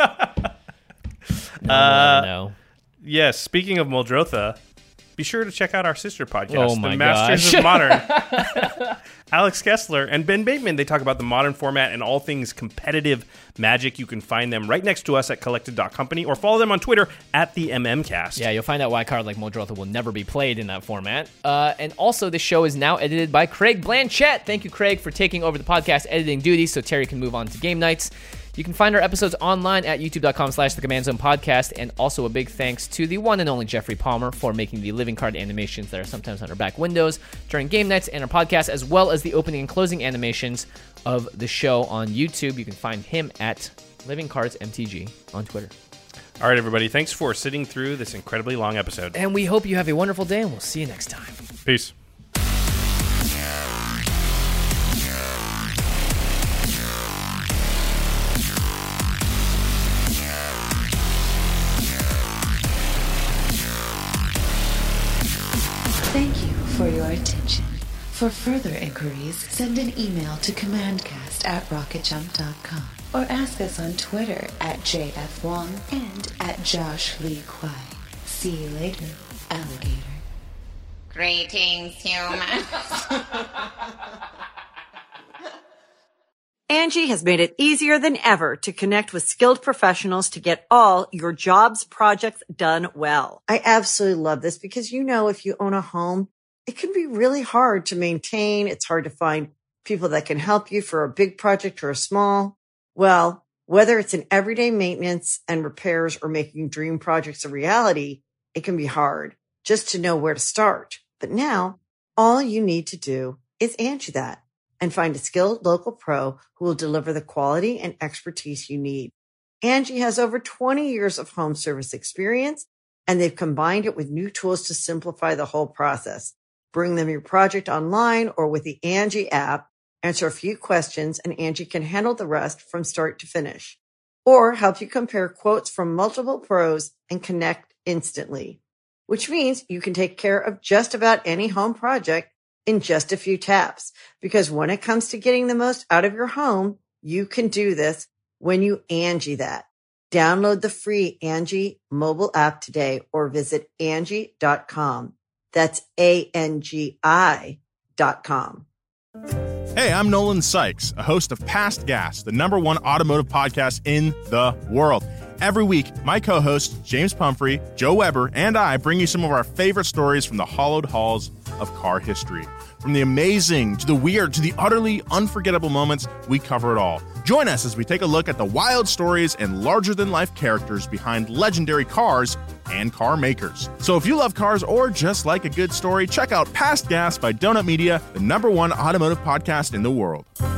Speaker 3: No.
Speaker 4: Yes, speaking of Muldrotha, be sure to check out our sister podcast,
Speaker 3: Oh my
Speaker 4: The Masters
Speaker 3: gosh.
Speaker 4: of Modern. Alex Kessler and Ben Bateman, they talk about the modern format and all things competitive Magic. You can find them right next to us at collected.company or follow them on Twitter at the MMCast.
Speaker 3: Yeah, you'll find out why a card like Muldrotha will never be played in that format. And also, the show is now edited by Craig Blanchett. Thank you, Craig, for taking over the podcast editing duties so Terry can move on to game nights. You can find our episodes online at youtube.com/The Command Zone Podcast. And also a big thanks to the one and only Jeffrey Palmer for making the living card animations that are sometimes on our back windows during game nights and our podcast, as well as the opening and closing animations of the show on YouTube. You can find him at Living Cards MTG on Twitter.
Speaker 4: All right, everybody. Thanks for sitting through this incredibly long episode.
Speaker 3: And we hope you have a wonderful day, and we'll see you next time.
Speaker 4: Peace.
Speaker 2: Thank you for your attention. For further inquiries, send an email to commandcast@rocketjump.com or ask us on Twitter at JFWong and at Josh Lee Kwai. See you later, alligator.
Speaker 5: Greetings, humans.
Speaker 1: Angie has made it easier than ever to connect with skilled professionals to get all your jobs projects done well. I absolutely love this because, you know, if you own a home, it can be really hard to maintain. It's hard to find people that can help you for a big project or a small. Well, whether it's in everyday maintenance and repairs or making dream projects a reality, it can be hard just to know where to start. But now all you need to do is Angie that and find a skilled local pro who will deliver the quality and expertise you need. Angie has over 20 years of home service experience, and they've combined it with new tools to simplify the whole process. Bring them your project online or with the Angie app, answer a few questions, and Angie can handle the rest from start to finish. Or help you compare quotes from multiple pros and connect instantly, which means you can take care of just about any home project in just a few taps. Because when it comes to getting the most out of your home, you can do this when you Angie that. Download the free Angie mobile app today or visit Angie.com. That's ANGI.com.
Speaker 6: Hey, I'm Nolan Sykes, a host of Past Gas, the #1 automotive podcast in the world. Every week, my co-hosts, James Pumphrey, Joe Weber, and I bring you some of our favorite stories from the hallowed halls of car history. From the amazing to the weird to the utterly unforgettable moments, we cover it all. Join us as we take a look at the wild stories and larger-than-life characters behind legendary cars and car makers. So if you love cars or just like a good story, check out Past Gas by Donut Media, the #1 automotive podcast in the world.